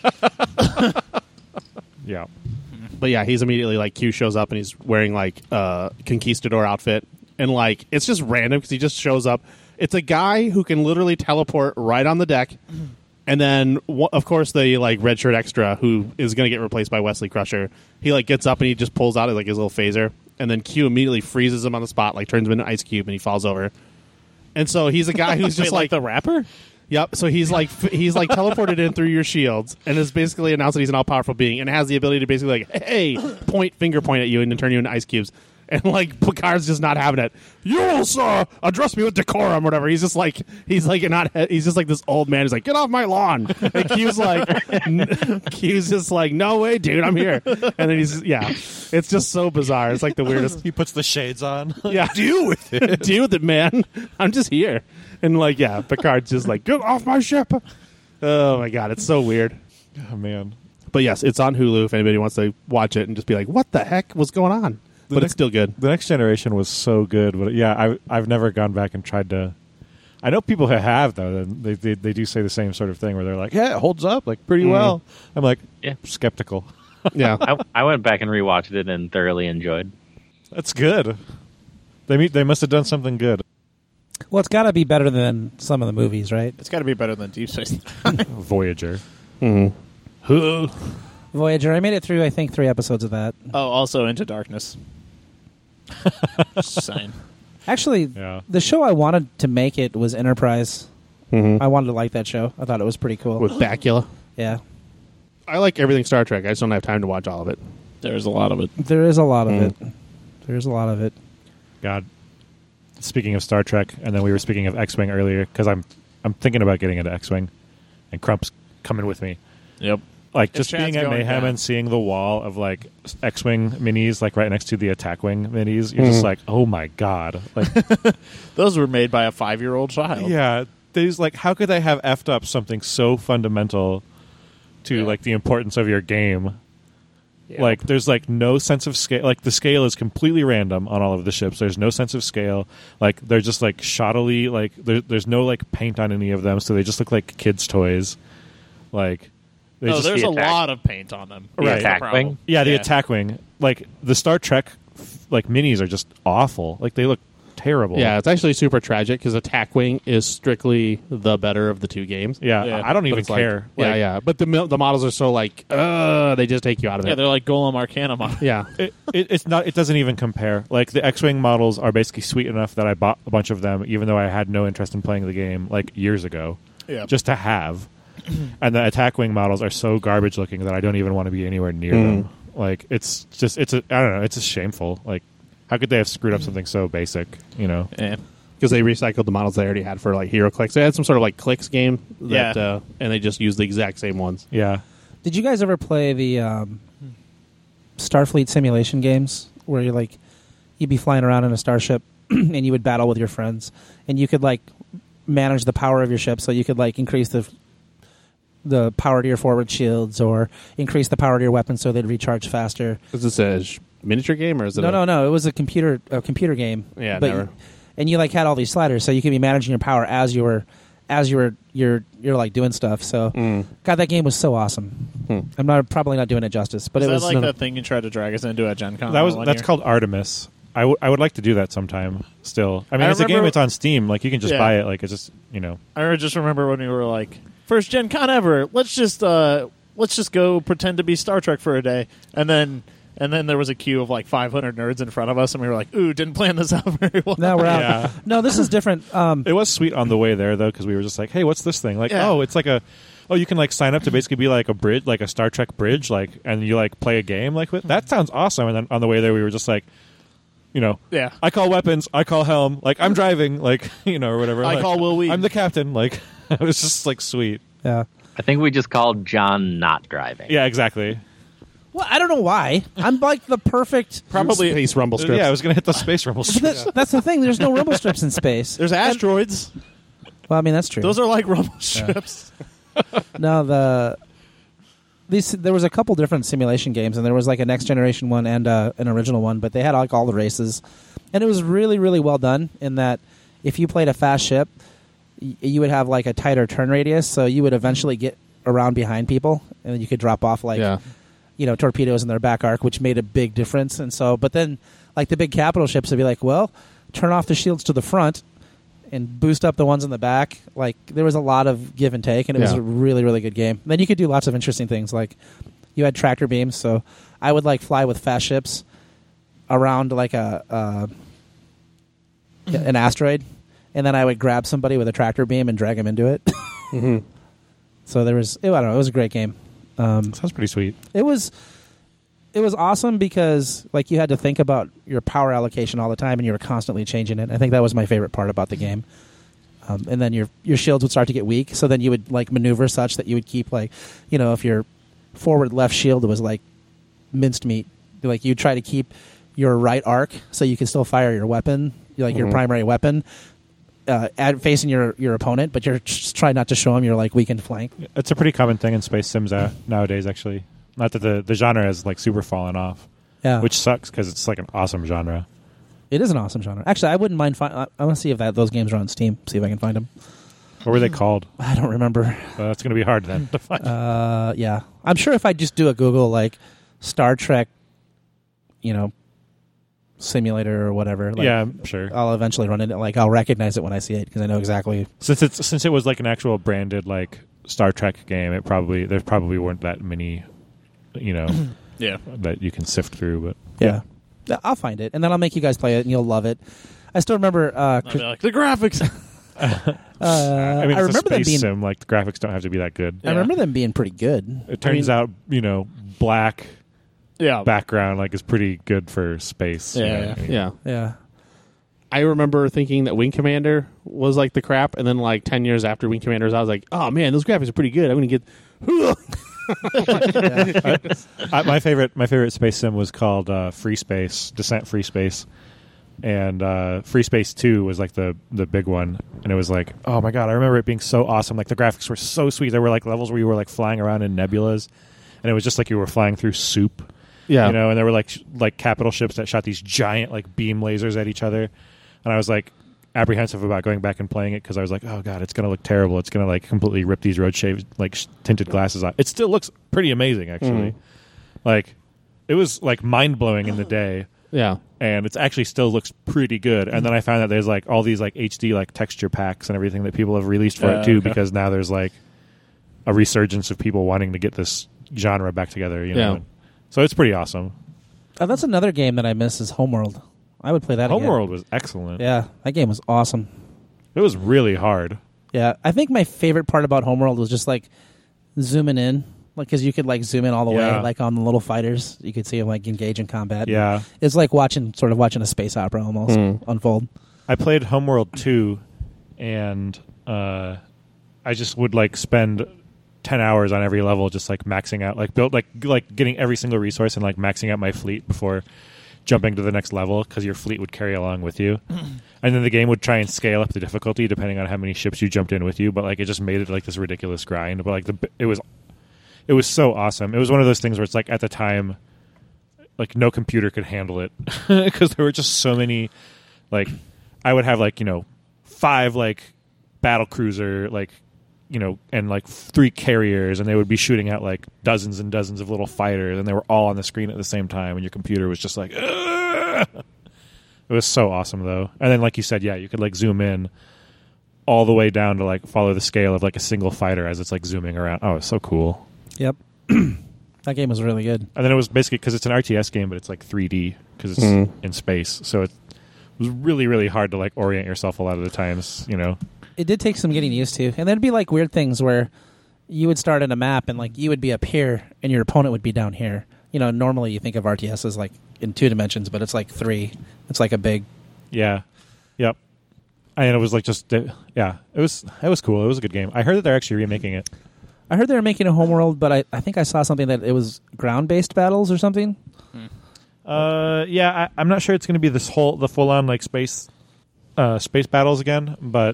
Yeah. But yeah, he's immediately like Q shows up and he's wearing like a uh, conquistador outfit, and like it's just random because he just shows up. It's a guy who can literally teleport right on the deck, and then wh- of course the like red shirt extra who is going to get replaced by Wesley Crusher. He like gets up and he just pulls out like his little phaser, and then Q immediately freezes him on the spot, like turns him into an ice cube, and he falls over. And so he's a guy who's just Wait, like like the rapper. Yep. So he's like f- he's like teleported in through your shields, and has basically announced that he's an all powerful being, and has the ability to basically like, hey, point finger point at you, and then turn you into ice cubes. And like Picard's just not having it. You will, sir, address me with decorum, or whatever. He's just like he's like not. He's just like this old man. He's like, get off my lawn. And Q's like, n- Q's just like, no way, dude, I'm here. And then he's yeah, it's just so bizarre. It's like the weirdest. He puts the shades on. Yeah, deal with it. Deal with it, man. I'm just here. And like, yeah, Picard's just like, get off my ship. Oh my god, it's so weird. Oh man. But yes, it's on Hulu if anybody wants to watch it and just be like, what the heck was going on? The But next- it's still good. The Next Generation was so good, but yeah, I I've never gone back and tried to. I know people who have though, and they, they they do say the same sort of thing where they're like, "Yeah, it holds up like pretty Mhm. well." I'm like, Yeah. skeptical. Yeah. I, I went back and rewatched it and thoroughly enjoyed. That's good. They meet, they must have done something good. Well, it's got to be better than some of the movies, right? It's got to be better than Deep Space. Voyager. Mm-hmm. Voyager. I made it through, I think, three episodes of that. Oh, also Into Darkness. Just saying. Actually, Yeah. the show I wanted to make it was Enterprise. Mm-hmm. I wanted to like that show. I thought it was pretty cool. With Bakula. Yeah. I like everything Star Trek. I just don't have time to watch all of it. There's a lot of it. There is a lot of Mm. it. There's a lot of it. God. Speaking of Star Trek, and then we were speaking of X-Wing earlier because I'm I'm thinking about getting into X-Wing, and Crump's coming with me. Yep. Like His just being chat's at going Mayhem down. and seeing the wall of like X-Wing minis, like right next to the Attack Wing minis, you're just Mhm. like, oh my god! Like, Those were made by a five-year-old child. yeah, there's like, how could they have effed up something so fundamental to Yeah. like the importance of your game? Like, there's like no sense of scale. Like, the scale is completely random on all of the ships. There's no sense of scale. Like, they're just like shoddily. Like, there, there's no like paint on any of them, so they just look like kids' toys. Like, they No, just, there's the a attack- lot of paint on them. The Right. That's the attack problem. wing? yeah, the Attack Wing. Like, the Star Trek like minis are just awful. Like, they look terrible. Yeah, it's actually super tragic because Attack Wing is strictly the better of the two games. yeah. Yeah. I don't But even it's like- care. yeah, Like, yeah. But the mil- the models are so like, uh, they just take you out of Yeah, it. they're like Golem Arcana model. Yeah. It, it, it's not. It doesn't even compare. Like the X-wing models are basically sweet enough that I bought a bunch of them, even though I had no interest in playing the game like years ago, Yeah. just to have. And the Attack Wing models are so garbage looking that I don't even want to be anywhere near Mm. them. Like it's just it's a I don't know. It's just shameful. Like How could they have screwed up something so basic? You know. Yeah. Because they recycled the models they already had for like Hero Clicks. They had some sort of like clicks game, that, Yeah. uh, and they just used the exact same ones. Yeah. Did you guys ever play the um, Starfleet simulation games where you like you'd be flying around in a starship and you would battle with your friends, and you could like manage the power of your ship, so you could like increase the the power to your forward shields or increase the power to your weapons so they'd recharge faster. Is this a sh- miniature game or is it? No, a- no, no. It was a computer a computer game. Yeah, but never. and you like had all these sliders, so you could be managing your power as you were as you were you're you're like doing stuff. So, Mm. God, that game was so awesome. Hmm. I'm not probably not doing it justice, but Is it that was like another- that thing you tried to drag us into at Gen Con? That was one that's year? called Artemis. I, w- I would like to do that sometime. Still, I mean, I it's a game remember- that's on Steam. Like you can just Yeah. buy it. Like it's just you know. I just remember when we were like, first Gen Con ever. Let's just uh, let's just go pretend to be Star Trek for a day, and then and then there was a queue of like five hundred nerds in front of us, and we were like, ooh, didn't plan this out very well. now we're out. Yeah. No, this is different. Um, It was sweet on the way there though, because we were just like, hey, what's this thing? Like, Yeah. oh, it's like a. Oh, you can like sign up to basically be like a bridge, like a Star Trek bridge, like, and you like play a game like with that sounds awesome. And then on the way there, we were just like, you know, Yeah. I call weapons, I call helm, like I'm driving, like you know, or whatever. I Like, call Will Wheaton. I'm the captain, like it was just like sweet. yeah. I think we just called John not driving. Yeah, exactly. Well, I don't know why. I'm like the perfect. Probably Space Rumble strips. Yeah, I was gonna hit the space rumble. But that- That's the thing. There's no rumble strips in space. there's asteroids. Well, I mean that's true. Those are like rumble strips. No, the these there was a couple different simulation games, and there was like a next generation one and uh, an original one, but they had like all the races, and it was really really well done. In that, if you played a fast ship, y- you would have like a tighter turn radius, so you would eventually get around behind people, and then you could drop off like yeah. you know torpedoes in their back arc, which made a big difference. And so, but then like the big capital ships would be like, well, turn off the shields to the front and boost up the ones in the back. Like there was a lot of give and take, and it was Yeah. a really really good game. Then you could do lots of interesting things, like you had tractor beams, so I would like fly with fast ships around like a uh, an asteroid, and then I would grab somebody with a tractor beam and drag him into it. hmm So there was, I don't know, it was a great game. Um, Sounds pretty sweet. it was it was awesome because like you had to think about your power allocation all the time, and you were constantly changing it. I think that was my favorite part about the game. Um, and then your your shields would start to get weak, so then you would like maneuver such that you would keep like, you know, if your forward left shield was like minced meat, like you try to keep your right arc so you can still fire your weapon, like your Mhm. primary weapon, uh, at facing your your opponent, but you're just trying not to show them your like weakened flank. It's a pretty common thing in space sims uh, nowadays. Actually, not that the the genre has like super fallen off, Yeah, which sucks because it's like an awesome genre. it is an awesome genre. Actually, I wouldn't mind. Fi- I, I want to see if that those games are on Steam. See if I can find them. What were they called? I don't remember. Uh, that's going to be hard then to find. Uh, yeah, I'm sure if I just do a Google like Star Trek, you know, simulator or whatever, like, yeah, I'm sure. I'll eventually run into it. Like I'll recognize it when I see it because I know exactly. Since it's since it was like an actual branded like Star Trek game, it probably there probably weren't that many, you know, Yeah. that you can sift through. But Yeah. Yeah, I'll find it and then I'll make you guys play it and you'll love it. I still remember. Uh, I'd be like, the graphics. uh, I mean, I it's remember a them space being. sim. Like the graphics don't have to be that good. I remember them being pretty good. It turns I mean, out, you know, black yeah. background like is pretty good for space. you Yeah, know yeah. what I mean? Yeah. Yeah. I remember thinking that Wing Commander was like the crap, and then like ten years after Wing Commanders, I was like, "Oh man, those graphics are pretty good. I'm gonna get." I, my favorite, my favorite space sim was called uh, Free Space, Descent Free Space, and uh, Free Space Two was like the the big one, and it was like, oh my god, I remember it being so awesome. Like the graphics were so sweet. There were like levels where you were like flying around in nebulas, and it was just like you were flying through soup. Yeah, You know, and there were like sh- like capital ships that shot these giant like beam lasers at each other, and I was like apprehensive about going back and playing it because I was like, oh god, it's gonna look terrible. It's gonna like completely rip these road shaped like sh- tinted glasses off. It still looks pretty amazing actually. Mhm. Like it was like mind blowing in the day, yeah, and it's actually still looks pretty good. And then I found that there's like all these like H D like texture packs and everything that people have released for Uh, it too, okay. because now there's like a resurgence of people wanting to get this genre back together. You know, Yeah. so it's pretty awesome. Oh, that's another game that I miss is Homeworld. I would play that again. Homeworld was excellent. Yeah, that game was awesome. It was really hard. Yeah, I think my favorite part about Homeworld was just like zooming in like because you could like zoom in all the Yeah. way, like on the little fighters. You could see them like engage in combat. Yeah. It's like watching, sort of watching a space opera almost Mm. unfold. I played Homeworld two, and uh, I just would like spend ten hours on every level, just like maxing out, like build, like like getting every single resource and like maxing out my fleet before jumping to the next level, because your fleet would carry along with you, and then the game would try and scale up the difficulty depending on how many ships you jumped in with you. But like it just made it like this ridiculous grind. But like the it was it was so awesome. It was one of those things where it's like at the time, like no computer could handle it because there were just so many like. I would have like, you know, five like battle cruiser, like, you know, and like three carriers, and they would be shooting at like dozens and dozens of little fighters, and they were all on the screen at the same time, and your computer was just like, ugh! It was so awesome though. And then like you said, yeah, you could like zoom in all the way down to like follow the scale of like a single fighter as it's like zooming around. Oh, it's so cool. Yep. That game was really good. And then it was basically because it's an R T S game, but it's like three D because it's Mm. in space, so it was really, really hard to like orient yourself a lot of the times, you know. It did take some getting used to. And there'd be like weird things where you would start in a map and like you would be up here and your opponent would be down here. You know, normally you think of R T S as like in two dimensions, but it's like three. It's like a big. Yeah. Yep. And it was like just yeah, it was it was cool. It was a good game. I heard that they're actually remaking it. I heard they were making a Homeworld, but I, I think I saw something that it was ground-based battles or something. Uh, yeah, I, I'm not sure it's going to be this whole the full on like space, uh, space battles again, but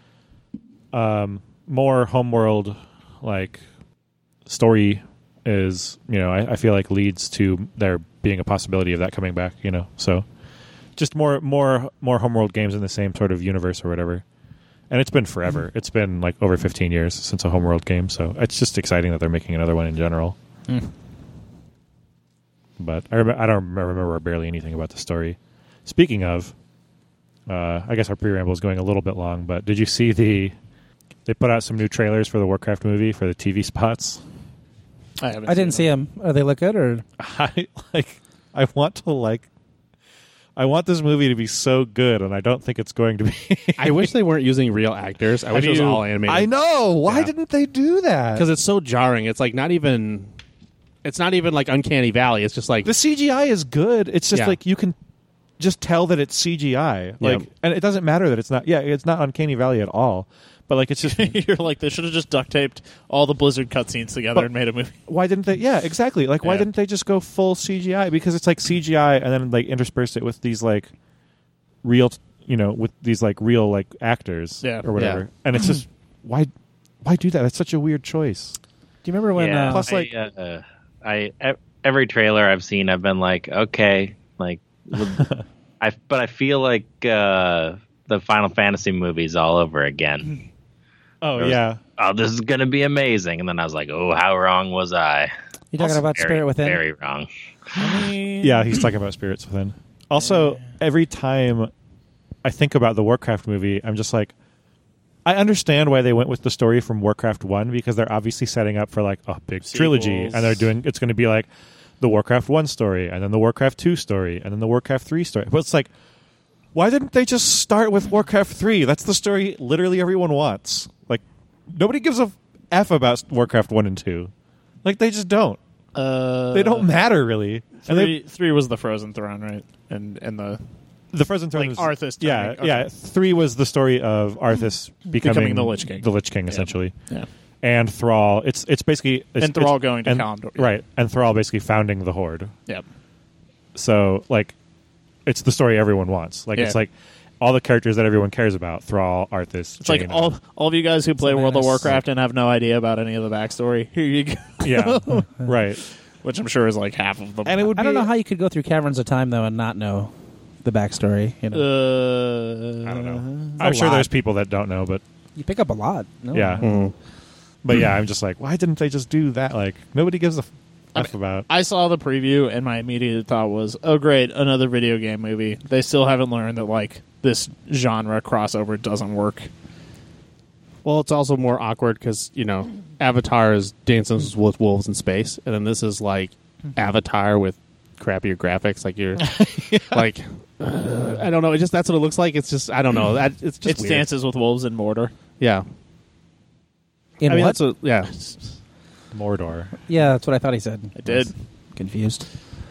um, more Homeworld like story is you know I, I feel like leads to there being a possibility of that coming back. You know, so just more more more Homeworld games in the same sort of universe or whatever. And it's been forever. It's been like over fifteen years since a Homeworld game, so it's just exciting that they're making another one in general. Mm. But I, rem- I don't remember, remember barely anything about the story. Speaking of, uh, I guess our pre-ramble is going a little bit long, but did you see the... They put out some new trailers for the Warcraft movie for the T V spots. I, haven't I didn't seen see them. Are they look good or? I like. I want to like... I want this movie to be so good, and I don't think it's going to be. I wish they weren't using real actors. I wish it was you- all animated. I know. Why Yeah. didn't they do that? Because it's so jarring. It's like not even. It's not even like Uncanny Valley. It's just like The C G I is good. It's just Yeah. like you can just tell that it's C G I. Like, Yeah. and it doesn't matter that it's not. Yeah, it's not Uncanny Valley at all. But like, it's just it. You're like, they should have just duct taped all the Blizzard cutscenes together But- and made a movie. why didn't they? Yeah, exactly. Like, why Yeah. didn't they just go full C G I? Because it's like C G I, and then like intersperse it with these like real, you know, with these like real like actors, Yeah. or whatever. Yeah. And it's just why, why do that? That's such a weird choice. Do you remember when? yeah, uh, Plus, like- I, uh, I ev- every trailer I've seen, I've been like, okay, like, I but I feel like uh, the Final Fantasy movies all over again. Oh There was- yeah, Oh, this is gonna be amazing, and then I was like, oh, how wrong was I? you talking Also about very, Spirit Within? Very wrong. yeah. He's talking about Spirits Within. Also, every time I think about the Warcraft movie, I'm just like, I understand why they went with the story from Warcraft one, because they're obviously setting up for like a big trilogy, Sequels. and they're doing it's going to be like the Warcraft one story, and then the Warcraft two story, and then the Warcraft three story. But it's like, why didn't they just start with Warcraft three? That's the story literally everyone wants. Like, nobody gives a f about Warcraft one and two. Like, they just don't. Uh, They don't matter really. And they, Three, three was the Frozen Throne, right? And and the the Frozen Throne Like is Arthas Yeah, turning- okay. yeah. Three was the story of Arthas becoming, Becoming the Lich King. the Lich King essentially, yeah. and Thrall. It's it's basically it's, And Thrall it's- going to and, Kalimdor. right? And Thrall basically founding the Horde. Yeah. So like, it's the story everyone wants. Like Yeah. it's like all the characters that everyone cares about: Thrall, Arthas. It's like Jaina. all all of you guys who play World of Sylvanas. Warcraft and have no idea about any of the backstory. Here you go. yeah, right. Which I'm sure is like half of them. And it would I don't be- know how you could go through Caverns of Time though and not know the backstory. You know, Uh, I don't know. a I'm sure lot. there's people that don't know, but you pick up a lot. No? yeah. Mm. But yeah, I'm just like, why didn't they just do that? Like, nobody gives a f- f about. I saw the preview and my immediate thought was, "Oh, great, another video game movie." They still haven't learned that like this genre crossover doesn't work. Well, it's also more awkward because you know Avatar is Dancing with Wolves in space, and then this is like Avatar with crappier graphics. Like you're like, uh, I don't know. It just that's what it looks like. It's just I don't know. That it's just It's weird. Dances with Wolves in Mordor. Yeah, In I mean what? that's what, yeah. Mordor. Yeah, that's what I thought he said. I did. was confused.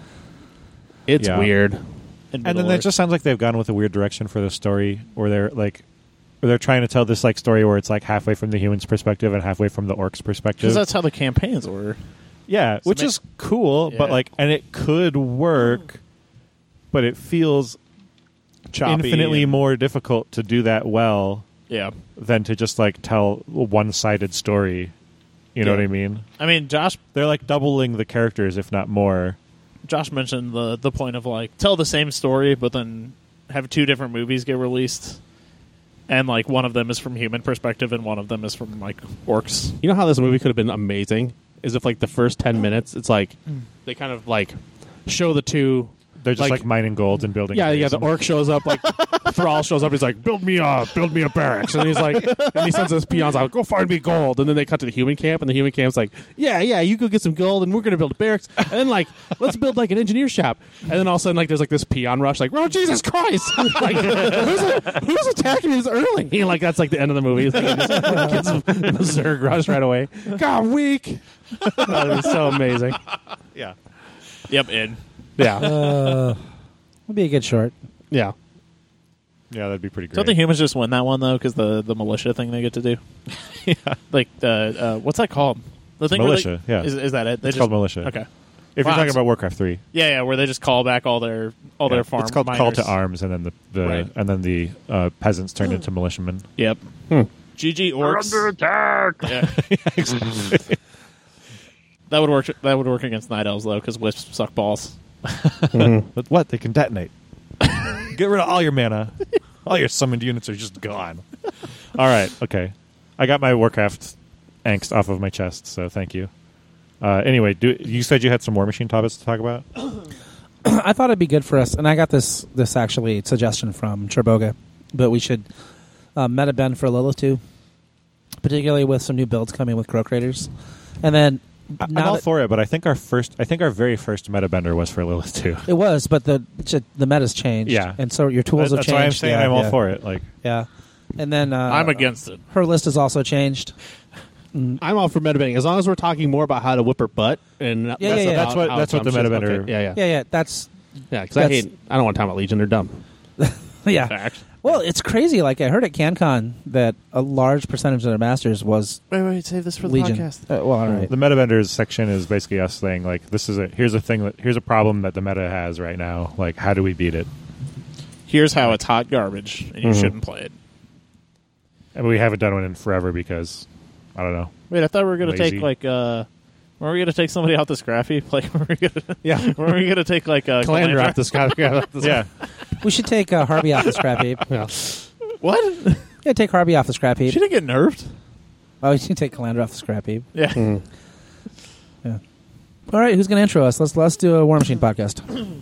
It's Yeah. weird. In And then Middle it just sounds like they've gone with a weird direction for the story, where they're like, where they're trying to tell this like story where it's like halfway from the humans' perspective and halfway from the orcs' perspective. because that's how the campaigns were. Yeah, So which ma- is cool, but Yeah. like, and it could work, but it feels Choppy infinitely and- more difficult to do that well Yeah, than to just like tell a one-sided story. You know Yeah. what I mean? I mean, Josh They're like doubling the characters, if not more. Josh mentioned the the point of like tell the same story, but then have two different movies get released, and like one of them is from human perspective and one of them is from like orcs. You know how this movie could have been amazing? Is if like the first ten minutes, it's like they kind of like show the two. They're just like, mining gold and building. Yeah, things yeah. The and- orc shows up, like Thrall shows up. He's like, "Build me a, build me a barracks," and he's like, and he sends his peons out, "Go find me gold." And then they cut to the human camp, and the human camp's like, "Yeah, yeah, you go get some gold, and we're gonna build a barracks, and then like let's build like an engineer shop." And then all of a sudden, like there's like this peon rush, like, "Oh Jesus Christ!" like who's, who's attacking us early? And, like that's like the end of the movie. It's like, he just gets the Zerg rush right away. God, weak. That was so amazing. Yeah. Yep, in. Yeah, Uh, would be a good short. yeah. Yeah, that'd be pretty great. Don't the humans just win that one though? Because the the militia thing they get to do. yeah. Like the uh, what's that called? The thing where Militia, they- yeah. Is, is that it? They It's just, called militia. Okay. If Wow, you're talking it's- about Warcraft three, Yeah, yeah, where they just call back all their all yeah, their farm. it's called miners. Call to Arms, and then the, the Right. and then the uh, peasants turned into militiamen. Yep. Hmm. G G orcs. Under attack. Yeah. That would work. That would work against night elves though, because wisps suck balls. But what? They can detonate. Get rid of all your mana. All your summoned units are just gone. All right. Okay. I got my Warcraft angst off of my chest, so thank you. Uh, anyway, do, you said you had some War Machine topics to talk about? I thought it'd be good for us, and I got this this actually suggestion from Cherboga, but we should uh, meta bend for Lilith too, particularly with some new builds coming with Crow Creators, and then I- I'm now all that- for it, but I think our first, I think our very first meta bender was for Lilith too. it was, but the the meta's changed, Yeah. and so your tools have That's changed. why I'm saying yeah, I'm all yeah, for it. Like, Yeah, and then uh, I'm against it. her list has also changed. I'm all for metabenning as long as we're talking more about how to whip her butt and Yeah, less yeah, yeah. about That's what- how that's what the dumb she is. metabender- Okay, Yeah, yeah, Yeah, yeah, that's yeah. Because I That's- hate. I don't want to talk about Legion. They're dumb. yeah. Fact. Well, it's crazy. Like I heard at CanCon that a large percentage of their masters was Wait, wait, save this for the Legion. podcast. Uh, well, all right. the meta benders section is basically us saying like, this is a here's a thing that here's a problem that the meta has right now. Like, how do we beat it? Here's how it's hot garbage, and you Mhm. shouldn't play it. And we haven't done one in forever because I don't know. Wait, I thought we were going to Lazy. take like. uh Were we going to take somebody out the Scrappy? Like, were we going to? Yeah. Were we going to take like uh, Calandra Calandra? off this guy. Yeah, this Yeah, We should take uh, Harvey off the scrap heap. yeah. What? Yeah, take Harvey off the scrap heap. She didn't get nerfed. Oh, you can take Calandra off the scrap heap. Yeah. Mm. Yeah. All right, who's going to intro us? Let's let's do a War Machine podcast.